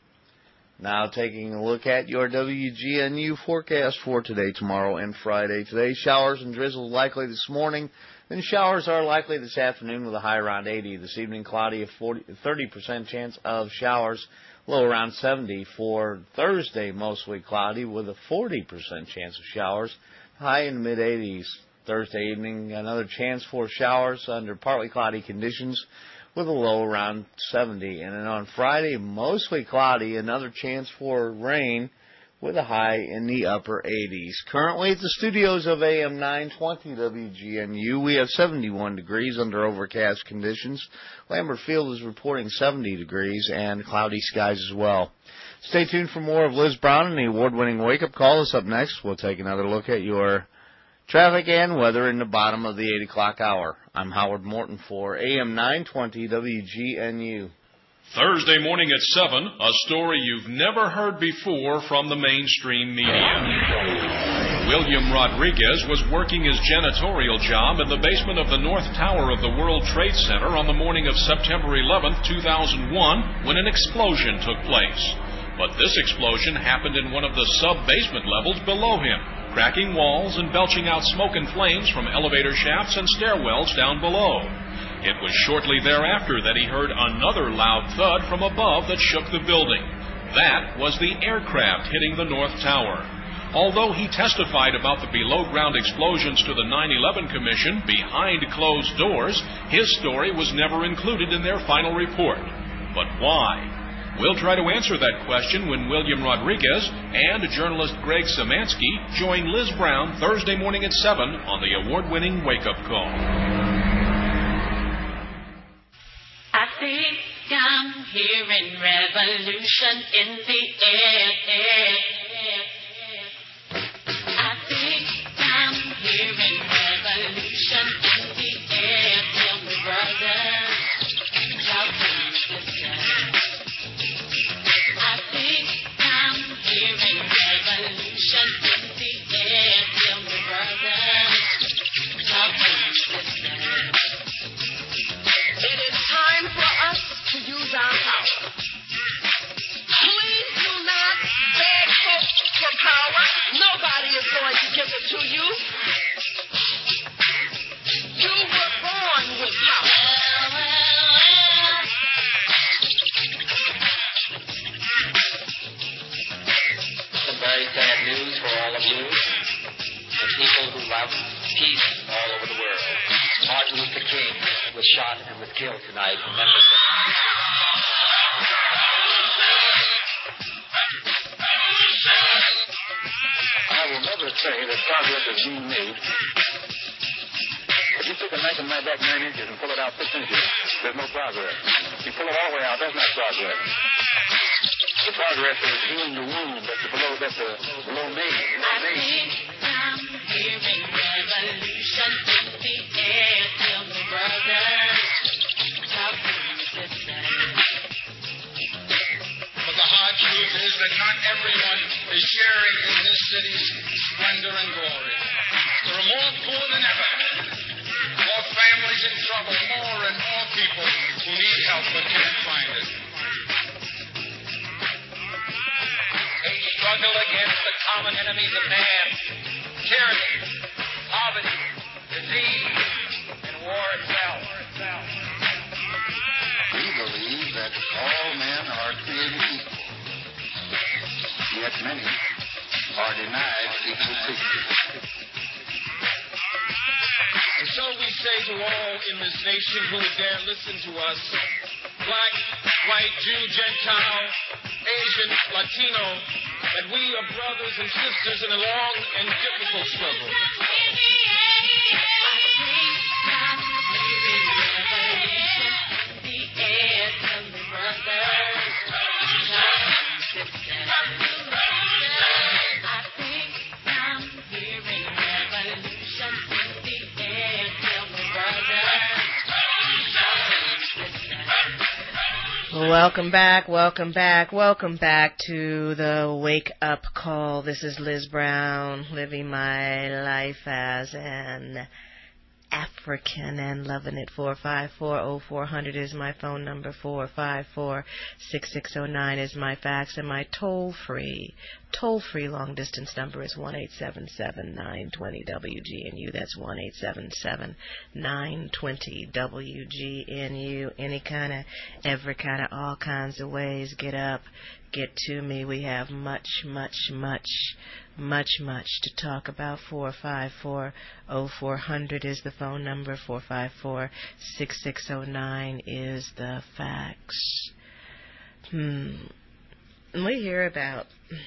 Now taking a look at your WGNU forecast for today, tomorrow, and Friday. Today, showers and drizzle likely this morning. Then showers are likely this afternoon with a high around 80. This evening, cloudy, a 30% chance of showers, low around 70. For Thursday, mostly cloudy with a 40% chance of showers, high in the mid-80s. Thursday evening, another chance for showers under partly cloudy conditions with a low around 70. And then on Friday, mostly cloudy, another chance for rain with a high in the upper 80s. Currently at the studios of AM 920 WGNU, we have 71 degrees under overcast conditions. Lambert Field is reporting 70 degrees and cloudy skies as well. Stay tuned for more of Liz Brown and the award-winning Wake Up Call. Us up next, we'll take another look at your traffic and weather in the bottom of the 8 o'clock hour. I'm Howard Morton for AM 920 WGNU. Thursday morning at 7, a story you've never heard before from the mainstream media. William Rodriguez was working his janitorial job in the basement of the North Tower of the World Trade Center on the morning of September 11, 2001, when an explosion took place. But this explosion happened in one of the sub-basement levels below him, cracking walls and belching out smoke and flames from elevator shafts and stairwells down below. It was shortly thereafter that he heard another loud thud from above that shook the building. That was the aircraft hitting the North Tower. Although he testified about the below-ground explosions to the 9/11 Commission behind closed doors, his story was never included in their final report. But why? We'll try to answer that question when William Rodriguez and journalist Greg Samansky join Liz Brown Thursday morning at 7 on the award-winning Wake Up Call. I think I'm hearing revolution in the air. I think I'm hearing revolution in the air. Tell me, brother, how can you listen? I think I'm hearing revolution in the air. Tell me, brother, how can you listen? It is time for us to use our power. Please do not beg folks for power. Nobody is going to give it to you. You were born with power. Some very sad news for all of you. The people who love peace all over the world. Martin Luther King was shot and was killed tonight in Memphis. I will never say that progress is being made. If you take a knife and knife back 9 inches and pull it out 6 inches, there's no progress. If you pull it all the way out, that's not progress. The progress is healing the wound that's below me. I think I'm hearing revolution in the air. Tell me, brother, how can you listen? For the high our truth is that not everyone is sharing in this city's splendor and glory. There are more poor than ever, more families in trouble, more and more people who need help but can't find it. They struggle against the common enemies of man: tyranny, poverty, disease, and war itself. We believe that all men are created equal, yet many are denied equal treatment. And so we say to all in this nation who would dare listen to us, black, white, Jew, Gentile, Asian, Latino, that we are brothers and sisters in a long and difficult struggle. Welcome back, welcome back, welcome back to the Wake Up Call. This is Liz Brown, living my life as an African and loving it. 454-0400 is my phone number. 454-6609 is my fax, and my toll-free long-distance number is 1-877-920-WGNU. That's 1-877-920-WGNU. Every kind of, all kinds of ways. Get up, get to me. We have much to talk about. 454-0400 is the phone number. 454-6609 is the fax. We hear about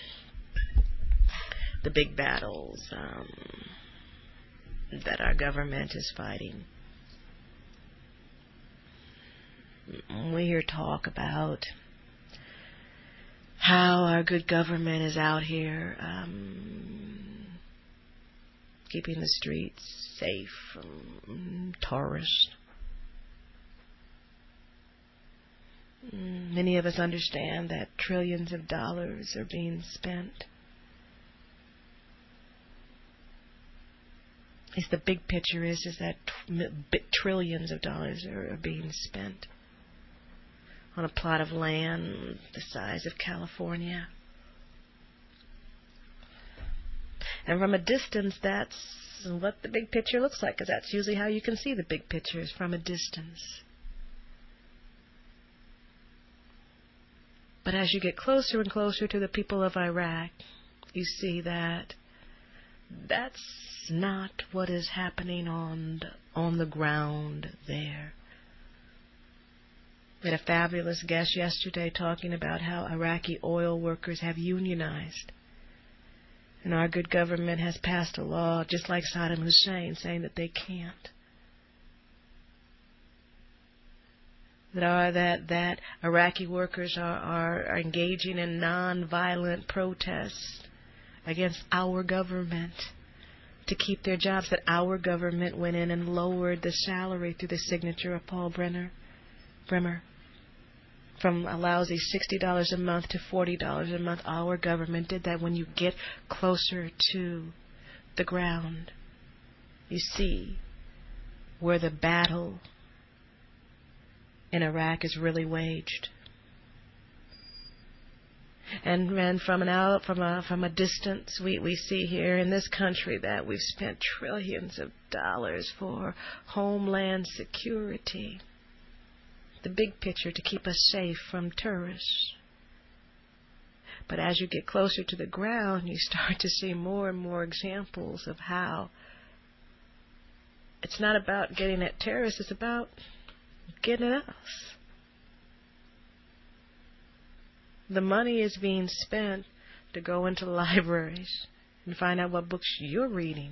the big battles that our government is fighting. We hear talk about how our good government is out here keeping the streets safe from terrorists. Many of us understand that trillions of dollars are being spent. The big picture is that trillions of dollars are being spent on a plot of land the size of California. And from a distance, that's what the big picture looks like, because that's usually how you can see the big pictures, from a distance. But as you get closer and closer to the people of Iraq, you see that that's not what is happening on the ground there. We had a fabulous guest yesterday talking about how Iraqi oil workers have unionized. And our good government has passed a law, just like Saddam Hussein, saying that they can't. That Iraqi workers are engaging in non-violent protests against our government to keep their jobs, that our government went in and lowered the salary through the signature of Paul Bremer from a lousy $60 a month to $40 a month. Our government did that. When you get closer to the ground, you see where the battle in Iraq is really waged. And from a distance, we see here in this country that we've spent trillions of dollars for homeland security. The big picture, to keep us safe from terrorists. But as you get closer to the ground, you start to see more and more examples of how it's not about getting at terrorists, it's about getting at us. The money is being spent to go into libraries and find out what books you're reading.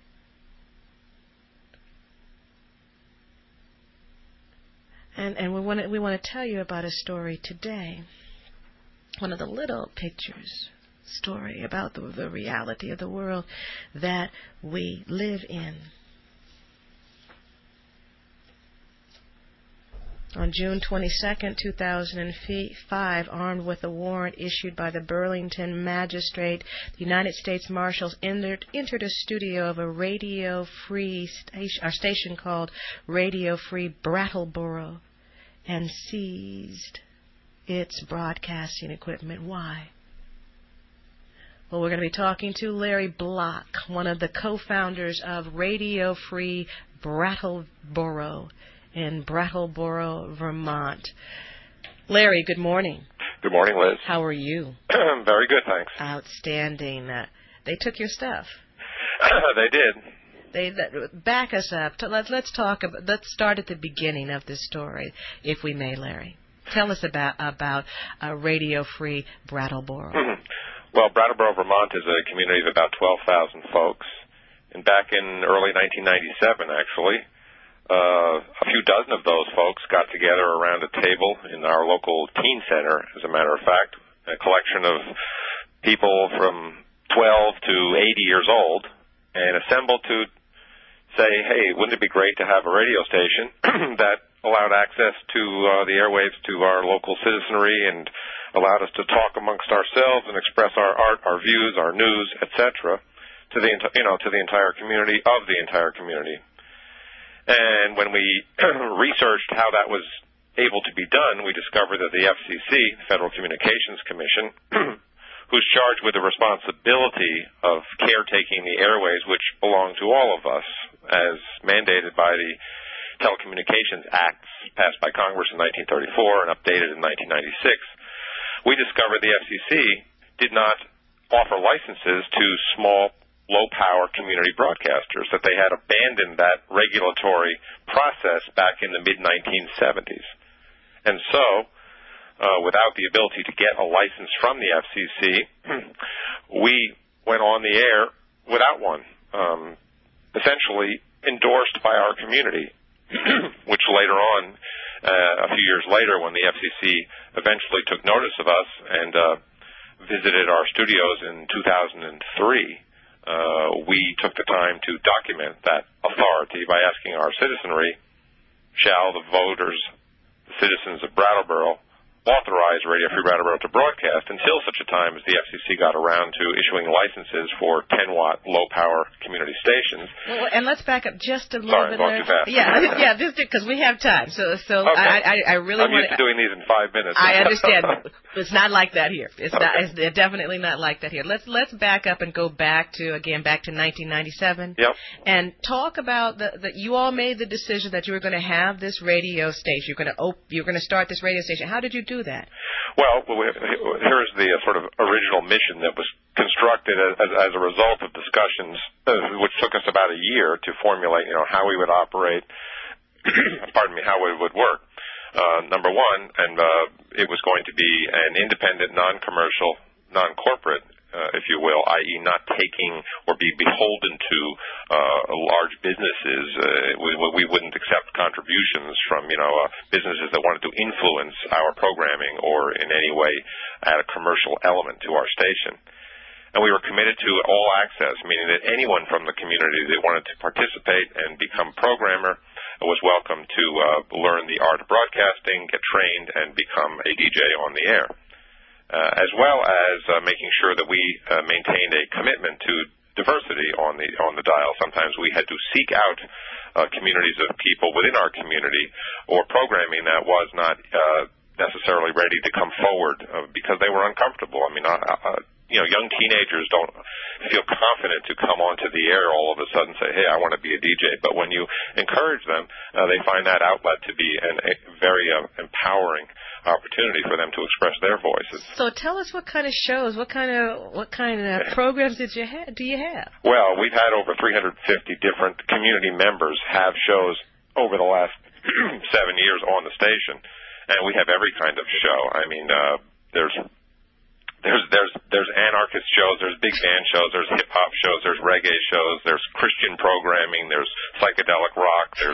And we want to tell you about a story today, one of the little pictures story about the reality of the world that we live in. On June 22, 2005, armed with a warrant issued by the Burlington magistrate, the United States Marshals entered a studio of a radio-free station called Radio Free Brattleboro and seized its broadcasting equipment. Why? Well, we're going to be talking to Larry Block, one of the co-founders of Radio Free Brattleboro in Brattleboro, Vermont. Larry, good morning. Good morning, Liz. How are you? Very good, thanks. Outstanding. They took your stuff. They did. Back us up. Let's start at the beginning of this story, if we may, Larry. Tell us about Radio Free Brattleboro. Mm-hmm. Well, Brattleboro, Vermont is a community of about 12,000 folks. And back in early 1997, actually, a few dozen of those folks got together around a table in our local teen center, as a matter of fact, a collection of people from 12 to 80 years old, and assembled to say, hey, wouldn't it be great to have a radio station that allowed access to the airwaves to our local citizenry and allowed us to talk amongst ourselves and express our art, our views, our news, etc., to the entire community of the entire community. And when we researched how that was able to be done, we discovered that the FCC, Federal Communications Commission, who's charged with the responsibility of caretaking the airways, which belong to all of us, as mandated by the Telecommunications Acts passed by Congress in 1934 and updated in 1996, we discovered the FCC did not offer licenses to small, low-power community broadcasters, that they had abandoned that regulatory process back in the mid-1970s. And so, without the ability to get a license from the FCC, we went on the air without one, essentially endorsed by our community, which later on, a few years later, when the FCC eventually took notice of us and visited our studios in 2003, we took the time to document that authority by asking our citizenry, shall the voters, the citizens of Brattleboro, authorize Radio Free Brattleboro to broadcast until such a time as the FCC got around to issuing licenses for 10-watt low-power community stations. Well, and let's back up just a little bit. Sorry, I'm going too fast. Yeah, just because we have time. So okay. I really I'm want used to doing these in 5 minutes. I understand. It's not like that here. It's definitely not like that here. Let's back up and go back to 1997. Yep. And talk about that you all made the decision that you were going to have this radio station. You're going to start this radio station. How did you do that? Well, here's the sort of original mission that was constructed as a result of discussions, which took us about a year to formulate, how we would operate, how it would work. Number one, and it was going to be an independent, non-commercial, non-corporate, if you will, i.e. not taking or be beholden to large businesses. We wouldn't accept contributions from, businesses that wanted to influence our programming or in any way add a commercial element to our station. And we were committed to all access, meaning that anyone from the community that wanted to participate and become programmer was welcome to learn the art of broadcasting, get trained, and become a DJ on the air. As well as making sure that we maintained a commitment to diversity on the dial. Sometimes we had to seek out communities of people within our community or programming that was not necessarily ready to come forward because they were uncomfortable. I mean, young teenagers don't feel confident to come onto the air all of a sudden and say, hey, I want to be a DJ. But when you encourage them, they find that outlet to be a very empowering opportunity for them to express their voices. So tell us what kind of shows, what kind of programs do you have? Well, we've had over 350 different community members have shows over the last 7 years on the station, and we have every kind of show. I mean, there's anarchist shows, there's big band shows, there's hip hop shows, there's reggae shows, there's Christian programming, there's psychedelic rock, there's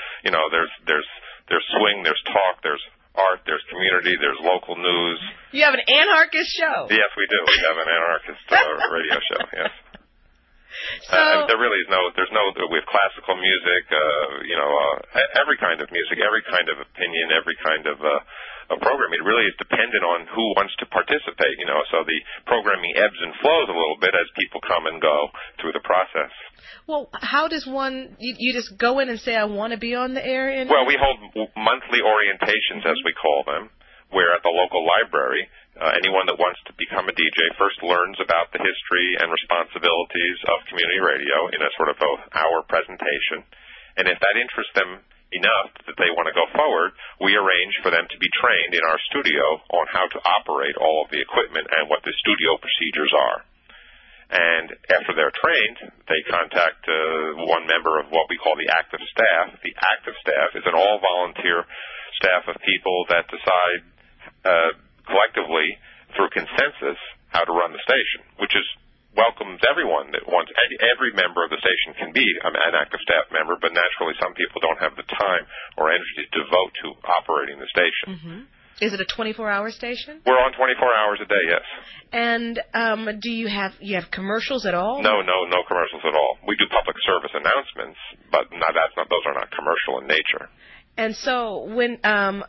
swing, there's talk, there's art, there's community, there's local news. You have an anarchist show? Yes, we do. We have an anarchist radio show, yes. There really is we have classical music, every kind of music, every kind of opinion, every kind of program. It really is dependent on who wants to participate, so the programming ebbs and flows a little bit as people come and go through the process. Well, how does you just go in and say, I want to be on the air? Well, we hold monthly orientations, as we call them, where at the local library, anyone that wants to become a DJ first learns about the history and responsibilities of community radio in a sort of hour presentation. And if that interests them enough that they want to go forward, we arrange for them to be trained in our studio on how to operate all of the equipment and what the studio procedures are. And after they're trained, they contact one member of what we call the active staff. The active staff is an all-volunteer staff of people that decide collectively through consensus how to run the station, which welcomes everyone that wants. Every member of the station can be an active staff member, but naturally some people don't have the time or energy to devote to operating the station. Mm-hmm. Is it a 24-hour station? We're on 24 hours a day, yes. And do you have commercials at all? No commercials at all. We do public service announcements, but those are not commercial in nature. And so when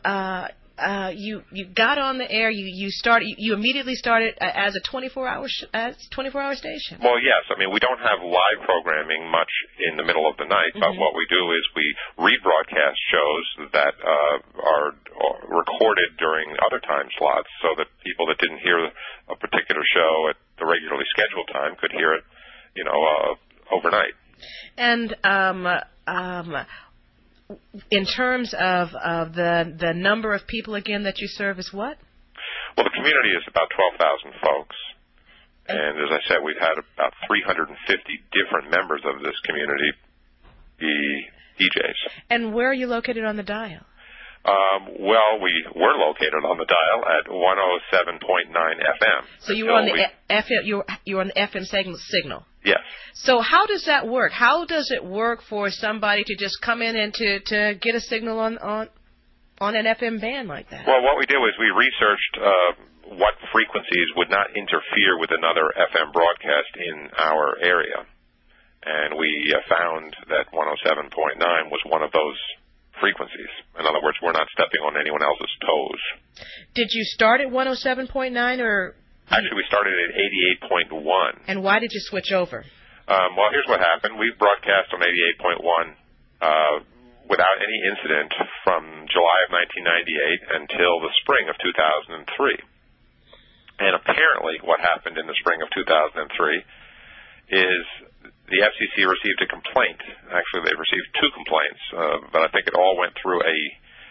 you got on the air, you immediately started as a 24-hour station. Well, yes. I mean, we don't have live programming much in the middle of the night, but what we do is we rebroadcast shows that are recorded during other time slots, so that people that didn't hear a particular show at the regularly scheduled time could hear it, overnight. And in terms of the number of people, again, that you serve is what? Well, the community is about 12,000 folks. And as I said, we've had about 350 different members of this community be DJs. And where are you located on the dial? Well, we were located on the dial at 107.9 FM. So you were on the FM. You were on the FM signal. Yes. So how does that work? How does it work for somebody to just come in and to get a signal on an FM band like that? Well, what we did was we researched what frequencies would not interfere with another FM broadcast in our area, and we found that 107.9 was one of those frequencies. In other words, we're not stepping on anyone else's toes. Did you start at 107.9 or? Actually, we started at 88.1. And why did you switch over? Well, here's what happened. We broadcast on 88.1 without any incident from July of 1998 until the spring of 2003. And apparently what happened in the spring of 2003 is the FCC received a complaint. Actually, they received two complaints, but I think it all went through a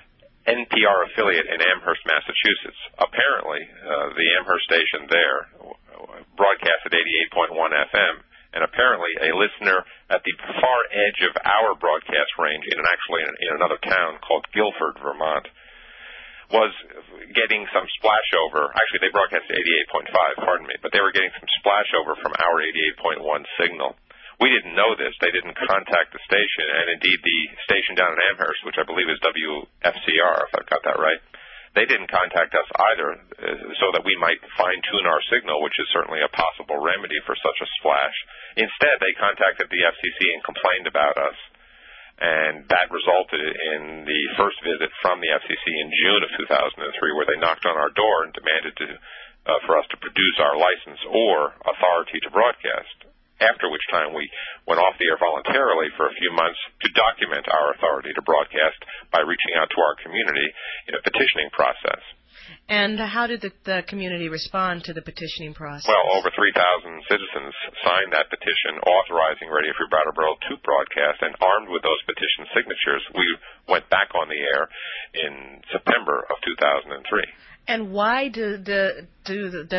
NPR affiliate in Amherst, Massachusetts. Apparently, the Amherst station there broadcast at 88.1 FM, and apparently a listener at the far edge of our broadcast range in another town called Guilford, Vermont, was getting some splashover. Actually, they broadcast at 88.5, pardon me, but they were getting some splashover from our 88.1 signal. We didn't know this. They didn't contact the station, and indeed the station down in Amherst, which I believe is WFCR, if I've got that right, they didn't contact us either so that we might fine-tune our signal, which is certainly a possible remedy for such a splash. Instead, they contacted the FCC and complained about us, and that resulted in the first visit from the FCC in June of 2003, where they knocked on our door and demanded for us to produce our license or authority to broadcast. After which time we went off the air voluntarily for a few months to document our authority to broadcast by reaching out to our community in a petitioning process. And how did the community respond to the petitioning process? Well, over 3,000 citizens signed that petition authorizing Radio Free Brattleboro to broadcast, and armed with those petition signatures, we went back on the air in September of 2003. And why do 3,000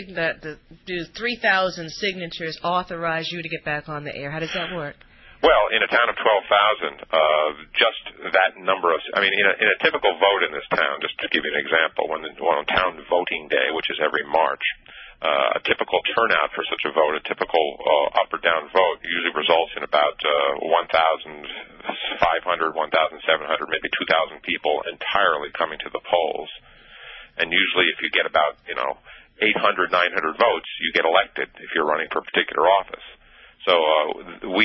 signatures authorize you to get back on the air? How does that work? Well, in a town of 12,000, just that number of, in a typical vote in this town, just to give you an example, when on town voting day, which is every March, a typical turnout for such a vote, a typical up or down vote, usually results in about 1,500, 1,700, maybe 2,000 people entirely coming to the polls. And usually if you get about, 800, 900 votes, you get elected if you're running for a particular office. So we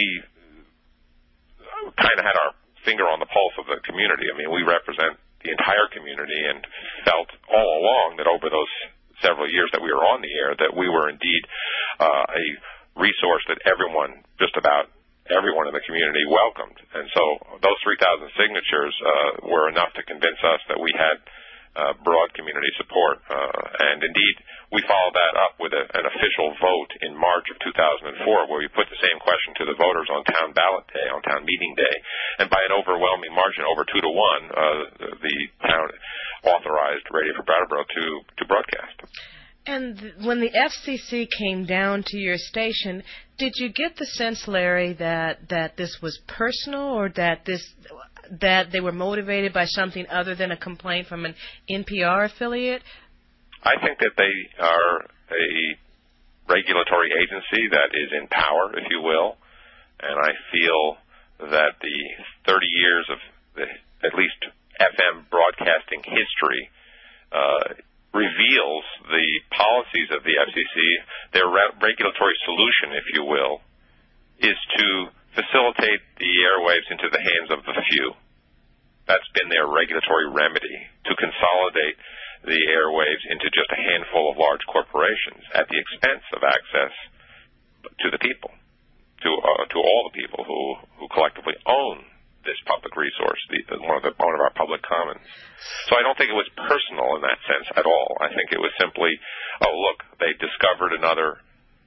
kind of had our finger on the pulse of the community. I mean, we represent the entire community and felt all along that over those several years that we were on the air that we were indeed a resource that everyone, just about everyone in the community, welcomed. And so those 3,000 signatures were enough to convince us that we had broad community support. And indeed, we followed that up with an official vote in March of 2004 where we put the same question to the voters on town ballot day, on town meeting day. And by an overwhelming margin, over 2-1, the town authorized Radio for Brattleboro to broadcast. And when the FCC came down to your station, did you get the sense, Larry, that this was personal, or that they were motivated by something other than a complaint from an NPR affiliate? I think that they are a regulatory agency that is in power, if you will, and I feel that the 30 years of at least FM broadcasting history reveals the policies of the FCC. Their regulatory solution, if you will, is to facilitate the airwaves into the hands of the few. That's been their regulatory remedy, to consolidate the airwaves into just a handful of large corporations at the expense of access to the people, to all the people who collectively own this public resource, one of our public commons. So I don't think it was personal in that sense at all. I think it was simply, oh, look, they discovered another,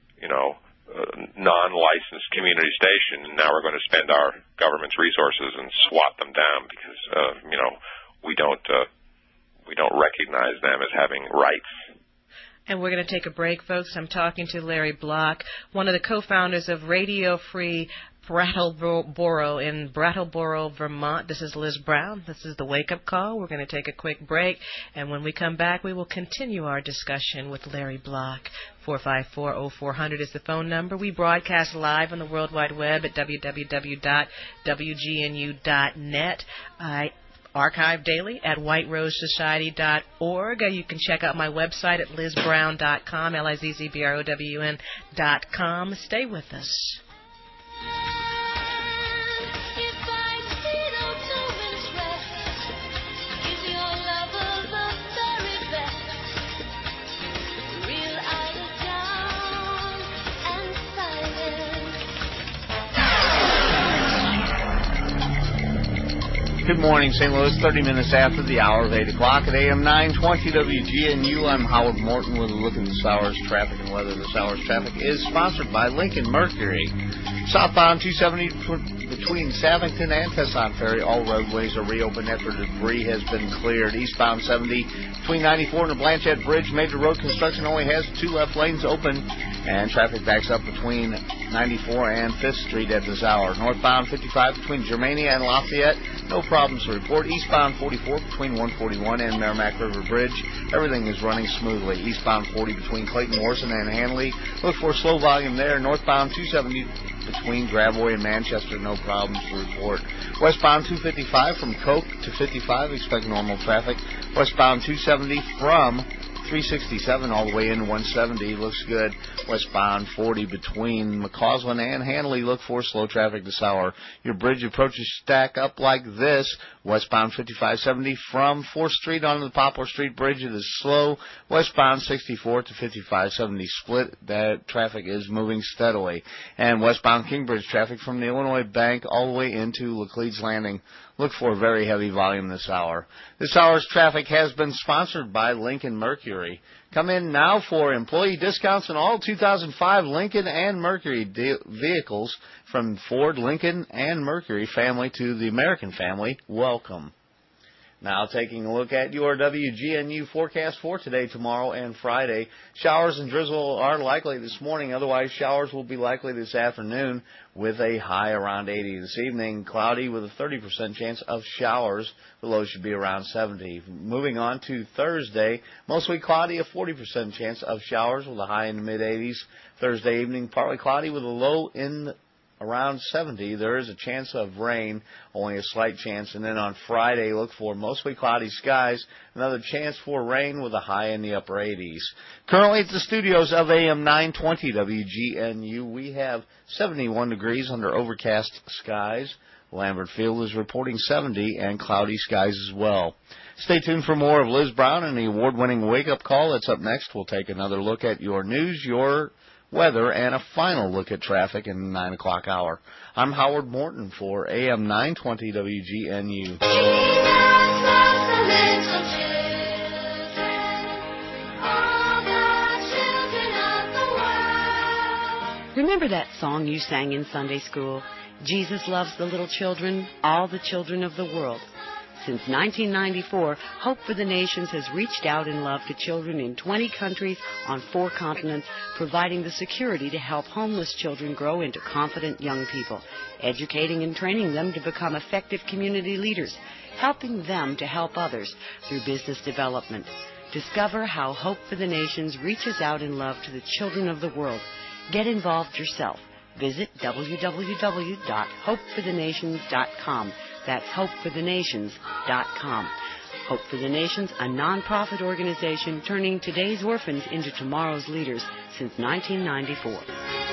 non-licensed community station, and now we're going to spend our government's resources and swat them down because, we don't recognize them as having rights. And we're going to take a break, folks. I'm talking to Larry Block, one of the co-founders of Radio Free Brattleboro in Brattleboro, Vermont. This is Liz Brown. This is the Wake Up Call. We're going to take a quick break, and when we come back, we will continue our discussion with Larry Block. 454-0400 is the phone number. We broadcast live on the World Wide Web at www.wgnu.net. I archive daily at whiterosesociety.org. You can check out my website at lizbrown.com, LIZZBROWN.com. Stay with us. Good morning, St. Louis. 30 minutes after the hour of 8 o'clock at AM 920 WGNU. I'm Howard Morton with a look at this hour's traffic and weather. This hour's traffic is sponsored by Lincoln Mercury. Southbound 270 between Savington and Tesson Ferry, all roadways are reopened after debris has been cleared. Eastbound 70 between 94 and the Blanchette Bridge, major road construction only has 2 left lanes open, and traffic backs up between 94 and 5th Street at this hour. Northbound 55 between Germania and Lafayette, no problems to report. Eastbound 44 between 141 and Merrimack River Bridge, everything is running smoothly. Eastbound 40 between Clayton Morrison and Hanley, look for slow volume there. Northbound 270 between Gravois and Manchester, no problems to report. Westbound 255 from Coke to 55, expect normal traffic. Westbound 270 from 367 all the way into 170, looks good. Westbound 40 between McCausland and Hanley, look for slow traffic this hour. Your bridge approaches stack up like this. Westbound 5570 from 4th Street onto the Poplar Street Bridge, it is slow. Westbound 64 to 5570 split, that traffic is moving steadily. And westbound Kingbridge traffic from the Illinois Bank all the way into Laclede's Landing, look for very heavy volume this hour. This hour's traffic has been sponsored by Lincoln Mercury. Come in now for employee discounts on all 2005 Lincoln and Mercury vehicles from Ford, Lincoln, and Mercury family to the American family. Welcome. Now taking a look at your WGNU forecast for today, tomorrow, and Friday. Showers and drizzle are likely this morning. Otherwise, showers will be likely this afternoon with a high around 80. This evening, cloudy with a 30% chance of showers. The low should be around 70. Moving on to Thursday, mostly cloudy, a 40% chance of showers with a high in the mid-80s. Thursday evening, partly cloudy with a low in around 70. There is a chance of rain, only a slight chance. And then on Friday, look for mostly cloudy skies, another chance for rain with a high in the upper 80s. Currently at the studios of AM 920 WGNU, we have 71 degrees under overcast skies. Lambert Field is reporting 70 and cloudy skies as well. Stay tuned for more of Liz Brown and the award-winning wake-up call. That's up next. We'll take another look at your news, your weather, and a final look at traffic in the 9 o'clock hour. I'm Howard Morton for AM 920 WGNU. Remember that song you sang in Sunday school? Jesus loves the little children, all the children of the world. Since 1994, Hope for the Nations has reached out in love to children in 20 countries on 4 continents, providing the security to help homeless children grow into confident young people, educating and training them to become effective community leaders, helping them to help others through business development. Discover how Hope for the Nations reaches out in love to the children of the world. Get involved yourself. Visit www.hopeforthenations.com. That's hopeforthenations.com. Hope for the Nations, a non-profit organization turning today's orphans into tomorrow's leaders since 1994.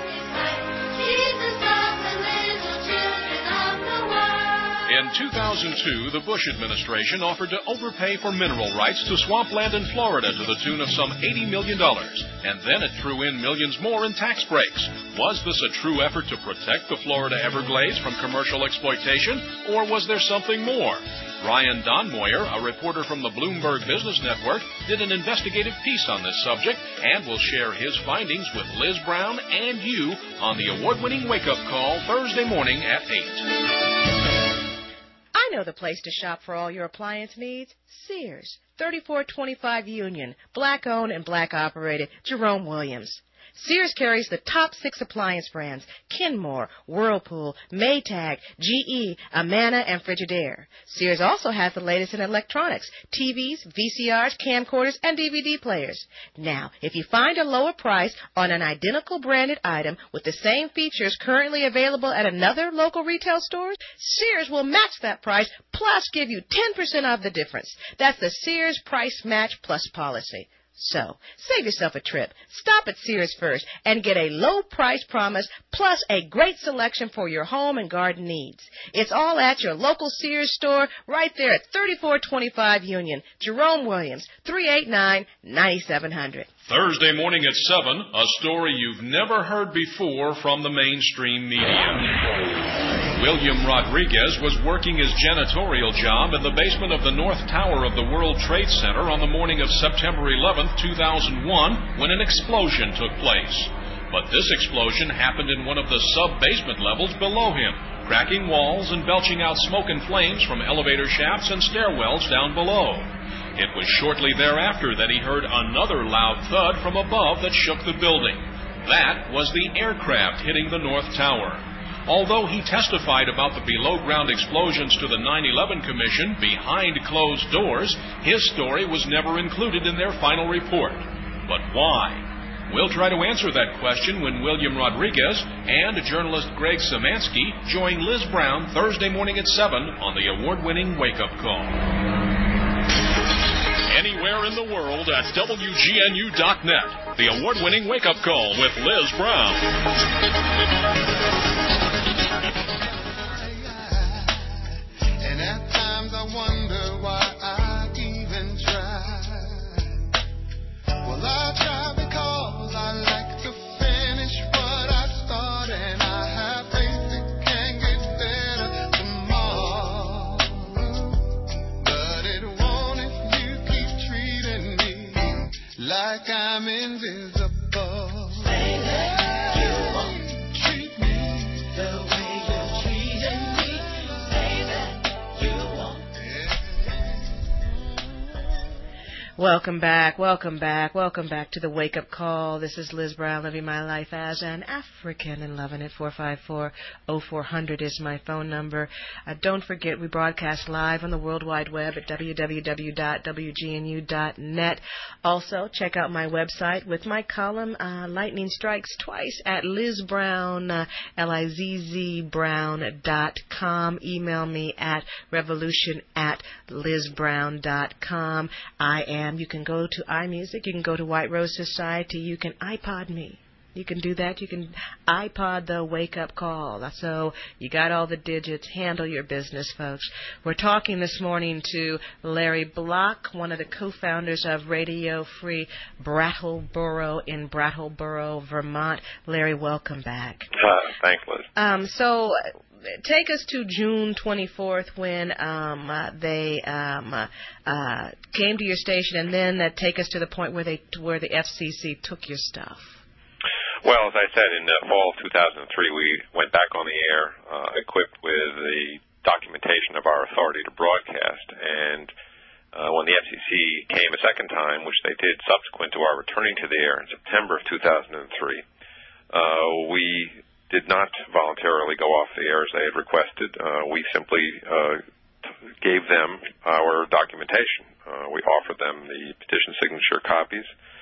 In 2002, the Bush administration offered to overpay for mineral rights to swampland in Florida to the tune of some $80 million, and then it threw in millions more in tax breaks. Was this a true effort to protect the Florida Everglades from commercial exploitation, or was there something more? Ryan Donmoyer, a reporter from the Bloomberg Business Network, did an investigative piece on this subject and will share his findings with Liz Brown and you on the award-winning wake-up call Thursday morning at 8. I know the place to shop for all your appliance needs. Sears, 3425 Union, black-owned and black-operated, Jerome Williams. Sears carries the top 6 appliance brands: Kenmore, Whirlpool, Maytag, GE, Amana, and Frigidaire. Sears also has the latest in electronics: TVs, VCRs, camcorders, and DVD players. Now, if you find a lower price on an identical branded item with the same features currently available at another local retail store, Sears will match that price plus give you 10% off the difference. That's the Sears Price Match Plus policy. So, save yourself a trip. Stop at Sears first and get a low price promise plus a great selection for your home and garden needs. It's all at your local Sears store right there at 3425 Union. Jerome Williams, 389-9700. Thursday morning at 7, a story you've never heard before from the mainstream media. William Rodriguez was working his janitorial job in the basement of the North Tower of the World Trade Center on the morning of September 11, 2001, when an explosion took place. But this explosion happened in one of the sub-basement levels below him, cracking walls and belching out smoke and flames from elevator shafts and stairwells down below. It was shortly thereafter that he heard another loud thud from above that shook the building. That was the aircraft hitting the North Tower. Although he testified about the below-ground explosions to the 9/11 Commission behind closed doors, his story was never included in their final report. But why? We'll try to answer that question when William Rodriguez and journalist Greg Szymanski join Liz Brown Thursday morning at 7 on the award-winning Wake Up Call. Anywhere in the world at WGNU.net, the award-winning Wake Up Call with Liz Brown. And at times I wonder why I even try. Well, I try because I like to finish what I start, and I have faith it can get better tomorrow. But it won't if you keep treating me like I'm invisible. Welcome back, welcome back, welcome back to the Wake Up Call. This is Liz Brown, living my life as an African and loving it. 454-0400 is my phone number. Don't forget, we broadcast live on the World Wide Web at www.wgnu.net. Also, check out my website with my column, Lightning Strikes Twice, at Liz Brown, LIZZBrown.com. Email me at revolution@lizbrown.com. You can go to iMusic, you can go to White Rose Society, you can iPod me. You can do that. You can iPod the Wake Up Call. So you got all the digits. Handle your business, folks. We're talking this morning to Larry Block, one of the co-founders of Radio Free Brattleboro in Brattleboro, Vermont. Larry, welcome back. Thanks, Liz. So take us to June 24th when they came to your station, and then take us to the point where the FCC took your stuff. Well, as I said, in the fall of 2003, we went back on the air equipped with the documentation of our authority to broadcast. And when the FCC came a second time, which they did subsequent to our returning to the air in September of 2003, we did not voluntarily go off the air as they had requested. We simply gave them our documentation. We offered them the petition signature copies,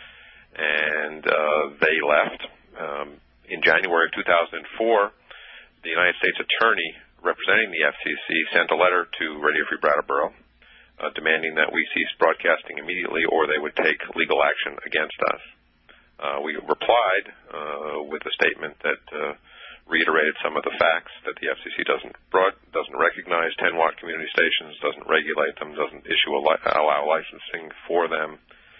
and they left. In January of 2004, the United States Attorney representing the FCC sent a letter to Radio Free Brattleboro demanding that we cease broadcasting immediately or they would take legal action against us. We replied with a statement that reiterated some of the facts, that the FCC doesn't recognize 10-watt community stations, doesn't regulate them, doesn't allow licensing for them.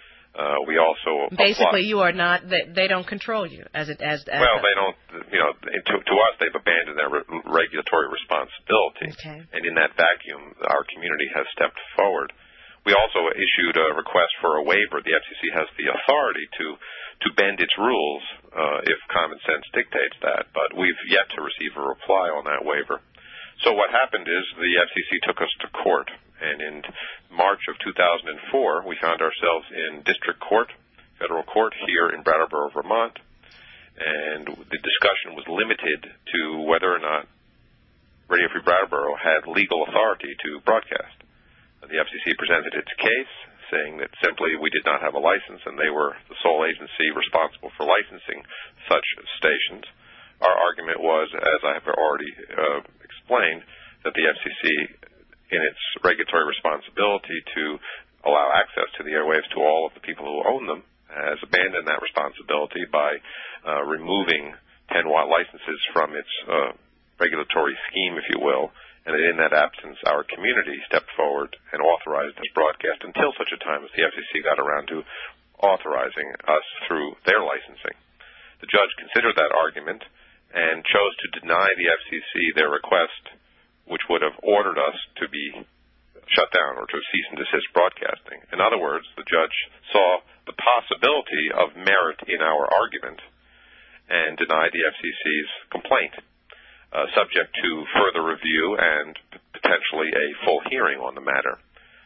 We also basically you are not. They don't control you as they don't. To us, they've abandoned their regulatory responsibility, and in that vacuum, our community has stepped forward. We also issued a request for a waiver. The FCC has the authority to bend its rules if common sense dictates that, but we've yet to receive a reply on that waiver. So what happened is the FCC took us to court, and in March of 2004, we found ourselves in district court, federal court here in Brattleboro, Vermont, and the discussion was limited to whether or not Radio Free Brattleboro had legal authority to broadcast. The FCC presented its case, saying that simply we did not have a license and they were the sole agency responsible for licensing such stations. Our argument was, as I have already explained, that the FCC, in its regulatory responsibility to allow access to the airwaves to all of the people who own them, has abandoned that responsibility by removing 10-watt licenses from its regulatory scheme, if you will, and that in that absence, our community stepped forward and authorized this broadcast until such a time as the FCC got around to authorizing us through their licensing. The judge considered that argument and chose to deny the FCC their request, which would have ordered us to be shut down or to cease and desist broadcasting. In other words, the judge saw the possibility of merit in our argument and denied the FCC's complaint, subject to further review and potentially a full hearing on the matter.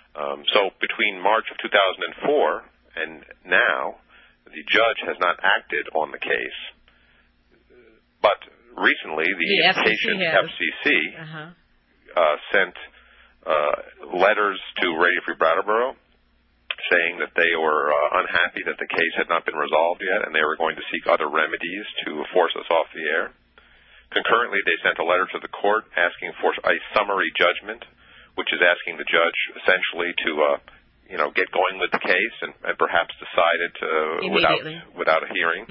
So between March of 2004 and now, the judge has not acted on the case. But recently, the impatient FCC sent letters to Radio Free Brattleboro saying that they were unhappy that the case had not been resolved yet and they were going to seek other remedies to force us off the air. Concurrently, they sent a letter to the court asking for a summary judgment, which is asking the judge essentially to get going with the case and perhaps decide it without a hearing.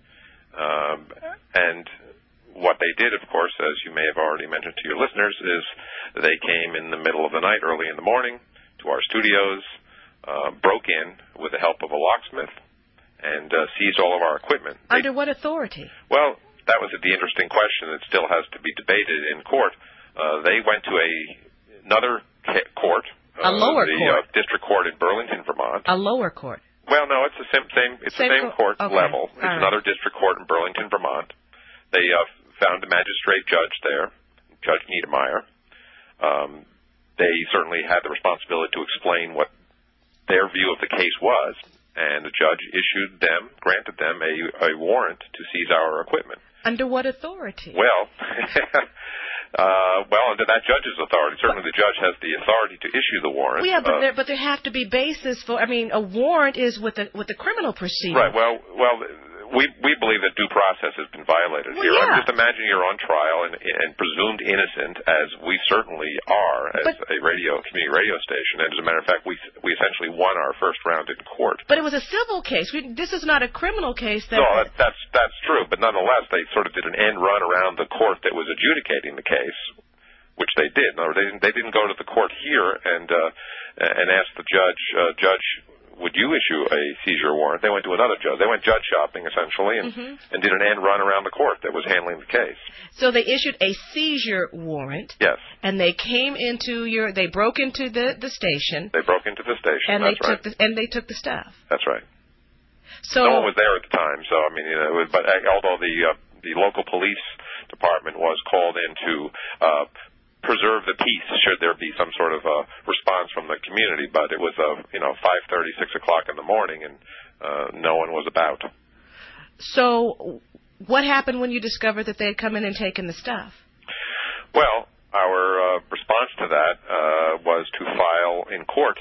And what they did, of course, as you may have already mentioned to your listeners, is they came in the middle of the night, early in the morning, to our studios, broke in with the help of a locksmith, and seized all of our equipment. Under what authority? Well, that was the interesting question that still has to be debated in court. They went to another court, a lower court, district court in Burlington, Vermont. A lower court. Well, no, it's the same court level. It's another district court in Burlington, Vermont. They found a magistrate judge there, Judge Niedermeyer. They certainly had the responsibility to explain what their view of the case was, and the judge granted them a warrant to seize our equipment. Under what authority? Well, under that judge's authority. Certainly the judge has the authority to issue the warrant. Well, yeah, but there have to be basis for, I mean, a warrant is with the criminal proceeding. Right, well, we believe that due process has been violated here. Yeah. I mean, just imagine you're on trial and presumed innocent, as we certainly are as a community radio station. And as a matter of fact, we essentially won our first round in court. But it was a civil case. This is not a criminal case. No, that's true. But nonetheless, they sort of did an end run around the court that was adjudicating the case, which they did. No, they didn't go to the court here and ask the judge, would you issue a seizure warrant? They went to another judge. They went judge shopping, essentially, and did an end run around the court that was handling the case. So they issued a seizure warrant. Yes. And they came they broke into the station. They broke into the station, and they took the stuff. That's right. So no one was there at the time, so, I mean, but although the local police department was called in to preserve the peace should there be some sort of a response from the community, but it was 5:30, 6 o'clock in the morning, and no one was about. So what happened when you discovered that they had come in and taken the stuff? Well, our response to that was to file in court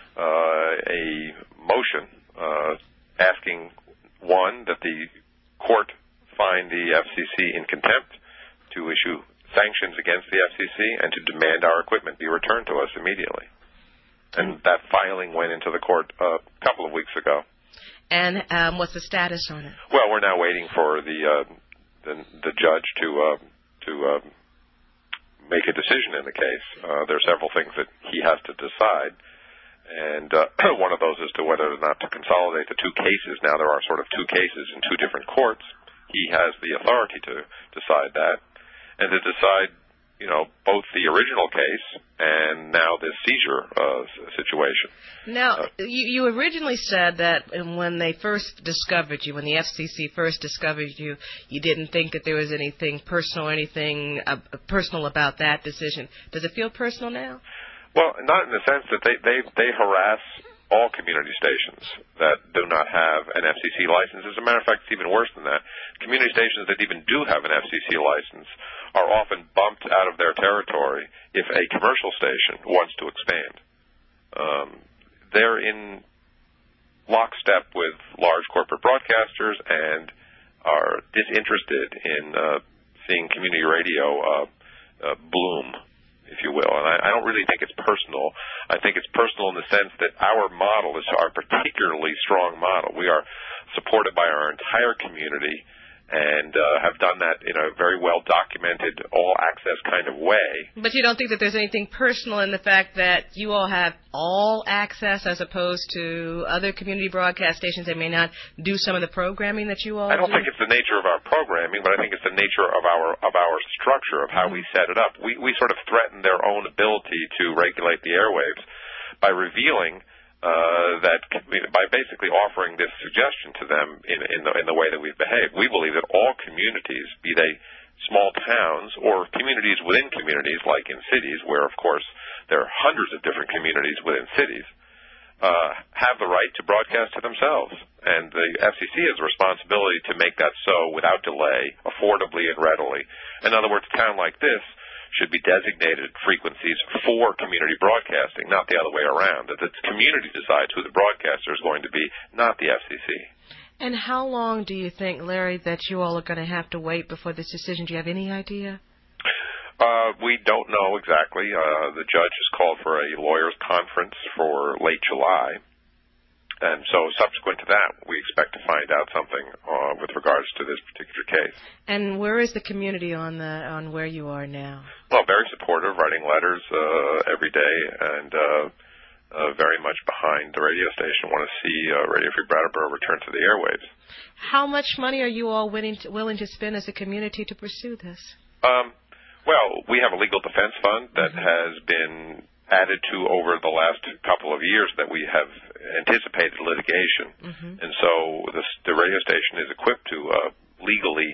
a motion asking, one, that the court find the FCC in contempt, to issue sanctions against the FCC, and to demand our equipment be returned to us immediately. And that filing went into the court a couple of weeks ago. And what's the status on it? Well, we're now waiting for the judge to make a decision in the case. There are several things that he has to decide, and one of those is to whether or not to consolidate the two cases. Now there are sort of two cases in two different courts. He has the authority to decide that, and to decide, both the original case and now this seizure situation. Now, you originally said that when they first discovered you, when the FCC first discovered you, you didn't think that there was anything personal about that decision. Does it feel personal now? Well, not in the sense that they harass all community stations that do not have an FCC license. As a matter of fact, it's even worse than that. Community stations that even do have an FCC license are often bumped out of their territory if a commercial station wants to expand. They're in lockstep with large corporate broadcasters and are disinterested in seeing community radio bloom, if you will. And I don't really think it's personal. I think it's personal in the sense that our model is our particularly strong model. We are supported by our entire community and have done that in a very well-documented, all-access kind of way. But you don't think that there's anything personal in the fact that you all have all access as opposed to other community broadcast stations that may not do some of the programming that you all do? I don't think it's the nature of our programming, but I think it's the nature of our structure, of how we set it up. We sort of threaten their own ability to regulate the airwaves by revealing by basically offering this suggestion to them in the way that we've behaved. We believe that all communities, be they small towns or communities within communities, like in cities, where, of course, there are hundreds of different communities within cities, have the right to broadcast to themselves. And the FCC has a responsibility to make that so without delay, affordably and readily. In other words, a town like this should be designated frequencies for community broadcasting, not the other way around. That the community decides who the broadcaster is going to be, not the FCC. And how long do you think, Larry, that you all are going to have to wait before this decision? Do you have any idea? We don't know exactly. The judge has called for a lawyers' conference for late July. And so subsequent to that, we expect to find out something with regards to this particular case. And where is the community on where you are now? Well, very supportive, writing letters every day, and very much behind the radio station. Want to see Radio Free Brattleboro return to the airwaves. How much money are you all willing to spend as a community to pursue this? Well, we have a legal defense fund that has been added to over the last couple of years that we have anticipated litigation. And so the radio station is equipped to legally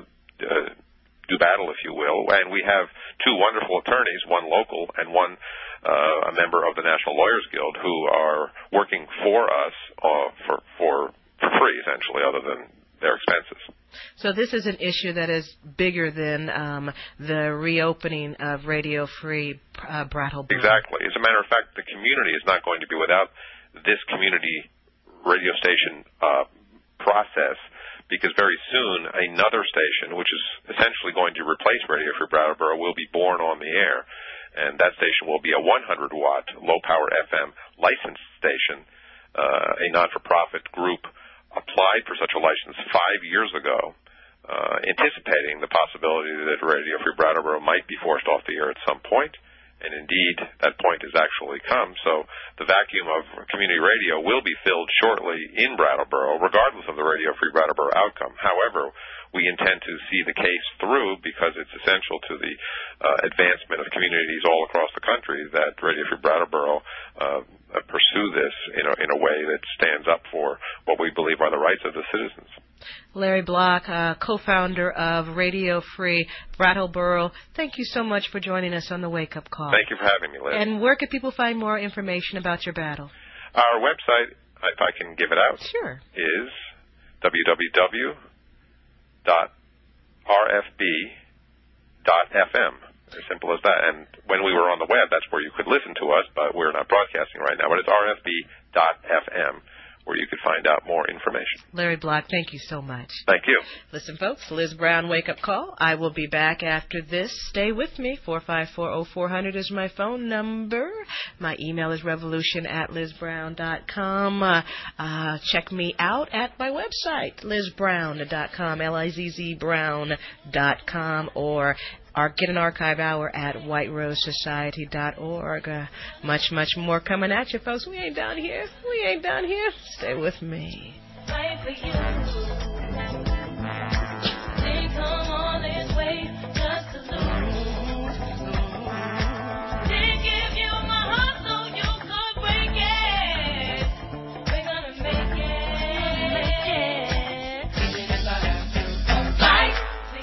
do battle, if you will. And we have two wonderful attorneys, one local and one a member of the National Lawyers Guild, who are working for us for free, essentially, other than their expenses. So this is an issue that is bigger than the reopening of Radio Free Brattleboro. Exactly. As a matter of fact, the community is not going to be without this community radio station process, because very soon another station, which is essentially going to replace Radio Free Brattleboro, will be born on the air. And that station will be a 100-watt, low-power FM licensed station. A not-for-profit group applied for such a license 5 years ago, anticipating the possibility that Radio Free Brattleboro might be forced off the air at some point. And indeed, that point has actually come. So the vacuum of community radio will be filled shortly in Brattleboro, regardless of the Radio Free Brattleboro outcome. However, we intend to see the case through because it's essential to the advancement of communities all across the country that Radio Free Brattleboro pursue this in a way that stands up for what we believe are the rights of the citizens. Larry Block, co-founder of Radio Free Brattleboro, thank you so much for joining us on the Wake Up Call. Thank you for having me, Liz. And where can people find more information about your battle? Our website, if I can give it out, sure, is www.rfb.fm. As simple as that. And when we were on the web, that's where you could listen to us, but we're not broadcasting right now. But it's rfb.fm, where you could find out more information. Larry Block, thank you so much. Thank you. Listen, folks, Liz Brown Wake Up Call. I will be back after this. Stay with me. 454-0400 is my phone number. My email is revolution@lizbrown.com. Check me out at my website, lizbrown.com, lizzbrown.com, or get an archive hour at whiterosesociety.org. Much, much more coming at you, folks. We ain't down here. We ain't down here. Stay with me. Fight for you. They come all this way just to lose. They give you my heart so you could break it. We're gonna make it. Even if I have to fight for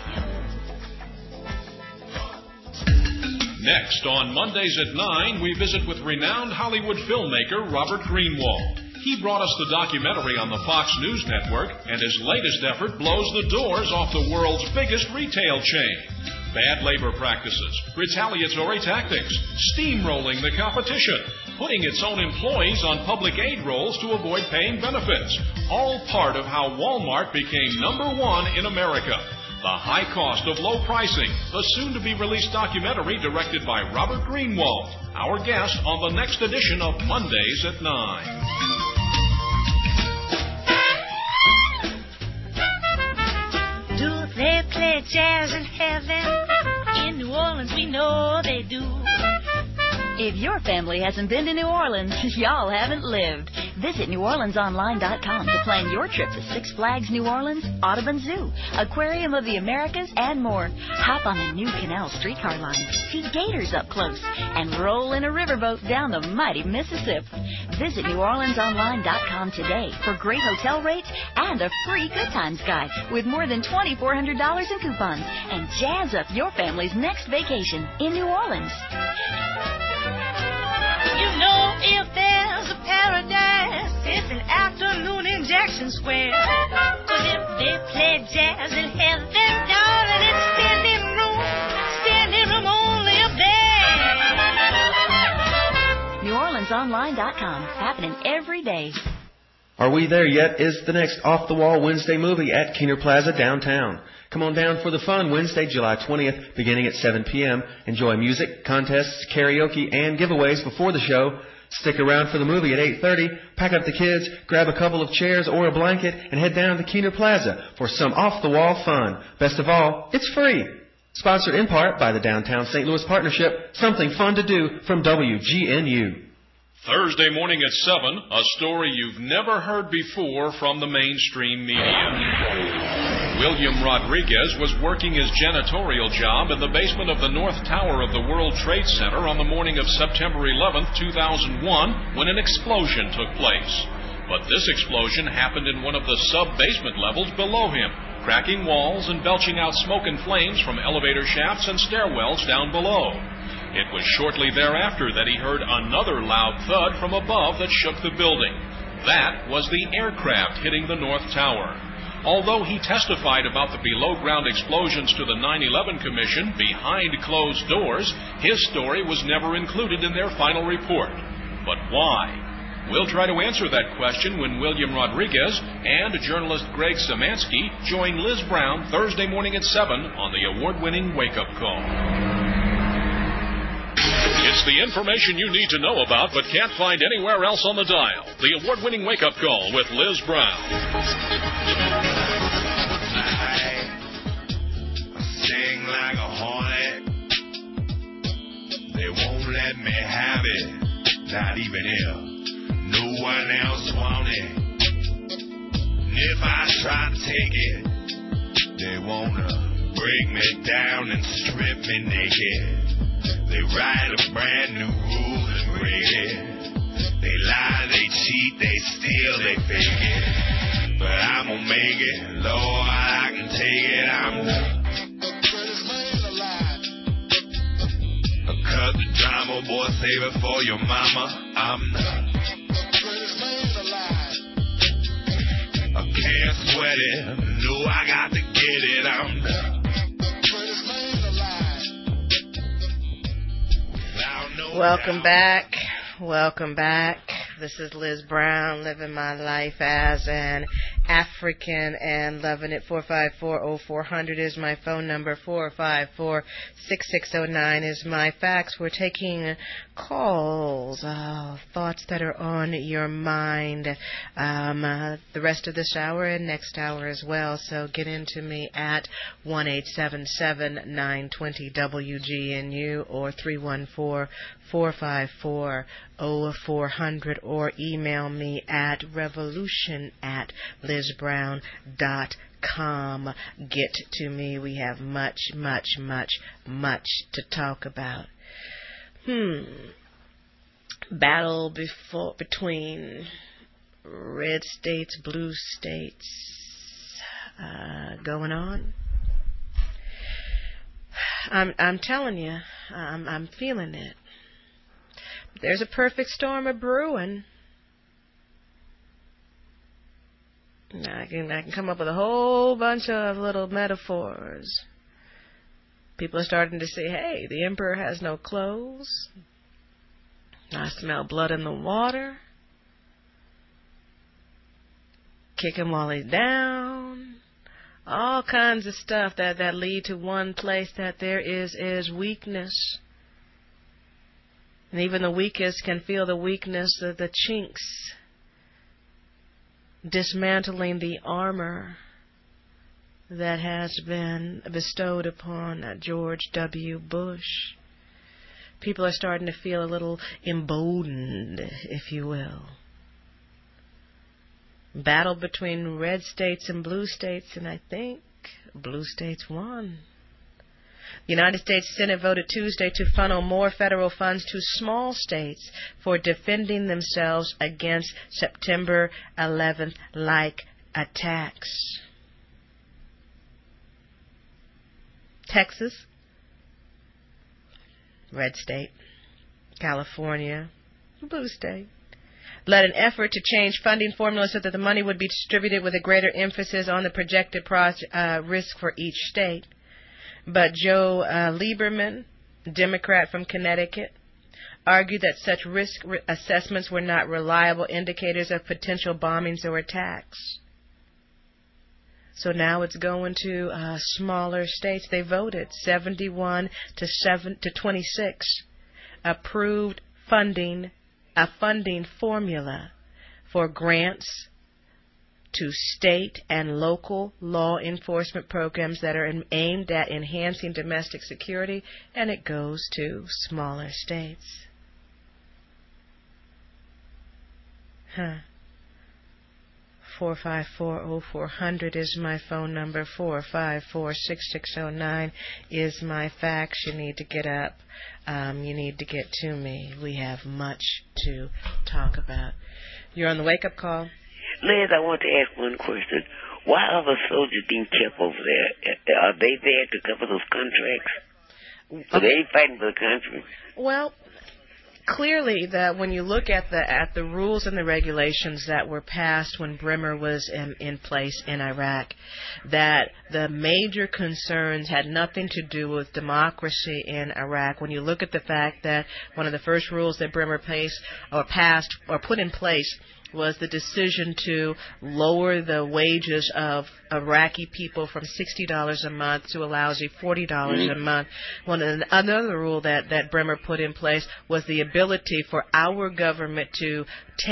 you. Next, on Mondays at 9, we visit with renowned Hollywood filmmaker Robert Greenwald. He brought us the documentary on the Fox News Network, and his latest effort blows the doors off the world's biggest retail chain. Bad labor practices, retaliatory tactics, steamrolling the competition, putting its own employees on public aid rolls to avoid paying benefits. All part of how Walmart became #1 in America. The High Cost of Low Pricing, the soon-to-be-released documentary directed by Robert Greenwald, our guest on the next edition of Mondays at 9. Do they play jazz in heaven? In New Orleans, we know they do. If your family hasn't been to New Orleans, y'all haven't lived. Visit NewOrleansOnline.com to plan your trip to Six Flags New Orleans, Audubon Zoo, Aquarium of the Americas, and more. Hop on the new Canal streetcar line, see gators up close, and roll in a riverboat down the mighty Mississippi. Visit NewOrleansOnline.com today for great hotel rates and a free Good Times guide with more than $2,400 in coupons. And jazz up your family's next vacation in New Orleans. You know, if there's a paradise, it's an afternoon in Jackson Square. 'Cause if they play jazz in heaven, darling, it's standing room only up there. NewOrleansOnline.com, happening every day. Are We There Yet is the next off-the-wall Wednesday movie at Keener Plaza downtown. Come on down for the fun Wednesday, July 20th, beginning at 7 p.m. Enjoy music, contests, karaoke, and giveaways before the show. Stick around for the movie at 8:30, pack up the kids, grab a couple of chairs or a blanket, and head down to Keener Plaza for some off-the-wall fun. Best of all, it's free. Sponsored in part by the Downtown St. Louis Partnership, something fun to do from WGNU. Thursday morning at 7, a story you've never heard before from the mainstream media. William Rodriguez was working his janitorial job in the basement of the North Tower of the World Trade Center on the morning of September 11, 2001, when an explosion took place. But this explosion happened in one of the sub-basement levels below him, cracking walls and belching out smoke and flames from elevator shafts and stairwells down below. It was shortly thereafter that he heard another loud thud from above that shook the building. That was the aircraft hitting the North Tower. Although he testified about the below-ground explosions to the 9/11 Commission behind closed doors, his story was never included in their final report. But why? We'll try to answer that question when William Rodriguez and journalist Greg Samansky join Liz Brown Thursday morning at 7 on the award-winning Wake Up Call. It's the information you need to know about but can't find anywhere else on the dial. The award-winning Wake Up Call with Liz Brown. I sing like a hornet. They won't let me have it, not even if no one else want it. And if I try to take it, they wanna break me down and strip me naked. They write a brand new rule and break it. They lie, they cheat, they steal, they fake it. But I'm gonna make it, Lord, I can take it. I'm the greatest man alive. Cut the drama, boy, save it for your mama. I'm the greatest man alive. I can't sweat it, no, I got to get it. I'm the greatest man alive. Welcome back. Welcome back. This is Liz Brown, living my life as an African and loving it. 454-0400 is my phone number. 454-6609 is my fax. We're taking calls, thoughts that are on your mind the rest of this hour and next hour as well. So get into me at 1-877-920-WGNU or 314-454-0400 or email me at revolution@lizbrown.com. Get to me. We have much to talk about. Battle between red states, blue states going on. I'm telling you, I'm feeling it. There's a perfect storm of brewing. I can come up with a whole bunch of little metaphors. People are starting to say, hey, the emperor has no clothes. I smell blood in the water. Kick him while he's down. All kinds of stuff that lead to one place that there is weakness. And even the weakest can feel the weakness of the chinks. Dismantling the armor that has been bestowed upon George W. Bush. People are starting to feel a little emboldened, if you will. Battle between red states and blue states, and I think blue states won. The United States Senate voted Tuesday to funnel more federal funds to small states for defending themselves against September 11th-like attacks. Texas, red state. California, blue state. Led an effort to change funding formula so that the money would be distributed with a greater emphasis on the projected risk for each state. But Joe Lieberman, Democrat from Connecticut, argued that such risk assessments were not reliable indicators of potential bombings or attacks. So now it's going to smaller states. They voted 71 to 26, approved a funding formula for grants to state and local law enforcement programs that are aimed at enhancing domestic security, and it goes to smaller states. 454-0400 is my phone number. 454-6609 is my fax. You need to get up. You need to get to me. We have much to talk about. You're on the wake-up call. Liz, I want to ask one question. Why are the soldiers being kept over there? Are they there to cover those contracts? So they ain't fighting for the country. Well, clearly, that when you look at the rules and the regulations that were passed when Bremer was in place in Iraq, that the major concerns had nothing to do with democracy in Iraq. When you look at the fact that one of the first rules that Bremer passed or put in place was the decision to lower the wages of Iraqi people from $60 a month to a lousy $40 a month. Another rule that Bremer put in place was the ability for our government to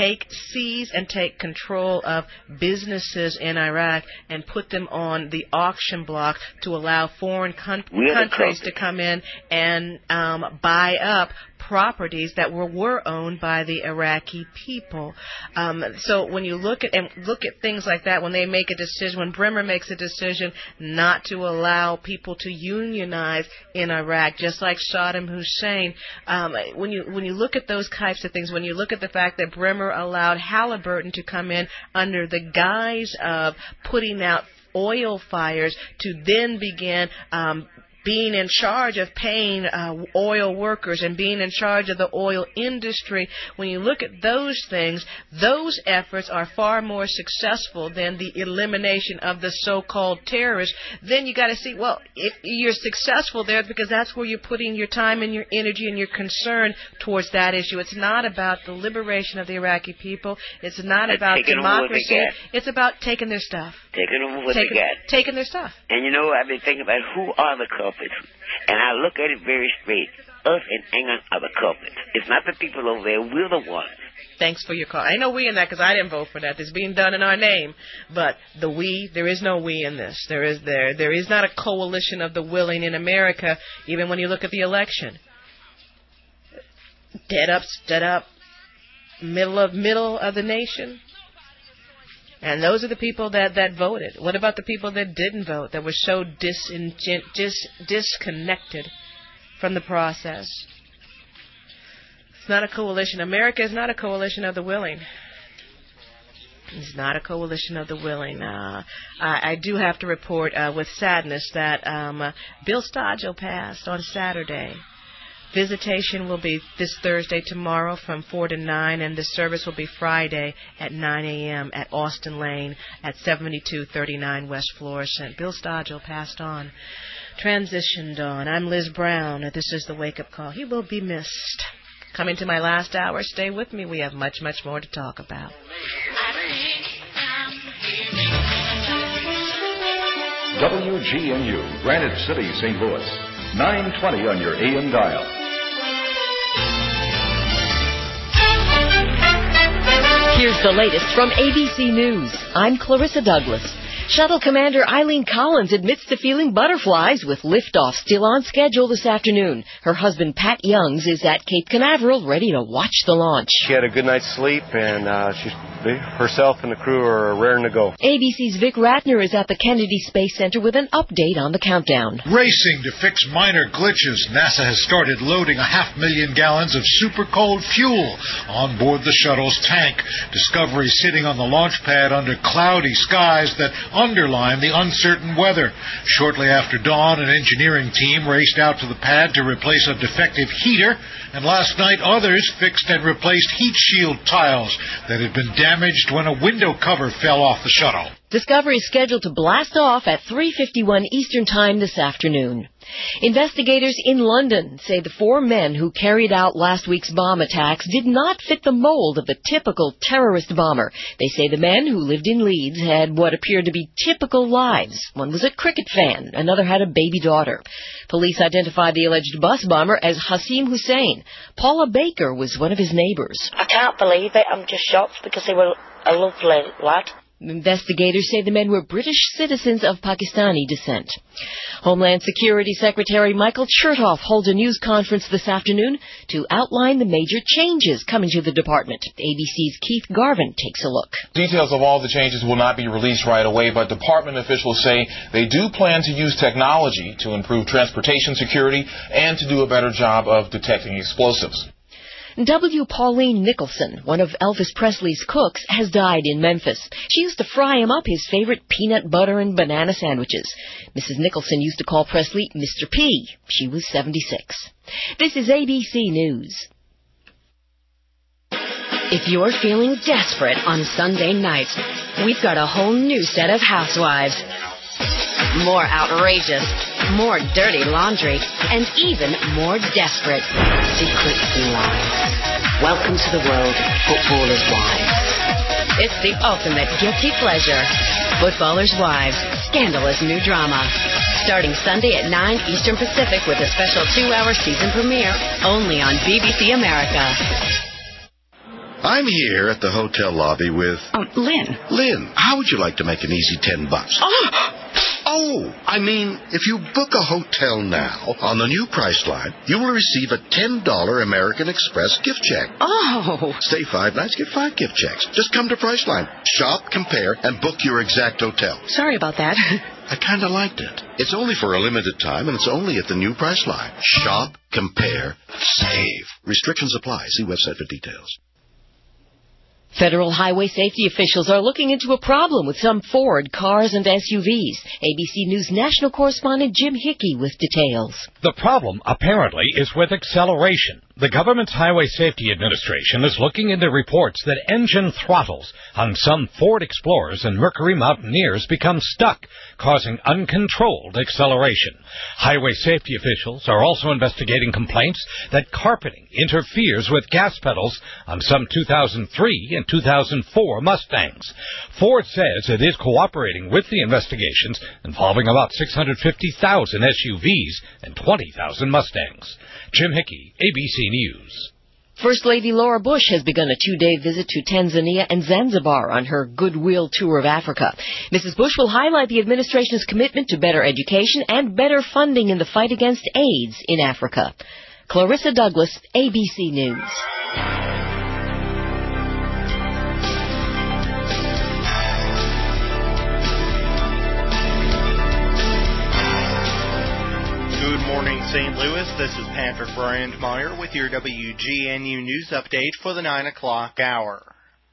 seize and take control of businesses in Iraq and put them on the auction block to allow foreign countries to come in and buy up properties that were owned by the Iraqi people. So when you look at things like that, when they make a decision, when Bremer makes a decision not to allow people to unionize in Iraq, just like Saddam Hussein, when you look at those types of things, when you look at the fact that Bremer allowed Halliburton to come in under the guise of putting out oil fires to then begin being in charge of paying oil workers and being in charge of the oil industry, when you look at those things, those efforts are far more successful than the elimination of the so-called terrorists. Then you got to see, well, if you're successful there, because that's where you're putting your time and your energy and your concern towards that issue. It's not about the liberation of the Iraqi people. It's not about democracy. It's about taking their stuff. Taking them what they got. Taking their stuff. And you know, I've been thinking about who are the culprits. And I look at it very straight. Us and England are the culprits. It's not the people over there. We're the ones. Thanks for your call. I know we in that because I didn't vote for that. It's being done in our name. But the we, there is no we in this. There is not a coalition of the willing in America, even when you look at the election. Dead up, middle of the nation. And those are the people that voted. What about the people that didn't vote, that were so disconnected from the process? It's not a coalition. America is not a coalition of the willing. It's not a coalition of the willing. I do have to report with sadness that Bill Stodgill passed on Saturday. Visitation will be this Thursday, tomorrow, from 4 to 9, and the service will be Friday at 9 a.m. at Austin Lane at 7239 West Florissant. Bill Stodgill passed on, transitioned on. I'm Liz Brown. This is the Wake Up Call. He will be missed. Coming to my last hour. Stay with me. We have much, much more to talk about. WGNU, Granite City, St. Louis. 920 on your AM dial. Here's the latest from ABC News. I'm Clarissa Douglas. Shuttle Commander Eileen Collins admits to feeling butterflies with liftoff still on schedule this afternoon. Her husband, Pat Youngs, is at Cape Canaveral ready to watch the launch. She had a good night's sleep, and herself and the crew are raring to go. ABC's Vic Ratner is at the Kennedy Space Center with an update on the countdown. Racing to fix minor glitches, NASA has started loading 500,000 gallons of super cold fuel on board the shuttle's tank. Discovery sitting on the launch pad under cloudy skies that underline the uncertain weather. Shortly after dawn, an engineering team raced out to the pad to replace a defective heater, and last night others fixed and replaced heat shield tiles that had been damaged when a window cover fell off the shuttle. Discovery is scheduled to blast off at 3:51 Eastern Time this afternoon. Investigators in London say the 4 men who carried out last week's bomb attacks did not fit the mold of the typical terrorist bomber. They say the men who lived in Leeds had what appeared to be typical lives. One was a cricket fan, another had a baby daughter. Police identified the alleged bus bomber as Hasim Hussein. Paula Baker was one of his neighbors. I can't believe it. I'm just shocked because they were a lovely lad. Investigators say the men were British citizens of Pakistani descent. Homeland Security Secretary Michael Chertoff holds a news conference this afternoon to outline the major changes coming to the department. ABC's Keith Garvin takes a look. Details of all the changes will not be released right away, but department officials say they do plan to use technology to improve transportation security and to do a better job of detecting explosives. W. Pauline Nicholson, one of Elvis Presley's cooks, has died in Memphis. She used to fry him up his favorite peanut butter and banana sandwiches. Mrs. Nicholson used to call Presley Mr. P. She was 76. This is ABC News. If you're feeling desperate on Sunday nights, we've got a whole new set of housewives. More outrageous, more dirty laundry, and even more desperate secrets and lies. Welcome to the world of Footballers' Wives. It's the ultimate guilty pleasure. Footballers' Wives, scandalous new drama. Starting Sunday at 9 Eastern Pacific with a special 2-hour season premiere only on BBC America. I'm here at the hotel lobby with... Lynn. Lynn, how would you like to make an easy $10? Oh, I mean, if you book a hotel now on the new Priceline, you will receive a $10 American Express gift check. Oh. Stay 5 nights, get 5 gift checks. Just come to Priceline, shop, compare, and book your exact hotel. Sorry about that. I kind of liked it. It's only for a limited time, and it's only at the new Priceline. Shop, compare, save. Restrictions apply. See website for details. Federal highway safety officials are looking into a problem with some Ford cars and SUVs. ABC News national correspondent Jim Hickey with details. The problem, apparently, is with acceleration. The government's Highway Safety Administration is looking into reports that engine throttles on some Ford Explorers and Mercury Mountaineers become stuck, causing uncontrolled acceleration. Highway safety officials are also investigating complaints that carpeting interferes with gas pedals on some 2003 and 2004 Mustangs. Ford says it is cooperating with the investigations involving about 650,000 SUVs and 20,000 Mustangs. Jim Hickey, ABC News. First Lady Laura Bush has begun a 2-day visit to Tanzania and Zanzibar on her goodwill tour of Africa. Mrs. Bush will highlight the administration's commitment to better education and better funding in the fight against AIDS in Africa. Clarissa Douglas, ABC News. Good morning, St. Louis. This is Patrick Brandmeier with your WGNU News Update for the 9 o'clock hour.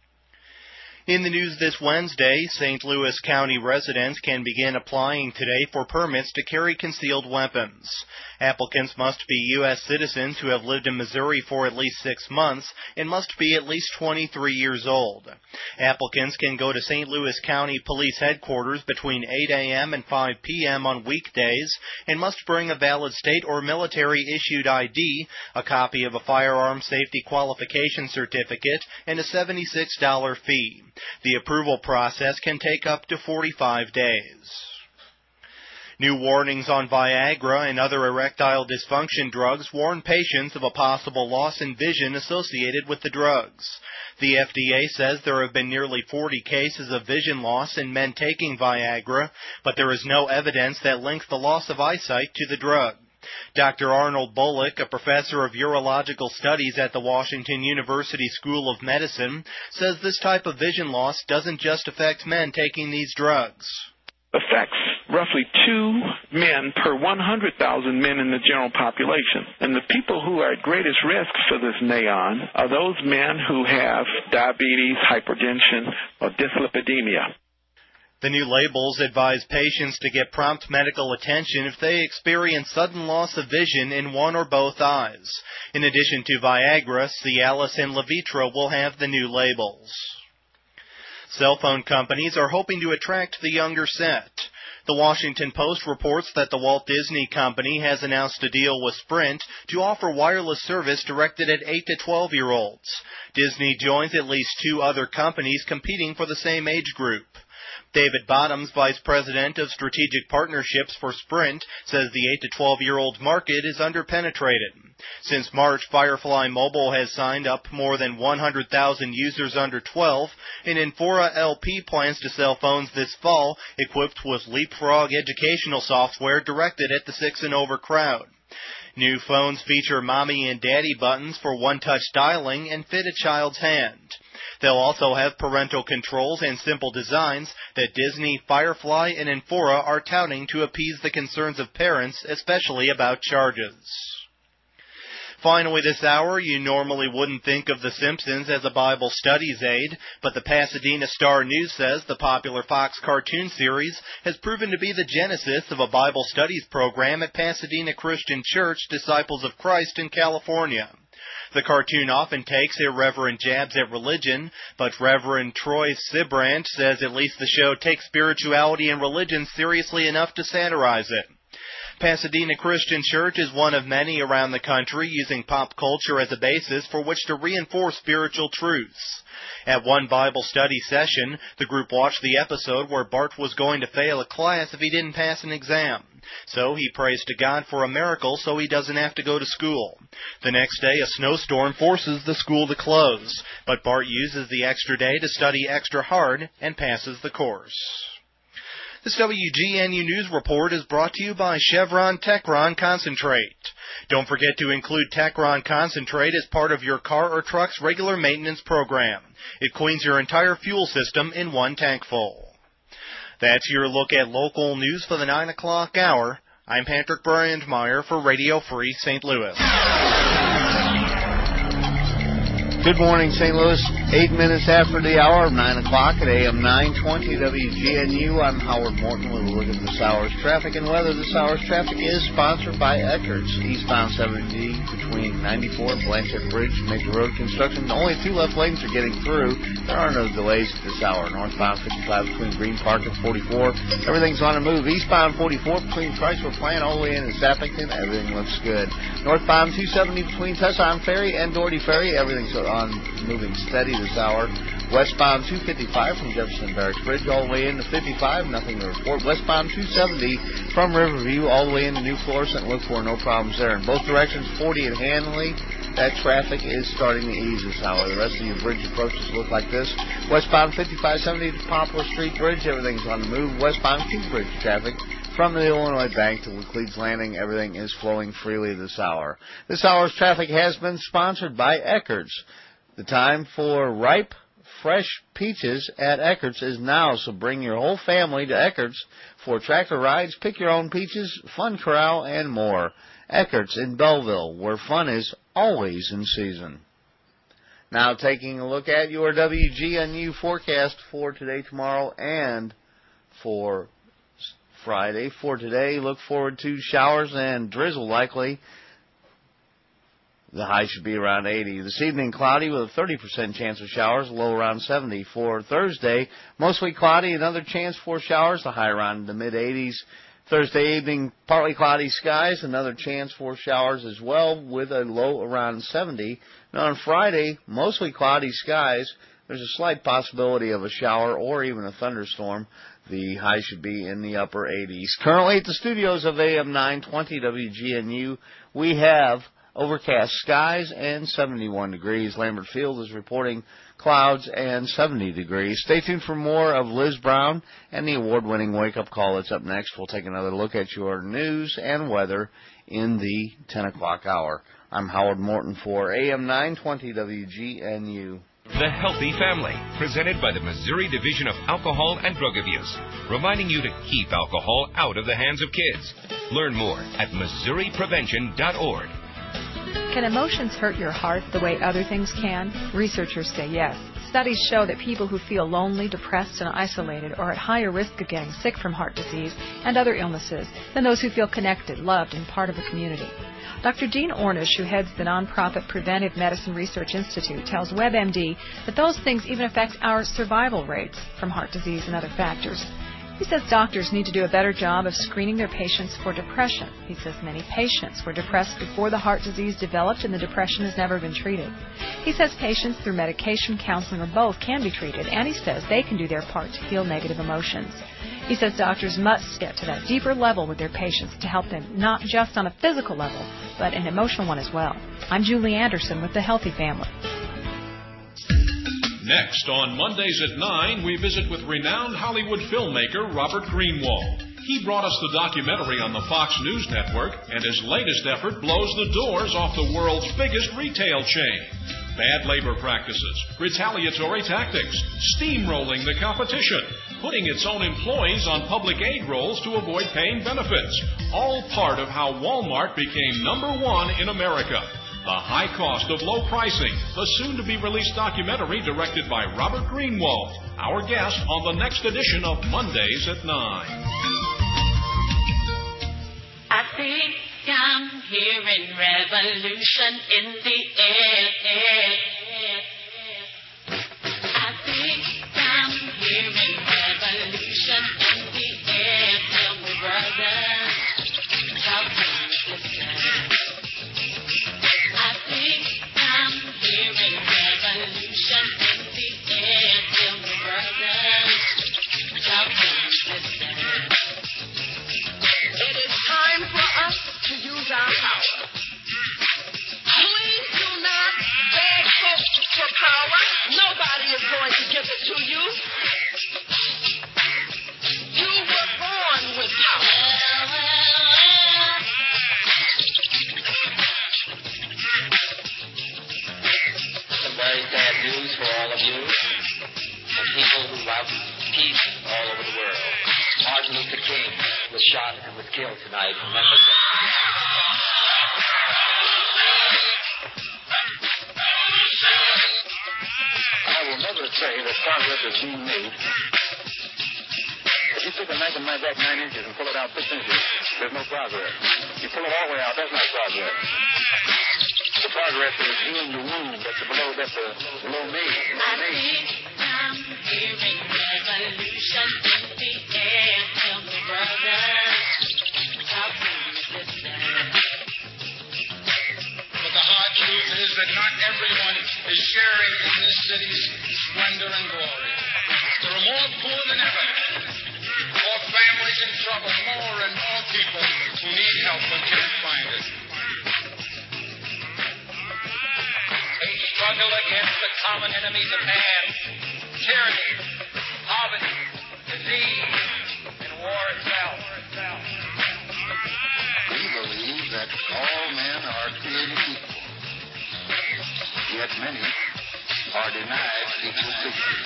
In the news this Wednesday, St. Louis County residents can begin applying today for permits to carry concealed weapons. Applicants must be U.S. citizens who have lived in Missouri for at least 6 months and must be at least 23 years old. Applicants can go to St. Louis County Police Headquarters between 8 a.m. and 5 p.m. on weekdays and must bring a valid state or military-issued ID, a copy of a firearm safety qualification certificate, and a $76 fee. The approval process can take up to 45 days. New warnings on Viagra and other erectile dysfunction drugs warn patients of a possible loss in vision associated with the drugs. The FDA says there have been nearly 40 cases of vision loss in men taking Viagra, but there is no evidence that links the loss of eyesight to the drug. Dr. Arnold Bullock, a professor of urological studies at the Washington University School of Medicine, says this type of vision loss doesn't just affect men taking these drugs. Affects roughly 2 men per 100,000 men in the general population. And the people who are at greatest risk for this NAION are those men who have diabetes, hypertension, or dyslipidemia. The new labels advise patients to get prompt medical attention if they experience sudden loss of vision in one or both eyes. In addition to Viagra, Cialis and Levitra will have the new labels. Cell phone companies are hoping to attract the younger set. The Washington Post reports that the Walt Disney Company has announced a deal with Sprint to offer wireless service directed at 8 to 12-year-olds. Disney joins at least 2 other companies competing for the same age group. David Bottoms, Vice President of Strategic Partnerships for Sprint, says the 8 to 12-year-old market is underpenetrated. Since March, Firefly Mobile has signed up more than 100,000 users under 12, and Enfora LP plans to sell phones this fall equipped with Leapfrog educational software directed at the 6 and over crowd. New phones feature mommy and daddy buttons for one-touch dialing and fit a child's hand. They'll also have parental controls and simple designs that Disney, Firefly, and Enfora are touting to appease the concerns of parents, especially about charges. Finally this hour, you normally wouldn't think of The Simpsons as a Bible studies aid, but the Pasadena Star-News says the popular Fox cartoon series has proven to be the genesis of a Bible studies program at Pasadena Christian Church, Disciples of Christ in California. The cartoon often takes irreverent jabs at religion, but Reverend Troy Sibrant says at least the show takes spirituality and religion seriously enough to satirize it. Pasadena Christian Church is one of many around the country using pop culture as a basis for which to reinforce spiritual truths. At one Bible study session, the group watched the episode where Bart was going to fail a class if he didn't pass an exam. So he prays to God for a miracle so he doesn't have to go to school. The next day, a snowstorm forces the school to close, but Bart uses the extra day to study extra hard and passes the course. This WGNU News Report is brought to you by Chevron Techron Concentrate. Don't forget to include Techron Concentrate as part of your car or truck's regular maintenance program. It cleans your entire fuel system in one tank full. That's your look at local news for the 9 o'clock hour. I'm Patrick Brandmeier for Radio Free St. Louis. Good morning, St. Louis. 8 minutes after the hour, 9 o'clock at AM 920 WGNU. I'm Howard Morton with a look at this hour's traffic and weather. This hour's traffic is sponsored by Eckert's. Eastbound 70 between 94 and Blanchette Bridge, major road construction. Only 2 left lanes are getting through. There are no delays at this hour. Northbound 55 between Green Park and 44. Everything's on the move. Eastbound 44 between Chrysler Plant all the way in Sappington. Everything looks good. Northbound 270 between Tucson Ferry and Doherty Ferry. Everything's on moving steady this hour. Westbound 255 from Jefferson Barracks Bridge all the way into 55, nothing to report. Westbound 270 from Riverview all the way into New Florissant, look for no problems there. In both directions, 40 at Hanley. That traffic is starting to ease this hour. The rest of your bridge approaches look like this. Westbound 5570 to Poplar Street Bridge, everything's on the move. Westbound King Bridge traffic from the Illinois Bank to Laclede's Landing, everything is flowing freely this hour. This hour's traffic has been sponsored by Eckert's. The time for ripe, fresh peaches at Eckert's is now, so bring your whole family to Eckert's for tractor rides, pick your own peaches, fun corral, and more. Eckert's in Belleville, where fun is always in season. Now taking a look at your WGNU forecast for today, tomorrow, and for Friday. For today, look forward to showers and drizzle likely. The high should be around 80. This evening, cloudy with a 30% chance of showers, low around 70. For Thursday, mostly cloudy, another chance for showers, the high around the mid-80s. Thursday evening, partly cloudy skies, another chance for showers as well, with a low around 70. Now on Friday, mostly cloudy skies. There's a slight possibility of a shower or even a thunderstorm. The high should be in the upper 80s. Currently at the studios of AM 920 WGNU, we have overcast skies and 71 degrees. Lambert Field is reporting clouds and 70 degrees. Stay tuned for more of Liz Brown and the award-winning wake-up call that's up next. We'll take another look at your news and weather in the 10 o'clock hour. I'm Howard Morton for AM 920 WGNU. The Healthy Family, presented by the Missouri Division of Alcohol and Drug Abuse, reminding you to keep alcohol out of the hands of kids. Learn more at MissouriPrevention.org. Can emotions hurt your heart the way other things can? Researchers say yes. Studies show that people who feel lonely, depressed, and isolated are at higher risk of getting sick from heart disease and other illnesses than those who feel connected, loved, and part of a community. Dr. Jean Ornish, who heads the nonprofit Preventive Medicine Research Institute, tells WebMD that those things even affect our survival rates from heart disease and other factors. He says doctors need to do a better job of screening their patients for depression. He says many patients were depressed before the heart disease developed and the depression has never been treated. He says patients through medication, counseling, or both can be treated, and he says they can do their part to heal negative emotions. He says doctors must get to that deeper level with their patients to help them, not just on a physical level, but an emotional one as well. I'm Julie Anderson with The Healthy Family. Next, on Mondays at 9, we visit with renowned Hollywood filmmaker Robert Greenwald. He brought us the documentary on the Fox News Network, and his latest effort blows the doors off the world's biggest retail chain. Bad labor practices, retaliatory tactics, steamrolling the competition, putting its own employees on public aid rolls to avoid paying benefits. All part of how Walmart became #1 in America. The High Cost of Low Pricing, the soon-to-be-released documentary directed by Robert Greenwald. Our guest on the next edition of Mondays at 9. I think I'm hearing revolution in the air. I think I'm hearing revolution in the air. Tell me, brother, how can you listen? I think I'm hearing revolution in the air. Tell me, brother, how can you listen? It is time for us to use our power. Please do not beg folks for power. Nobody is going to give it to you. You were born with power. Some very sad news for all of you and people who love peace all over the world. Martin Luther King was shot and was killed tonight in Memphis. I will never say that progress is being made. If you took a knife and knife back 9 inches and pull it out 6 inches, there's no progress. You pull it all the way out, that's not progress. The progress is in the womb, that's below me. I think I'm hearing revolution in the air. Tell me, brother, how can you listen? But the hard truth is that not everyone is sharing in this city's splendor and glory. There are more poor than ever, more families in trouble, more and more people who need help but can't find it. They struggle against the common enemies of man: tyranny, poverty, disease, and war itself. We believe that all men are created equal, yet many are denied equal treatment.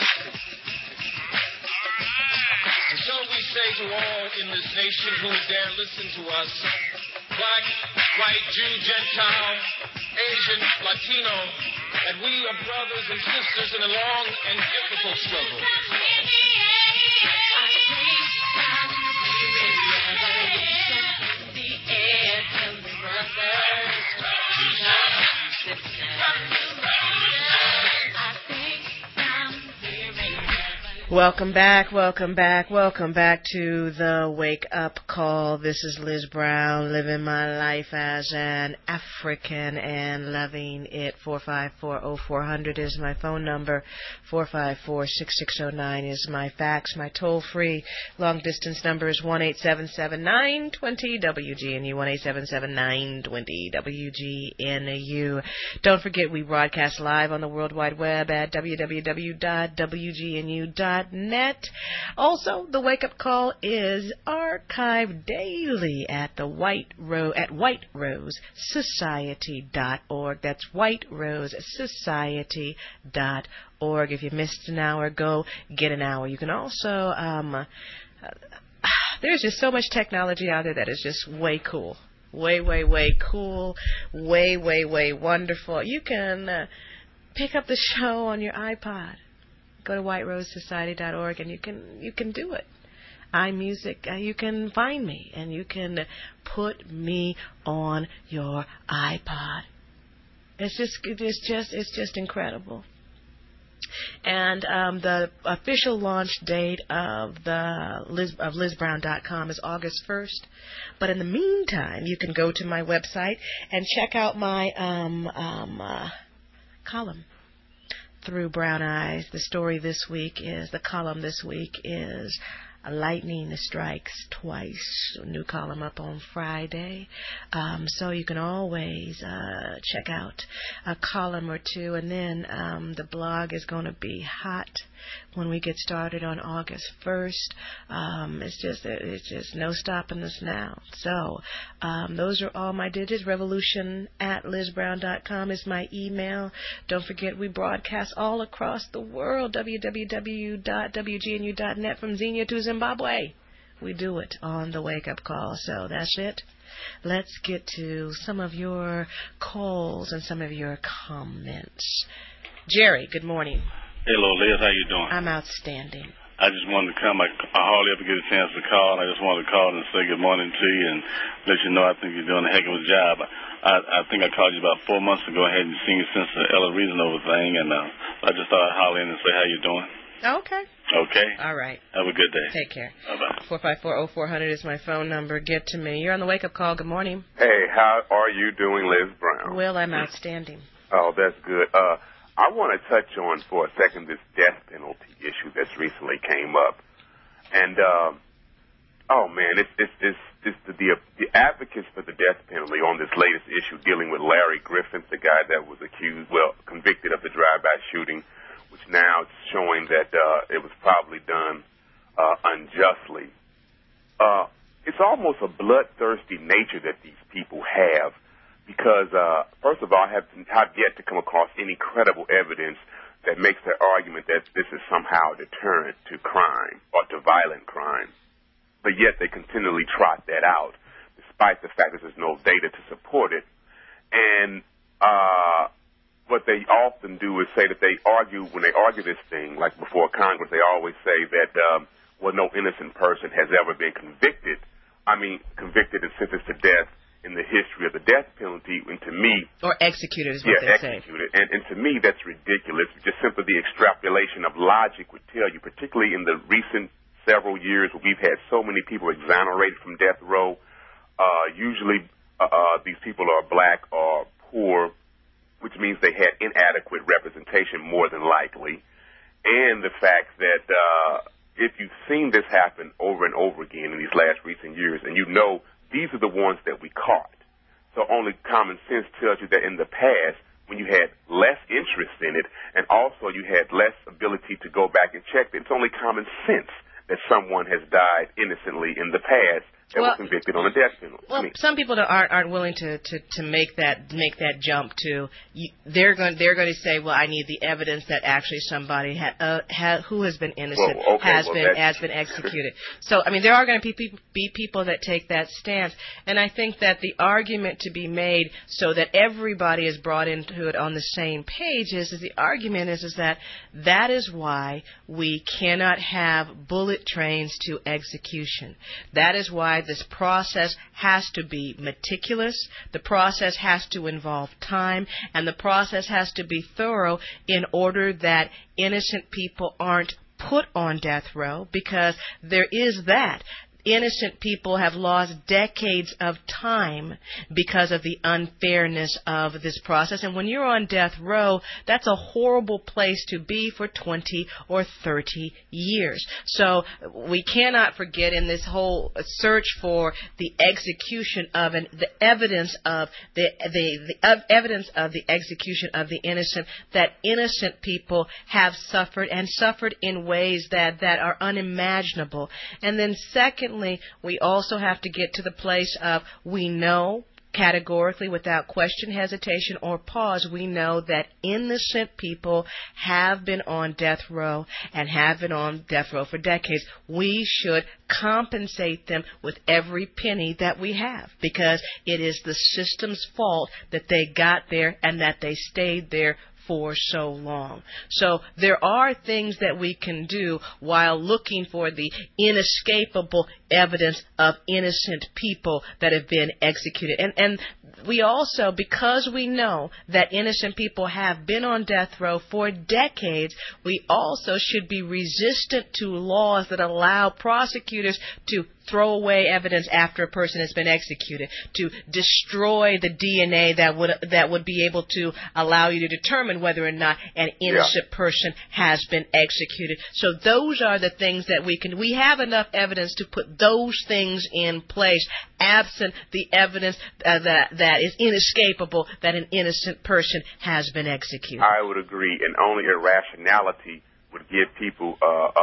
And so we say to all in this nation who dare listen to us, black, white, Jew, Gentile, Asian, Latino, that we are brothers and sisters in a long and difficult struggle. Welcome back to the Wake Up Call. This is Liz Brown, living my life as an African and loving it. 454-0400 is my phone number. 454-6609 is my fax. My toll-free long-distance number is 1-877-920-WGNU, 1-877-920-WGNU. Don't forget, we broadcast live on the World Wide Web at www.wgnu.net. Also, the Wake Up Call is archived daily at the whiterosesociety.org. That's whiterosesociety.org. If you missed an hour, go get an hour. You can also there's just so much technology out there that is just way cool. Way cool. Way wonderful. You can pick up the show on your iPod. Go to whiterosesociety.org and you can do it. iMusic, you can find me and you can put me on your iPod. It's just incredible. And the official launch date of LizBrown.com is August 1st. But in the meantime, you can go to my website and check out my column, Through Brown Eyes. The column this week is Lightning Strikes Twice. A new column up on Friday. So you can always check out a column or two. And then the blog is going to be hot when we get started on August 1st. It's just no stopping us now. So those are all my digits. Revolution@LizBrown.com is my email. Don't forget, we broadcast all across the world. www.wgnu.net from Xenia to Zimbabwe. We do it on the wake-up call. So that's it. Let's get to some of your calls and some of your comments. Jerry, good morning. Hello, Liz. How you doing? I'm outstanding. I just wanted to come. I hardly ever get a chance to call. I just wanted to call and say good morning to you and let you know I think you're doing a heck of a job. I think I called you about 4 months ago. I hadn't seen you since the Ella Reasonable thing, and I just thought I'd holler in and say how you doing. Okay. Okay. All right. Have a good day. Take care. Bye-bye. 454-0400 is my phone number. Get to me. You're on the wake-up call. Good morning. Hey, how are you doing, Liz Brown? Well, I'm outstanding. Oh, that's good. I want to touch on for a second this death penalty issue that's recently came up. And, oh, man, it's the advocates for the death penalty on this latest issue dealing with Larry Griffin, the guy that was convicted of the drive-by shooting, which now is showing that it was probably done unjustly. It's almost a bloodthirsty nature that these people have because, first of all, I have yet to come across any credible evidence that makes their argument that this is somehow a deterrent to crime or to violent crime. But yet they continually trot that out, despite the fact that there's no data to support it. And what they often do is say that when they argue this thing, like before Congress, they always say that, no innocent person has ever been convicted and sentenced to death in the history of the death penalty. And to me... Or executed is what they say. Executed. And to me, that's ridiculous. Just simply the extrapolation of logic would tell you, particularly in the recent several years where we've had so many people exonerated from death row. Usually these people are black or poor, which means they had inadequate representation more than likely. And the fact that if you've seen this happen over and over again in these last recent years, and you know these are the ones that we caught. So only common sense tells you that in the past, when you had less interest in it, and also you had less ability to go back and check, it's only common sense that someone has died innocently in the past that was convicted on a death penalty. Well, some people aren't willing to make that jump to. They're going to say, well, I need the evidence that actually somebody who has been innocent has been executed. So I mean, there are going to be people that take that stance, and I think that the argument to be made so that everybody is brought into it on the same page is the argument is that is why we cannot have bullet trains to execution. That is why this process has to be meticulous, the process has to involve time, and the process has to be thorough in order that innocent people aren't put on death row, because there is that. Innocent people have lost decades of time because of the unfairness of this process. And when you're on death row, that's a horrible place to be for 20 or 30 years. So we cannot forget in this whole search for the execution of the evidence of evidence of the execution of the innocent, that innocent people have suffered and suffered in ways that are unimaginable. And then secondly, we also have to get to the place of we know categorically, without question, hesitation, or pause, we know that innocent people have been on death row and have been on death row for decades. We should compensate them with every penny that we have, because it is the system's fault that they got there and that they stayed there for so long. So there are things that we can do while looking for the inescapable evidence of innocent people that have been executed. And we also, because we know that innocent people have been on death row for decades, we also should be resistant to laws that allow prosecutors to throw away evidence after a person has been executed, to destroy the DNA that would be able to allow you to determine whether or not an innocent person has been executed. So those are the things that we have enough evidence to put those things in place, absent the evidence that is inescapable that an innocent person has been executed. I would agree, and only irrationality would give people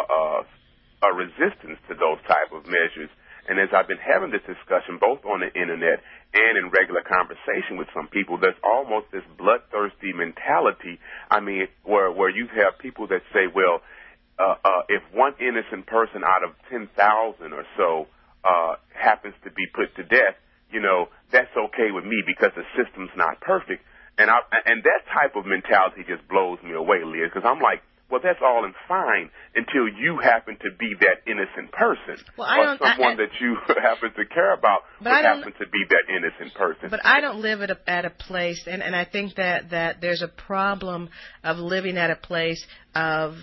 a resistance to those type of measures. And as I've been having this discussion both on the internet and in regular conversation with some people, there's almost this bloodthirsty mentality, where you have people that say, well, if one innocent person out of 10,000 or so happens to be put to death, that's okay with me because the system's not perfect. And that type of mentality just blows me away, Liz, because I'm like, well, that's all and fine until you happen to be that innocent person, or someone that you happen to care about happen to be that innocent person. But I don't live at a place, and I think that there's a problem of living at a place of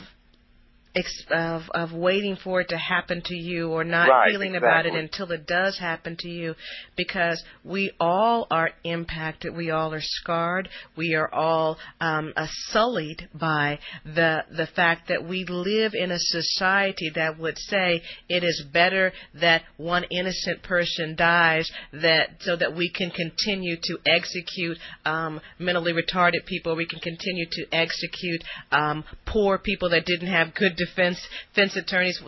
waiting for it to happen to you or not feeling about it until it does happen to you, because we all are impacted, we all are scarred, we are all sullied by the fact that we live in a society that would say it is better that one innocent person dies so that we can continue to execute mentally retarded people, we can continue to execute poor people that didn't have good defense attorneys.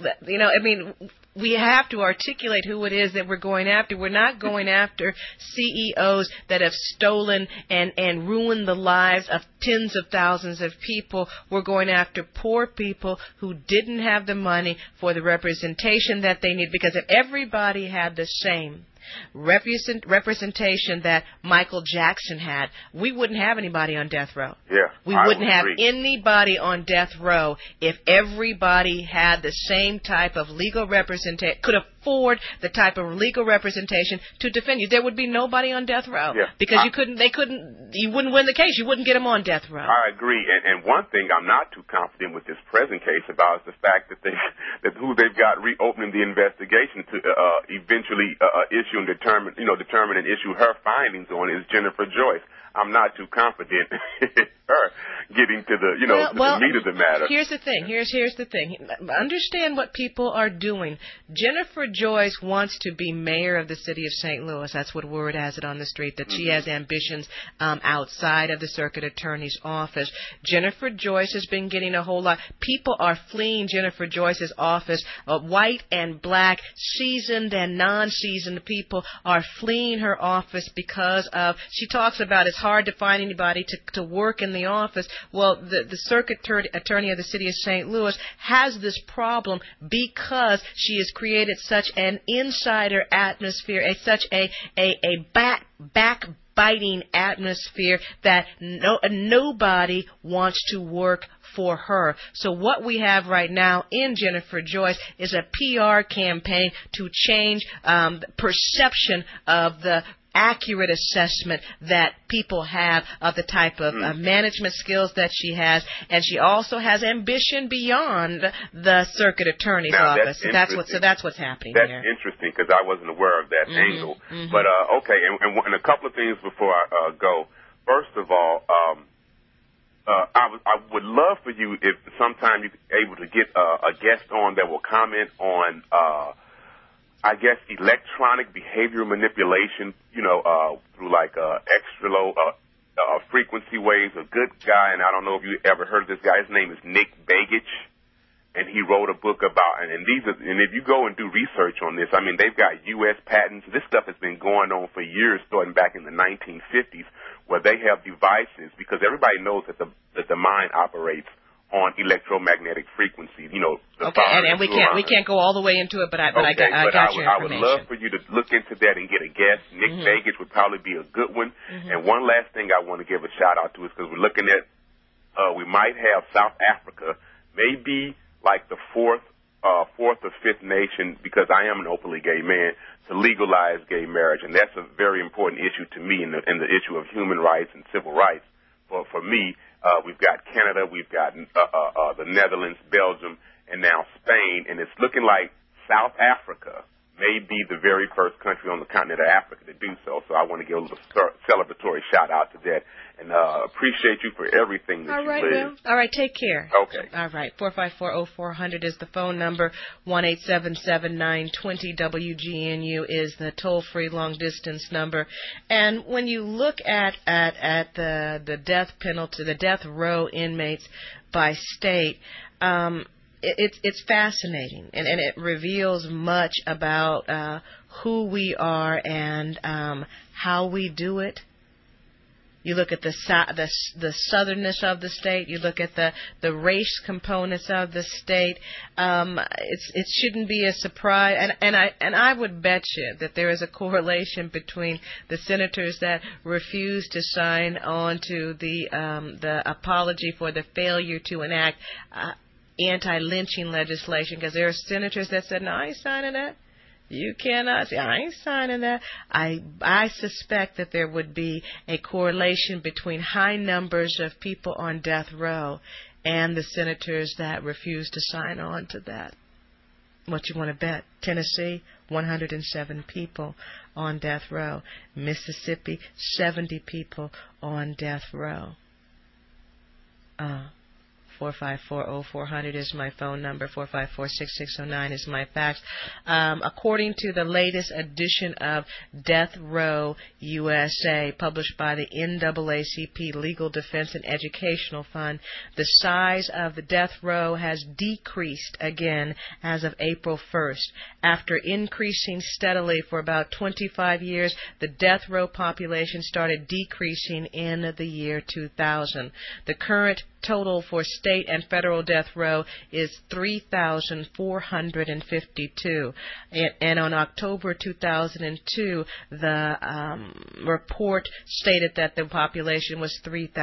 We have to articulate who it is that we're going after. We're not going after CEOs that have stolen and ruined the lives of tens of thousands of people. We're going after poor people who didn't have the money for the representation that they need. Because if everybody had the same representation that Michael Jackson had, we wouldn't have anybody on death row. Yeah, we wouldn't have anybody on death row if everybody had the same type of legal representation, could afford the type of legal representation to defend you. There would be nobody on death row because you wouldn't win the case. You wouldn't get them on death row. I agree. And one thing I'm not too confident with this present case about is the fact that who they've got reopening the investigation to eventually issue and determine and issue her findings on is Jennifer Joyce. I'm not too confident her getting to the the meat of the matter. Here's the thing. Here's the thing. Understand what people are doing. Jennifer Joyce wants to be mayor of the city of St. Louis. That's what word has it on the street, that she has ambitions outside of the circuit attorney's office. Jennifer Joyce has been getting a whole lot. People are fleeing Jennifer Joyce's office. White and black, seasoned and non-seasoned people are fleeing her office because of, she talks about it's hard to find anybody to work in the office. Well, the circuit attorney of the city of St. Louis has this problem because she has created such an insider atmosphere, such a backbiting atmosphere that nobody wants to work for her. So what we have right now in Jennifer Joyce is a PR campaign to change the perception of the accurate assessment that people have of the type of management skills that she has, and she also has ambition beyond the circuit attorney's office. So that's what's happening That's here. interesting because I wasn't aware of that angle. But okay, and a couple of things before I go. First of all, I would love for you if sometime you're able to get a guest on that will comment on I guess electronic behavioral manipulation, through like extra low frequency waves. A good guy, and I don't know if you ever heard of this guy. His name is Nick Begich, and he wrote a book about. And if you go and do research on this, I mean, they've got U.S. patents. This stuff has been going on for years, starting back in the 1950s, where they have devices because everybody knows that the mind operates on electromagnetic frequency, Okay, and we can't go all the way into it, but I got your information. I would love for you to look into that and get a guest. Nick Begich would probably be a good one. And one last thing I want to give a shout out to is because we're looking at, we might have South Africa, maybe like the fourth or fifth nation, because I am an openly gay man, to legalize gay marriage, and that's a very important issue to me in the issue of human rights and civil rights. For me. We've got Canada, we've got the Netherlands, Belgium, and now Spain, and it's looking like South Africa may be the very first country on the continent of Africa to do so. So I want to give a little celebratory shout out to that, and appreciate you for everything that you did. Will. All right, take care. Okay. All right, 454-0400 is the phone number. 1-877-920-WGNU is the toll-free long-distance number. And when you look at the death penalty, the death row inmates by state, it's fascinating, and it reveals much about who we are and how we do it. You look at the southernness of the state. You look at the race components of the state. It shouldn't be a surprise. And I would bet you that there is a correlation between the senators that refuse to sign on to the apology for the failure to enact anti-lynching legislation, because there are senators that said, "No, I ain't signing that. You cannot say, I ain't signing that." I suspect that there would be a correlation between high numbers of people on death row and the senators that refuse to sign on to that. What you want to bet? Tennessee, 107 people on death row. Mississippi, 70 people on death row. 454-0400 is my phone number. 454-6609 is my fax. According to the latest edition of Death Row USA, published by the NAACP Legal Defense and Educational Fund, the size of the death row has decreased again as of April 1st. After increasing steadily for about 25 years, the death row population started decreasing in the year 2000. The current total for state and federal death row is 3,452. And on October 2002, the report stated that the population was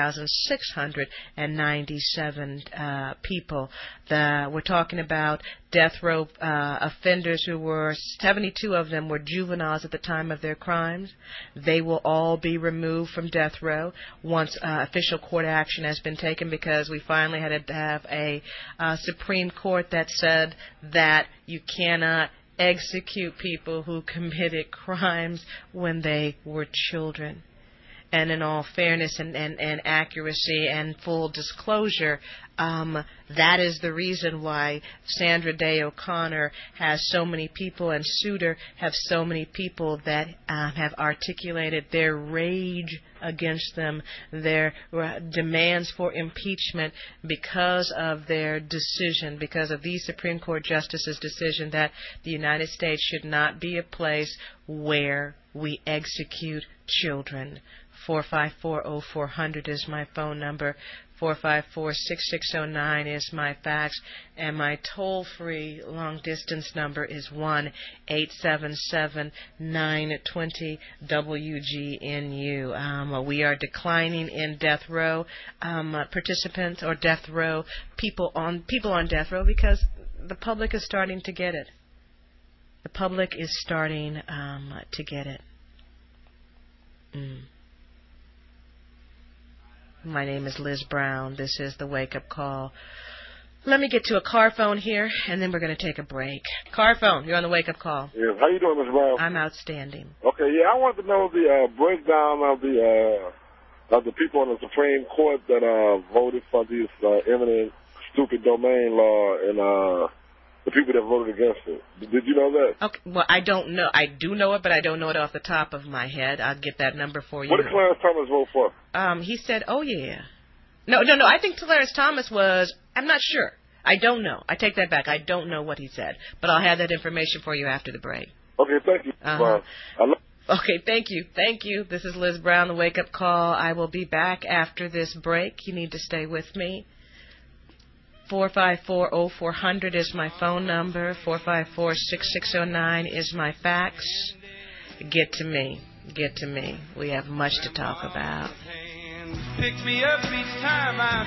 3,697 people. We're talking about death row offenders who were, 72 of them were juveniles at the time of their crimes. They will all be removed from death row once official court action has been taken, because we finally had to have a Supreme Court that said that you cannot execute people who committed crimes when they were children. And in all fairness and accuracy and full disclosure, that is the reason why Sandra Day O'Connor has so many people, and Souter have so many people that have articulated their rage against them, their demands for impeachment, because of their decision, because of these Supreme Court justices' decision that the United States should not be a place where we execute children. 454-0400 is my phone number. 454-6609 is my fax. And my toll-free long-distance number is 1-877-920-WGNU. We are declining in death row participants, or death row people on death row, because the public is starting to get it. The public is starting to get it. My name is Liz Brown. This is the Wake Up Call. Let me get to a car phone here, and then we're going to take a break. Car phone, you're on the Wake Up Call. Yes. How you doing, Ms. Brown? I'm outstanding. Okay, yeah, I wanted to know the breakdown of the people on the Supreme Court that voted for this eminent stupid domain law, and the people that voted against it. Did you know that? Okay, well, I don't know. I do know it, but I don't know it off the top of my head. I'll get that number for you. What did Clarence Thomas vote for? He said, oh, yeah. No. I think Clarence Thomas was, I'm not sure. I don't know. I take that back. I don't know what he said. But I'll have that information for you after the break. Okay, thank you. Okay, thank you. Thank you. This is Liz Brown, the Wake Up Call. I will be back after this break. You need to stay with me. 454-0400 is my phone number. 454-6609 is my fax. Get to me. Get to me. We have much to talk about. Pick me up each time I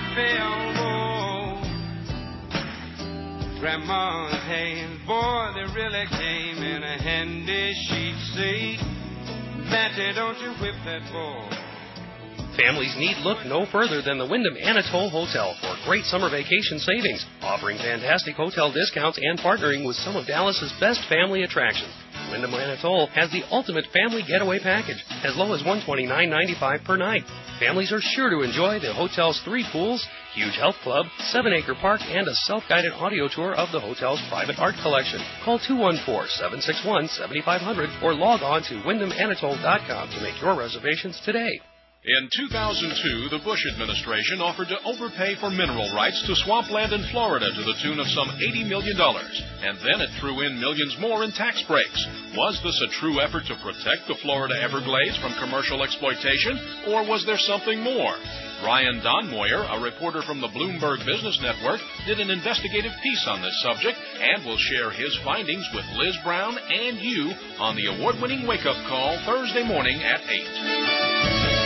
fell. Grandma's hands, boy, they really came in a handy. She'd say, Matty, don't you whip that boy. Families need look no further than the Wyndham Anatole Hotel for great summer vacation savings, offering fantastic hotel discounts and partnering with some of Dallas's best family attractions. Wyndham Anatole has the ultimate family getaway package, as low as $129.95 per night. Families are sure to enjoy the hotel's 3 pools, huge health club, 7-acre park, and a self-guided audio tour of the hotel's private art collection. Call 214-761-7500 or log on to WyndhamAnatole.com to make your reservations today. In 2002, the Bush administration offered to overpay for mineral rights to swampland in Florida to the tune of some $80 million, and then it threw in millions more in tax breaks. Was this a true effort to protect the Florida Everglades from commercial exploitation, or was there something more? Ryan Donmoyer, a reporter from the Bloomberg Business Network, did an investigative piece on this subject and will share his findings with Liz Brown and you on the award-winning Wake Up Call Thursday morning at 8.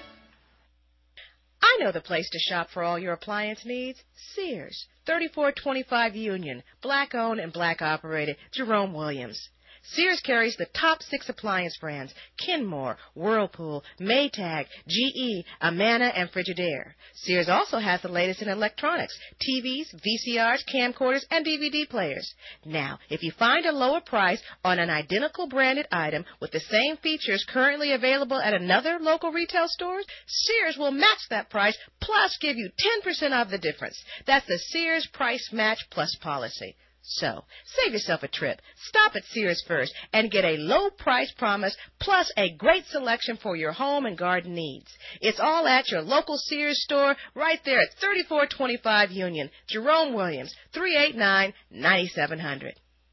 I know the place to shop for all your appliance needs. Sears, 3425 Union, black-owned and black-operated, Jerome Williams. Sears carries the top 6 appliance brands: Kenmore, Whirlpool, Maytag, GE, Amana, and Frigidaire. Sears also has the latest in electronics: TVs, VCRs, camcorders, and DVD players. Now, if you find a lower price on an identical branded item with the same features currently available at another local retail store, Sears will match that price plus give you 10% off the difference. That's the Sears Price Match Plus policy. So, save yourself a trip. Stop at Sears first and get a low price promise plus a great selection for your home and garden needs. It's all at your local Sears store right there at 3425 Union. Jerome Williams, 389-9700.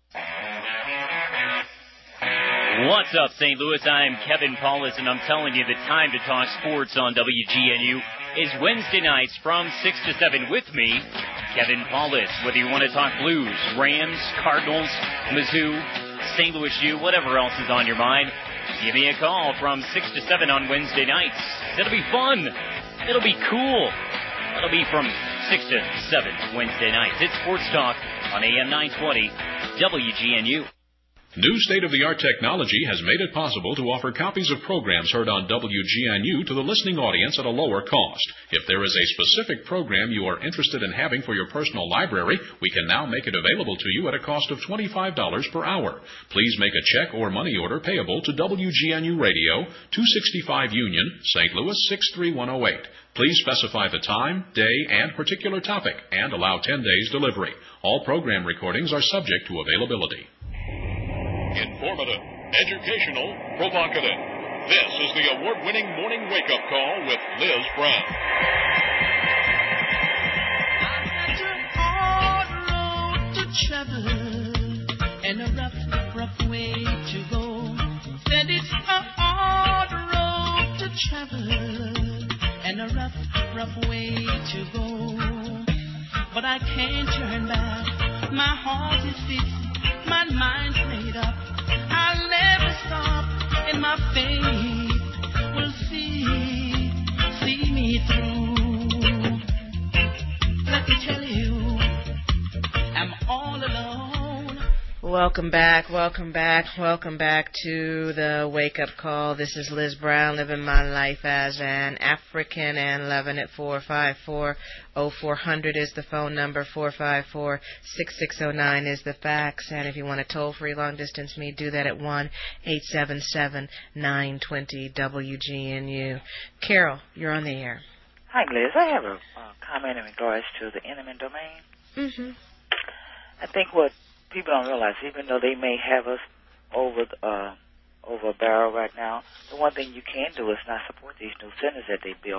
What's up, St. Louis? I'm Kevin Paulus, and I'm telling you the time to talk sports on WGNU is Wednesday nights from 6 to 7 with me, Kevin Paulus. Whether you want to talk Blues, Rams, Cardinals, Mizzou, St. Louis U, whatever else is on your mind, give me a call from 6 to 7 on Wednesday nights. It'll be fun. It'll be cool. It'll be from 6 to 7 Wednesday nights. It's Sports Talk on AM 920 WGNU. New state-of-the-art technology has made it possible to offer copies of programs heard on WGNU to the listening audience at a lower cost. If there is a specific program you are interested in having for your personal library, we can now make it available to you at a cost of $25 per hour. Please make a check or money order payable to WGNU Radio, 265 Union, St. Louis 63108. Please specify the time, day, and particular topic, and allow 10 days delivery. All program recordings are subject to availability. Informative, educational, provocative. This is the award-winning morning wake-up call with Liz Brown. I've got a hard road to travel and a rough way to go. Said it's a hard road to travel and a rough way to go. But I can't turn back. My heart is fixed. My mind's made up. I'll never stop, and my faith will see me through. Let me tell you, I'm all alone. Welcome back to the wake-up call. This is Liz Brown, living my life as an African and loving it. 454-0400 is the phone number. 454-6609 is the fax. And if you want to toll-free long-distance me, do that at 1-877-920-WGNU. Carol, you're on the air. Hi, Liz. I have a comment in regards to the eminent domain. Mm-hmm. I think what people don't realize, even though they may have us over a barrel right now, the one thing you can do is not support these new centers that they build.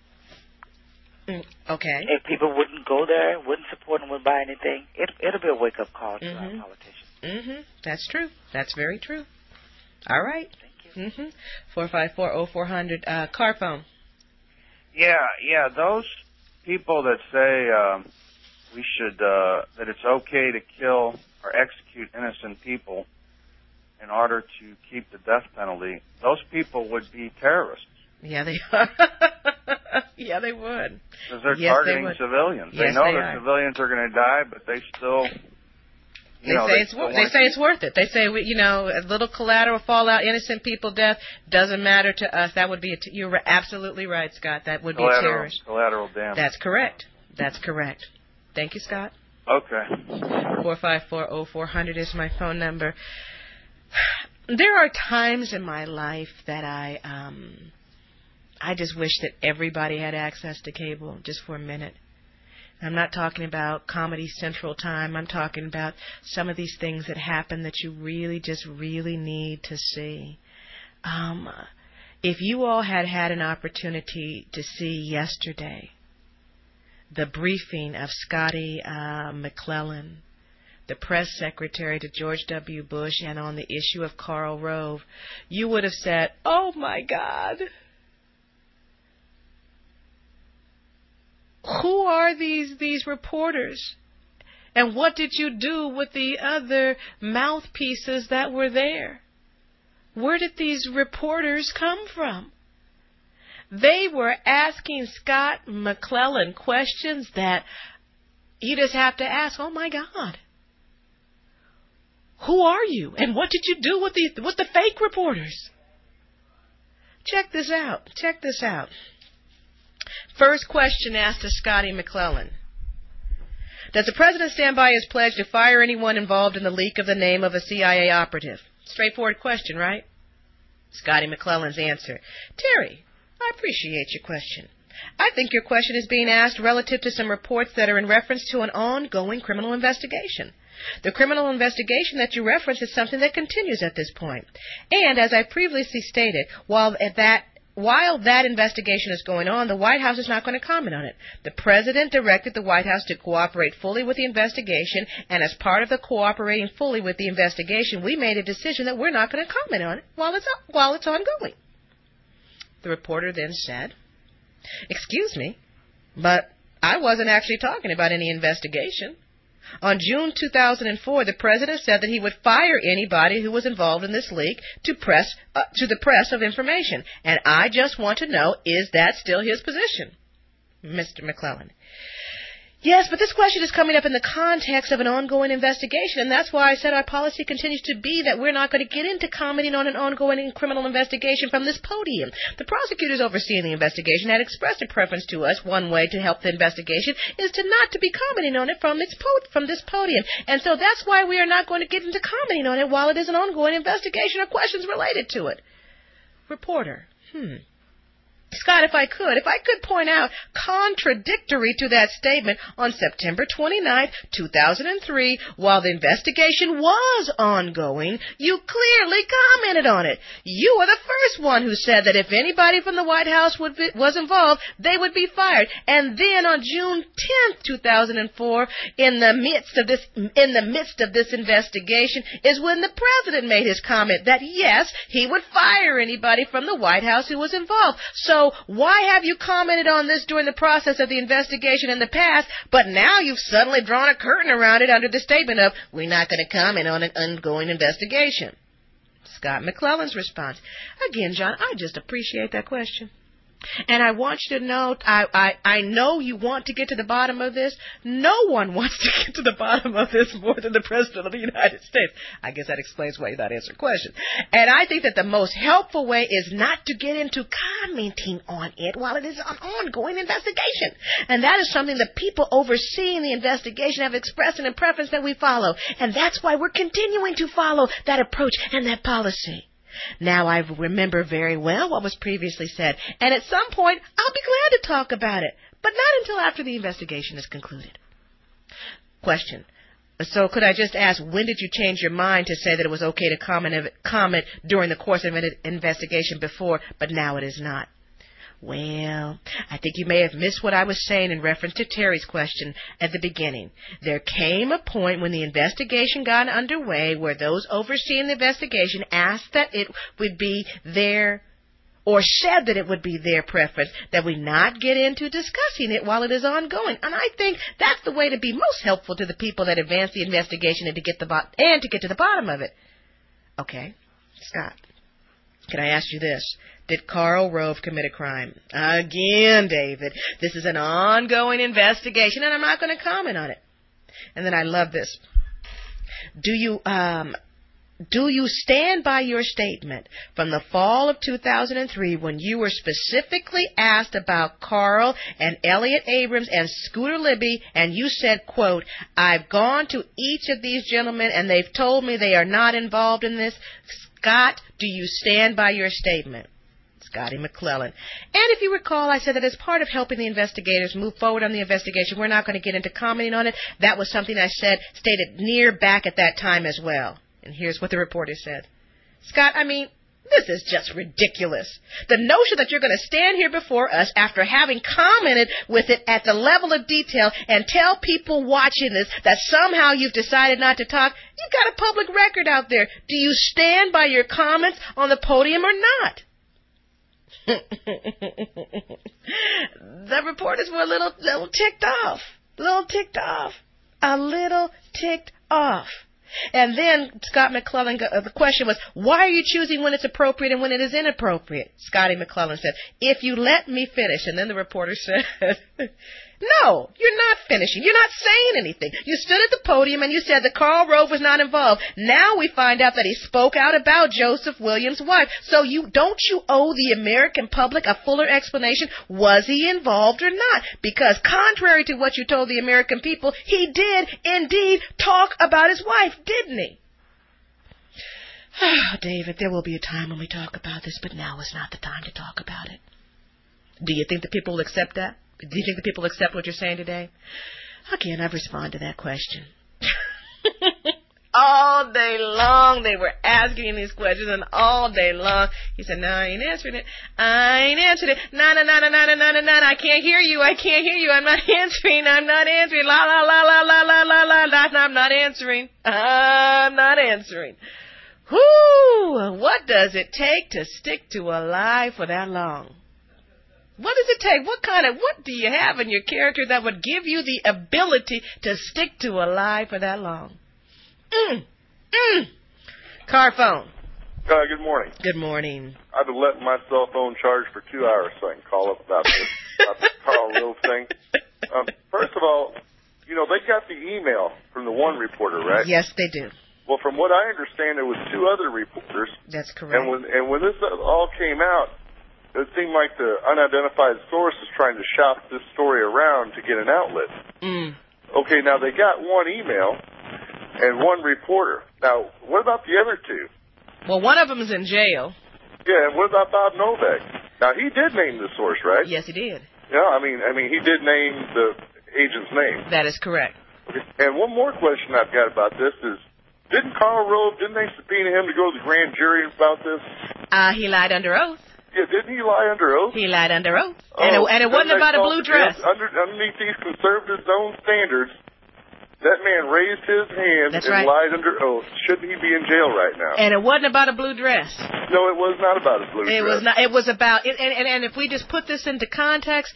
Okay. If people wouldn't go there, wouldn't support them, wouldn't buy anything, it'll be a wake-up call to our politicians. Mm-hmm. That's true. That's very true. All right. Thank you. 454-0400. Car phone. Yeah. Those people that say we should that it's okay to kill or execute innocent people in order to keep the death penalty, those people would be terrorists. Yeah, they are. Yeah, they would. Because they're targeting civilians. Yes, they know they that are. civilians are going to die, but they still... They say it's worth it. They say, a little collateral fallout, innocent people death, doesn't matter to us. That would be, you're absolutely right, Scott. That would be a terrorist. Collateral damage. That's correct. Thank you, Scott. Okay. 454-0400 is my phone number. There are times in my life that I just wish that everybody had access to cable just for a minute. I'm not talking about Comedy Central time. I'm talking about some of these things that happen that you really need to see. If you all had had an opportunity to see yesterday the briefing of Scotty McClellan, the press secretary to George W. Bush, and on the issue of Karl Rove, you would have said, "Oh my God, who are these reporters? And what did you do with the other mouthpieces that were there? Where did these reporters come from?" They were asking Scott McClellan questions that you just have to ask, oh my God, who are you? And what did you do with the fake reporters? Check this out. Check this out. First question asked to Scotty McClellan. Does the president stand by his pledge to fire anyone involved in the leak of the name of a CIA operative? Straightforward question, right? Scotty McClellan's answer. Terry, I appreciate your question. I think your question is being asked relative to some reports that are in reference to an ongoing criminal investigation. The criminal investigation that you reference is something that continues at this point. And as I previously stated, while that investigation is going on, the White House is not going to comment on it. The President directed the White House to cooperate fully with the investigation, and as part of the cooperating fully with the investigation, we made a decision that we're not going to comment on it while it's ongoing. The reporter then said, "Excuse me, but I wasn't actually talking about any investigation. On June 2004, the President said that he would fire anybody who was involved in this leak to the press of information. And I just want to know, is that still his position?" Mr. McClellan. Yes, but this question is coming up in the context of an ongoing investigation, and that's why I said our policy continues to be that we're not going to get into commenting on an ongoing criminal investigation from this podium. The prosecutors overseeing the investigation had expressed a preference to us. One way to help the investigation is to not to be commenting on it from this podium, and so that's why we are not going to get into commenting on it while it is an ongoing investigation or questions related to it. Reporter, Scott, if I could point out contradictory to that statement, on September 29, 2003, while the investigation was ongoing, you clearly commented on it. You were the first one who said that if anybody from the White House was involved, they would be fired. And then on June 10, 2004, in the midst of this investigation, is when the President made his comment that yes, he would fire anybody from the White House who was involved. So why have you commented on this during the process of the investigation in the past, but now you've suddenly drawn a curtain around it under the statement of, we're not going to comment on an ongoing investigation? Scott McClellan's response. Again, John, I just appreciate that question. And I want you to know, I know you want to get to the bottom of this. No one wants to get to the bottom of this more than the President of the United States. I guess that explains why you're not answering questions. And I think that the most helpful way is not to get into commenting on it while it is an ongoing investigation. And that is something that people overseeing the investigation have expressed in a preference that we follow. And that's why we're continuing to follow that approach and that policy. Now, I remember very well what was previously said, and at some point, I'll be glad to talk about it, but not until after the investigation is concluded. Question. So could I just ask, when did you change your mind to say that it was okay to comment during the course of an investigation before, but now it is not? Well, I think you may have missed what I was saying in reference to Terry's question at the beginning. There came a point when the investigation got underway where those overseeing the investigation asked that it would be their, or said that it would be their preference, that we not get into discussing it while it is ongoing. And I think that's the way to be most helpful to the people that advance the investigation and to get to the bottom of it. Okay, Scott, can I ask you this? Did Karl Rove commit a crime? Again, David, this is an ongoing investigation, and I'm not going to comment on it. And then I love this. Do you stand by your statement from the fall of 2003 when you were specifically asked about Carl and Elliot Abrams and Scooter Libby, and you said, quote, I've gone to each of these gentlemen, and they've told me they are not involved in this. Scott, do you stand by your statement? Scotty McClellan. And if you recall, I said that as part of helping the investigators move forward on the investigation, we're not going to get into commenting on it. That was something I stated near back at that time as well. And here's what the reporter said. Scott, I mean, This is just ridiculous. The notion that you're going to stand here before us after having commented with it at the level of detail and tell people watching this that somehow you've decided not to talk, you've got a public record out there. Do you stand by your comments on the podium or not? The reporters were a little ticked off. A little ticked off. And then Scott McClellan, the question was, why are you choosing when it's appropriate and when it is inappropriate? Scotty McClellan said, if you let me finish. And then the reporter said, no, you're not finishing. You're not saying anything. You stood at the podium and you said that Karl Rove was not involved. Now we find out that he spoke out about Joseph Williams' wife. So don't you owe the American public a fuller explanation? Was he involved or not? Because contrary to what you told the American people, he did indeed talk about his wife, didn't he? Oh, David, there will be a time when we talk about this, but now is not the time to talk about it. Do you think the people will accept that? Do you think the people accept what you're saying today? Again, I've responded to that question. All day long they were asking him these questions, and all day long he said, no, I ain't answering it. I ain't answered it. No, I can't hear you. I'm not answering. La, I'm not answering. Whoo! What does it take to stick to a lie for that long? What does it take? What do you have in your character that would give you the ability to stick to a lie for that long? Car phone. Good morning. Good morning. I've been letting my cell phone charge for 2 hours so I can call up about this Karl Rove thing. First of all, they got the email from the one reporter, right? Yes, they do. Well, from what I understand, there was 2 other reporters. That's correct. And when this all came out, it seemed like the unidentified source was trying to shop this story around to get an outlet. Okay, now they got one email and one reporter. Now, what about the other 2? Well, one of them is in jail. Yeah, and what about Bob Novak? Now, he did name the source, right? Yes, he did. Yeah, I mean, he did name the agent's name. That is correct. Okay. And one more question I've got about this is, didn't they subpoena him to go to the grand jury about this? He lied under oath. Yeah, didn't he lie under oath? He lied under oath. And it wasn't about a blue dress. Underneath these conservative zone standards, that man raised his hand lied under oath. Shouldn't he be in jail right now? And it wasn't about a blue dress. No, it was not about a blue dress. It was not. It was about. And if we just put this into context,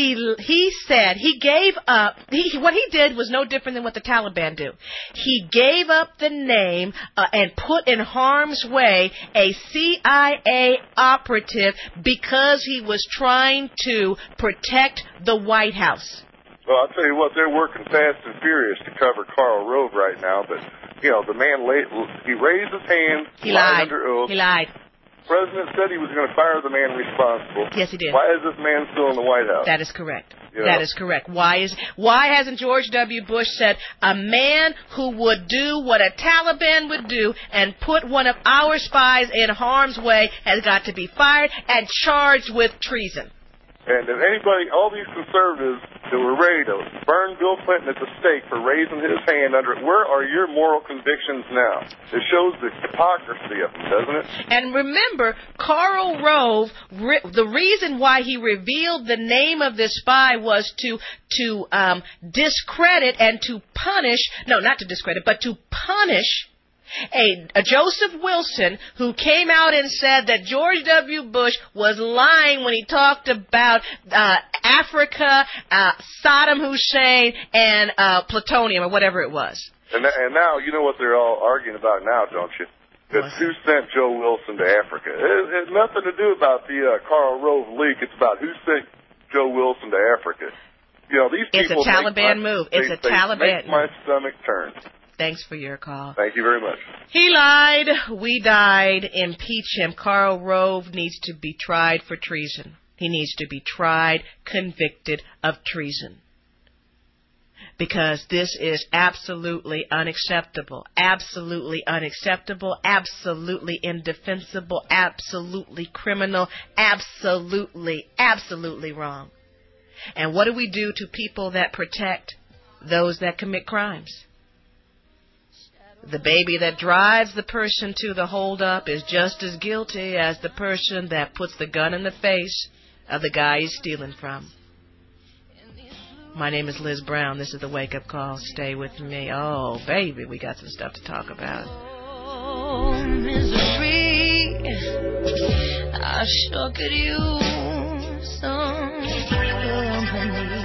he said he gave up. What he did was no different than what the Taliban do. He gave up the name and put in harm's way a CIA operative because he was trying to protect the White House. Well, I'll tell you what, they're working fast and furious to cover Karl Rove right now, but, the man, he raised his hand, he lied under oath. He lied. The president said he was going to fire the man responsible. Yes, he did. Why is this man still in the White House? That is correct. That is correct. Why hasn't George W. Bush said a man who would do what a Taliban would do and put one of our spies in harm's way has got to be fired and charged with treason? And if all these conservatives that were ready to burn Bill Clinton at the stake for raising his hand under it, where are your moral convictions now? It shows the hypocrisy of them, doesn't it? And remember, Karl Rove, the reason why he revealed the name of this spy was to discredit and to punish, no, not to discredit, but to punish a Joseph Wilson who came out and said that George W. Bush was lying when he talked about Africa, Saddam Hussein, and plutonium or whatever it was. And now, you know what they're all arguing about now, don't you? It's who sent Joe Wilson to Africa. It has nothing to do about the Karl Rove leak. It's about who sent Joe Wilson to Africa. These people. It's a Taliban move. It's a Taliban. Make my stomach turn. Thanks for your call. Thank you very much. He lied. We died. Impeach him. Karl Rove needs to be tried for treason. He needs to be tried, convicted of treason. Because this is absolutely unacceptable. Absolutely unacceptable. Absolutely indefensible. Absolutely criminal. Absolutely wrong. And what do we do to people that protect those that commit crimes? The baby that drives the person to the holdup is just as guilty as the person that puts the gun in the face of the guy he's stealing from. My name is Liz Brown. This is the Wake Up Call. Stay with me. Oh, baby, we got some stuff to talk about. Oh, misery, I sure could use some company.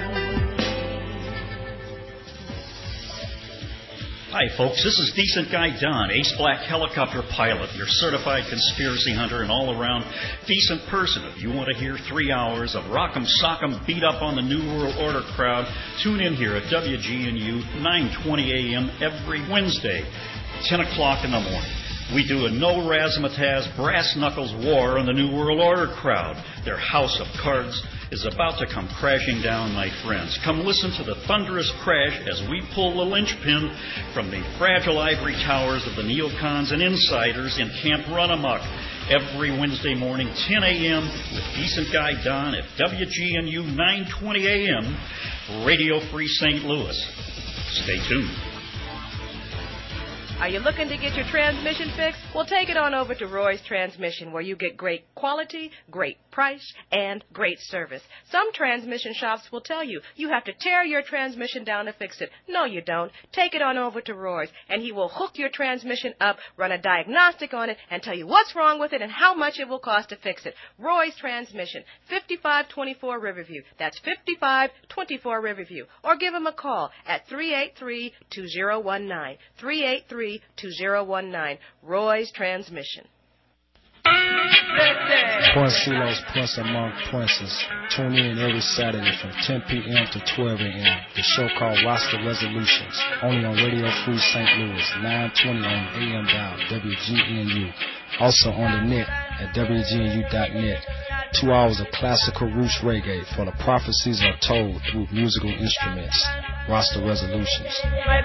Hi, folks. This is Decent Guy Don, Ace Black helicopter pilot, your certified conspiracy hunter and all-around decent person. If you want to hear 3 hours of rock'em sock'em beat up on the New World Order crowd, tune in here at WGNU 9:20 a.m. every Wednesday, 10 o'clock in the morning. We do a no razzmatazz, brass knuckles war on the New World Order crowd. Their house of cards is about to come crashing down, my friends. Come listen to the thunderous crash as we pull the linchpin from the fragile ivory towers of the neocons and insiders in Camp Run Amok every Wednesday morning, 10 a.m. with Decent Guy Don at WGNU 9:20 a.m. Radio Free St. Louis. Stay tuned. Are you looking to get your transmission fixed? Well, take it on over to Roy's Transmission, where you get great quality, great price, and great service. Some transmission shops will tell you you have to tear your transmission down to fix it. No, you don't. Take it on over to Roy's, and he will hook your transmission up, run a diagnostic on it, and tell you what's wrong with it and how much it will cost to fix it. Roy's Transmission, 5524 Riverview. That's 5524 Riverview. Or give him a call at 383-2019. 383-2019. Roy's Transmission. Point Silos Points Among Points. Tune in every Saturday from 10 p.m. to 12 a.m. The show called Roster Resolutions, only on Radio Free St. Louis, 920 on AM dial, WGNU. Also on the net at WGNU.net. 2 hours of classical roots reggae, for the prophecies are told through musical instruments. Roster Resolutions.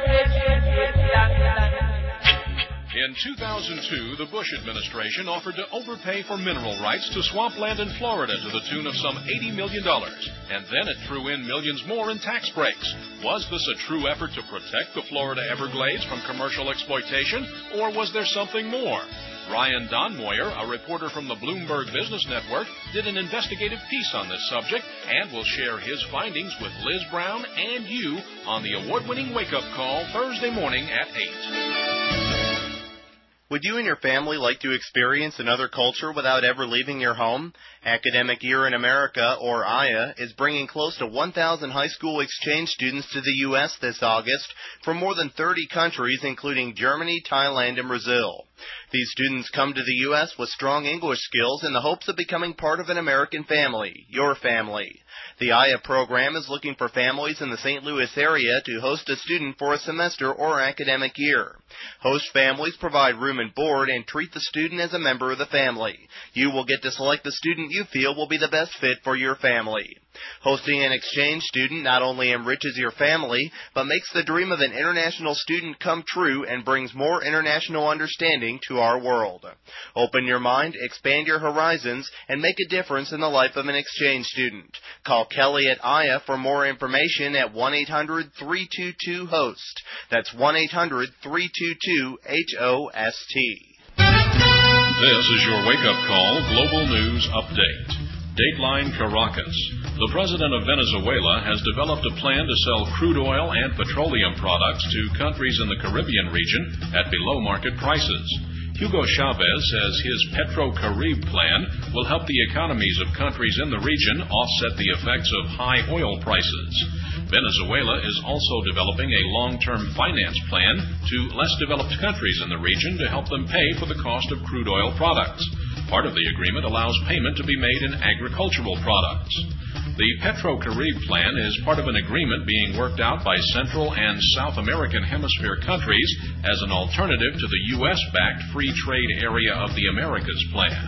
In 2002, the Bush administration offered to overpay for mineral rights to swampland in Florida to the tune of some $80 million. And then it threw in millions more in tax breaks. Was this a true effort to protect the Florida Everglades from commercial exploitation, or was there something more? Ryan Donmoyer, a reporter from the Bloomberg Business Network, did an investigative piece on this subject and will share his findings with Liz Brown and you on the award-winning Wake Up Call Thursday morning at 8. Would you and your family like to experience another culture without ever leaving your home? Academic Year in America, or AYA, is bringing close to 1,000 high school exchange students to the U.S. this August from more than 30 countries, including Germany, Thailand, and Brazil. These students come to the U.S. with strong English skills in the hopes of becoming part of an American family, your family. The AYA program is looking for families in the St. Louis area to host a student for a semester or academic year. Host families provide room and board and treat the student as a member of the family. You will get to select the student you feel will be the best fit for your family. Hosting an exchange student not only enriches your family, but makes the dream of an international student come true and brings more international understanding to our world. Open your mind, expand your horizons, and make a difference in the life of an exchange student. Call Kelly at AYA for more information at 1-800-322-HOST. That's 1-800-322-HOST. This is your wake-up call global news update. Dateline Caracas. The president of Venezuela has developed a plan to sell crude oil and petroleum products to countries in the Caribbean region at below-market prices. Hugo Chavez says his Petro-Carib plan will help the economies of countries in the region offset the effects of high oil prices. Venezuela is also developing a long-term finance plan to less developed countries in the region to help them pay for the cost of crude oil products. Part of the agreement allows payment to be made in agricultural products. The Petro-Carib plan is part of an agreement being worked out by Central and South American Hemisphere countries as an alternative to the U.S.-backed Free Trade Area of the Americas plan.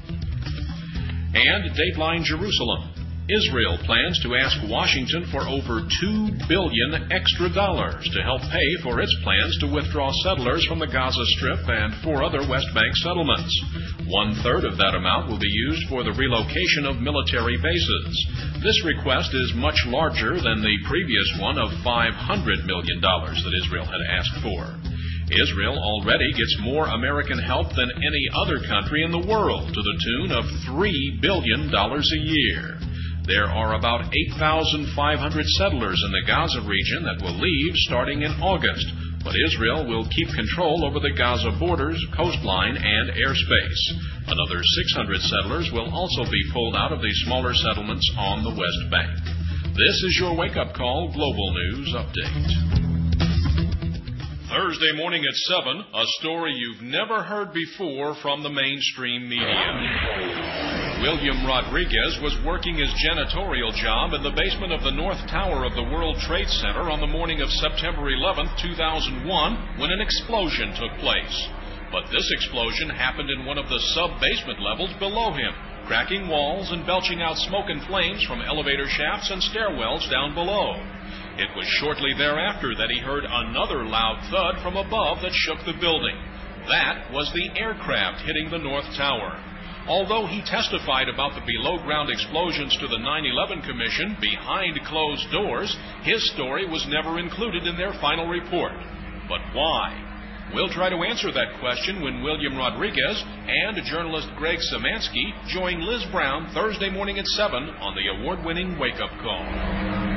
And Dateline Jerusalem. Israel plans to ask Washington for over $2 billion extra to help pay for its plans to withdraw settlers from the Gaza Strip and 4 other West Bank settlements. 1/3 of that amount will be used for the relocation of military bases. This request is much larger than the previous one of $500 million that Israel had asked for. Israel already gets more American help than any other country in the world, to the tune of $3 billion a year. There are about 8,500 settlers in the Gaza region that will leave starting in August, but Israel will keep control over the Gaza borders, coastline, and airspace. Another 600 settlers will also be pulled out of the smaller settlements on the West Bank. This is your wake-up call Global News Update. Thursday morning at 7, a story you've never heard before from the mainstream media. William Rodriguez was working his janitorial job in the basement of the North Tower of the World Trade Center on the morning of September 11, 2001, when an explosion took place. But this explosion happened in one of the sub-basement levels below him, cracking walls and belching out smoke and flames from elevator shafts and stairwells down below. It was shortly thereafter that he heard another loud thud from above that shook the building. That was the aircraft hitting the North Tower. Although he testified about the below-ground explosions to the 9/11 Commission behind closed doors, his story was never included in their final report. But why? We'll try to answer that question when William Rodriguez and journalist Greg Samansky join Liz Brown Thursday morning at 7 on the award-winning Wake Up Call.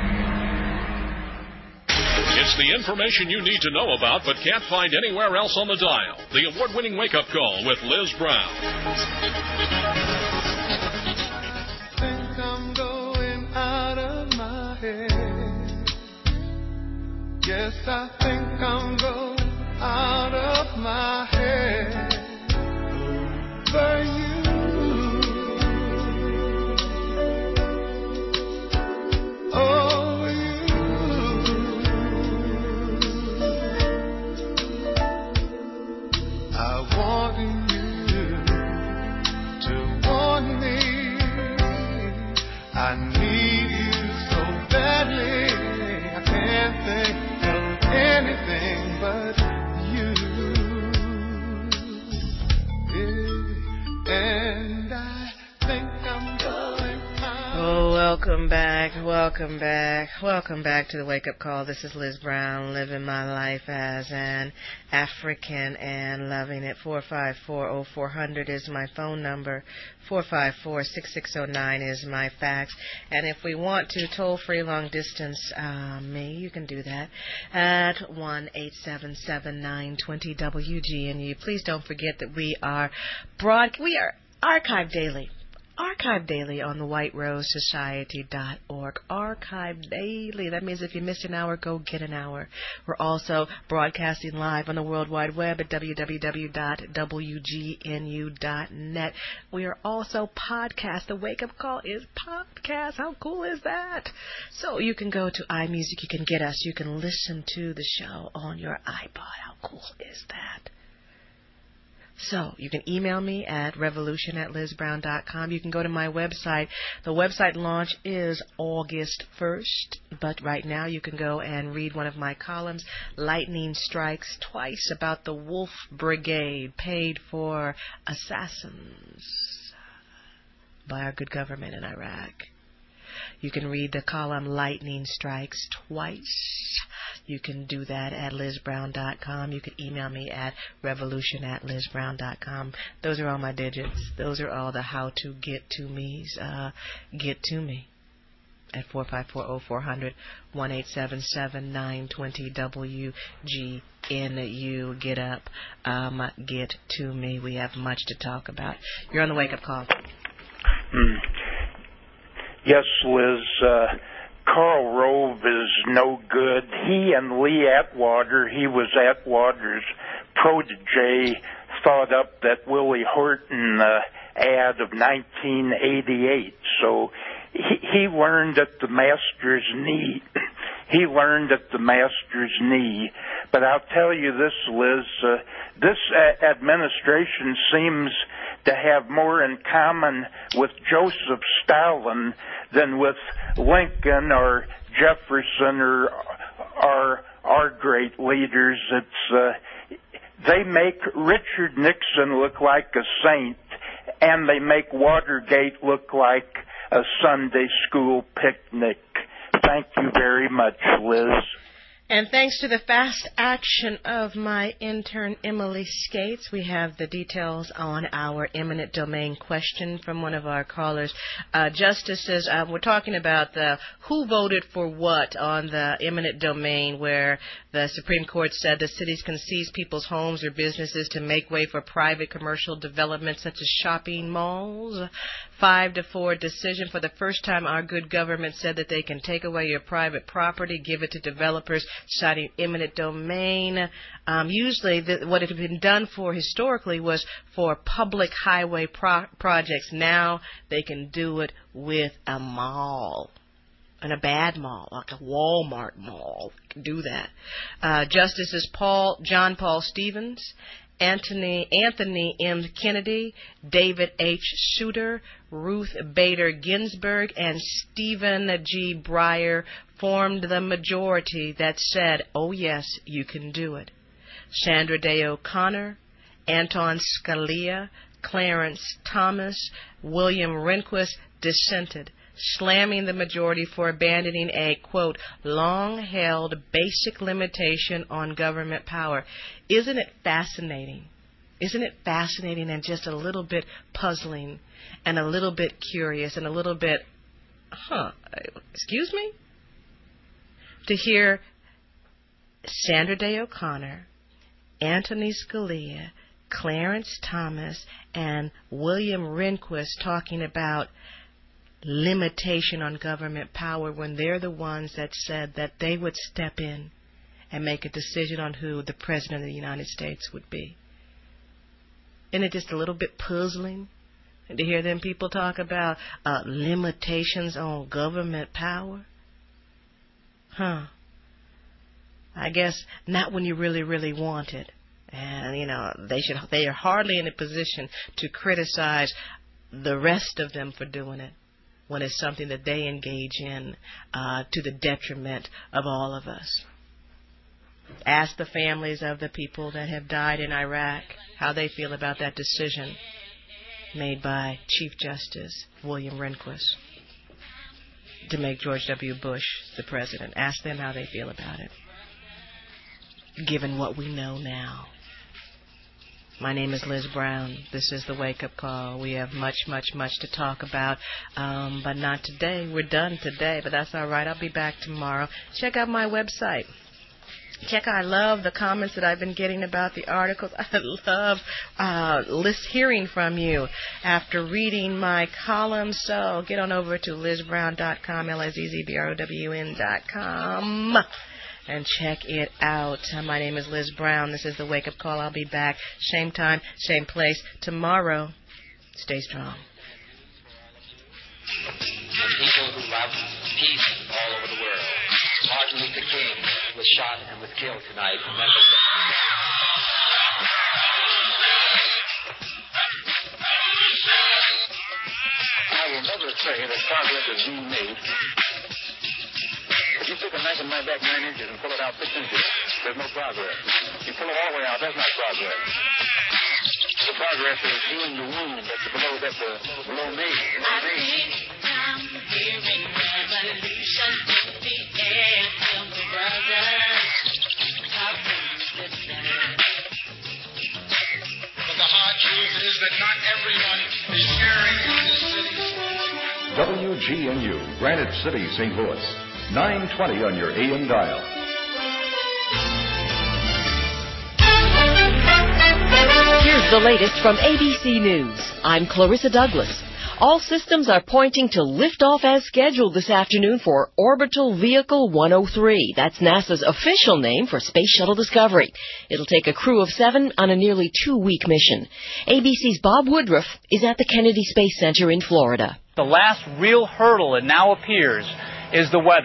It's the information you need to know about but can't find anywhere else on the dial. The award-winning Wake Up Call with Liz Brown. Think I'm going out of my head. Yes, I think I'm going out of my head. For you. Oh, I want you to want me. I need you so badly. I can't think of anything but you. And I think I'm going out. Oh, welcome back to the Wake Up Call. This is Liz Brown, living my life as an African and loving it. 454-0400 is my phone number. 454-6609 is my fax. And if we want to toll-free long distance me, you can do that at 1-877-920-WGNU. Please don't forget that we are archived daily. Archive daily on the WhiteRoseSociety.org. Archive daily. That means if you missed an hour, go get an hour. We're also broadcasting live on the World Wide Web at www.wgnu.net. We are also podcast. The Wake Up Call is podcast. How cool is that? So you can go to iMusic. You can get us. You can listen to the show on your iPod. How cool is that? So you can email me at revolution@lizbrown.com. You can go to my website. The website launch is August 1st, but right now you can go and read one of my columns, Lightning Strikes Twice, about the Wolf Brigade, paid for assassins by our good government in Iraq. You can read the column Lightning Strikes Twice. You can do that at lizbrown.com. You can email me at revolution@lizbrown.com. Those are all my digits. Those are all the how to get to me's. Get to me at 454-0400, 1-877-920-WGNU. Get up. Get to me. We have much to talk about. You're on the Wake Up Call. Yes, Liz, Karl Rove is no good. He and Lee Atwater, he was Atwater's protege, thought up that Willie Horton ad of 1988. So he learned at the master's knee. He learned at the master's knee. But I'll tell you this, Liz, this administration seems to have more in common with Joseph Stalin than with Lincoln or Jefferson or our great leaders. They make Richard Nixon look like a saint, and they make Watergate look like a Sunday school picnic. Thank you very much, Liz. And thanks to the fast action of my intern, Emily Skates, we have the details on our eminent domain question from one of our callers. Justices, we're talking about who voted for what on the eminent domain, where the Supreme Court said that cities can seize people's homes or businesses to make way for private commercial development such as shopping malls. 5-4 decision. For the first time, our good government said that they can take away your private property, give it to developers, citing eminent domain. Usually what it had been done for historically was for public highway projects. Now they can do it with a mall. And a bad mall, like a Walmart mall, can do that. Justices John Paul Stevens, Anthony M. Kennedy, David H. Souter, Ruth Bader Ginsburg, and Stephen G. Breyer formed the majority that said, oh yes, you can do it. Sandra Day O'Connor, Anton Scalia, Clarence Thomas, William Rehnquist dissented, slamming the majority for abandoning a, quote, long-held basic limitation on government power. Isn't it fascinating? Isn't it fascinating and just a little bit puzzling and a little bit curious and a little bit, excuse me? To hear Sandra Day O'Connor, Anthony Scalia, Clarence Thomas, and William Rehnquist talking about limitation on government power when they're the ones that said that they would step in and make a decision on who the President of the United States would be. Isn't it just a little bit puzzling to hear them people talk about limitations on government power? I guess not when you really, really want it. And, they are hardly in a position to criticize the rest of them for doing it, when it's something that they engage in to the detriment of all of us. Ask the families of the people that have died in Iraq how they feel about that decision made by Chief Justice William Rehnquist to make George W. Bush the president. Ask them how they feel about it, given what we know now. My name is Liz Brown. This is the Wake Up Call. We have much, much, much to talk about, but not today. We're done today, but that's all right. I'll be back tomorrow. Check out my website. I love the comments that I've been getting about the articles. I love hearing from you after reading my column. So get on over to LizBrown.com, LizBrown.com. And check it out. My name is Liz Brown. This is the Wake Up Call. I'll be back same time, same place tomorrow. Stay strong. And people who love peace all over the world. Martin Luther King was shot and was killed tonight in Memphis. I will never say that progress is being made. If you took a knife and knife back 9 inches and pull it out 6 inches, there's no progress. You pull it all the way out, that's not progress. The progress is healing the wound that's below me. I think I'm hearing revolution in the air. Tell me, brother, how can you listen? But the hard truth is that not everyone is sharing in this city. WGNU, Granite City, St. Louis. 920 on your AM dial. Here's the latest from ABC News. I'm Clarissa Douglas. All systems are pointing to liftoff as scheduled this afternoon for Orbital Vehicle 103. That's NASA's official name for Space Shuttle Discovery. It'll take a crew of 7 on a nearly 2-week mission. ABC's Bob Woodruff is at the Kennedy Space Center in Florida. The last real hurdle, it now appears, is the weather.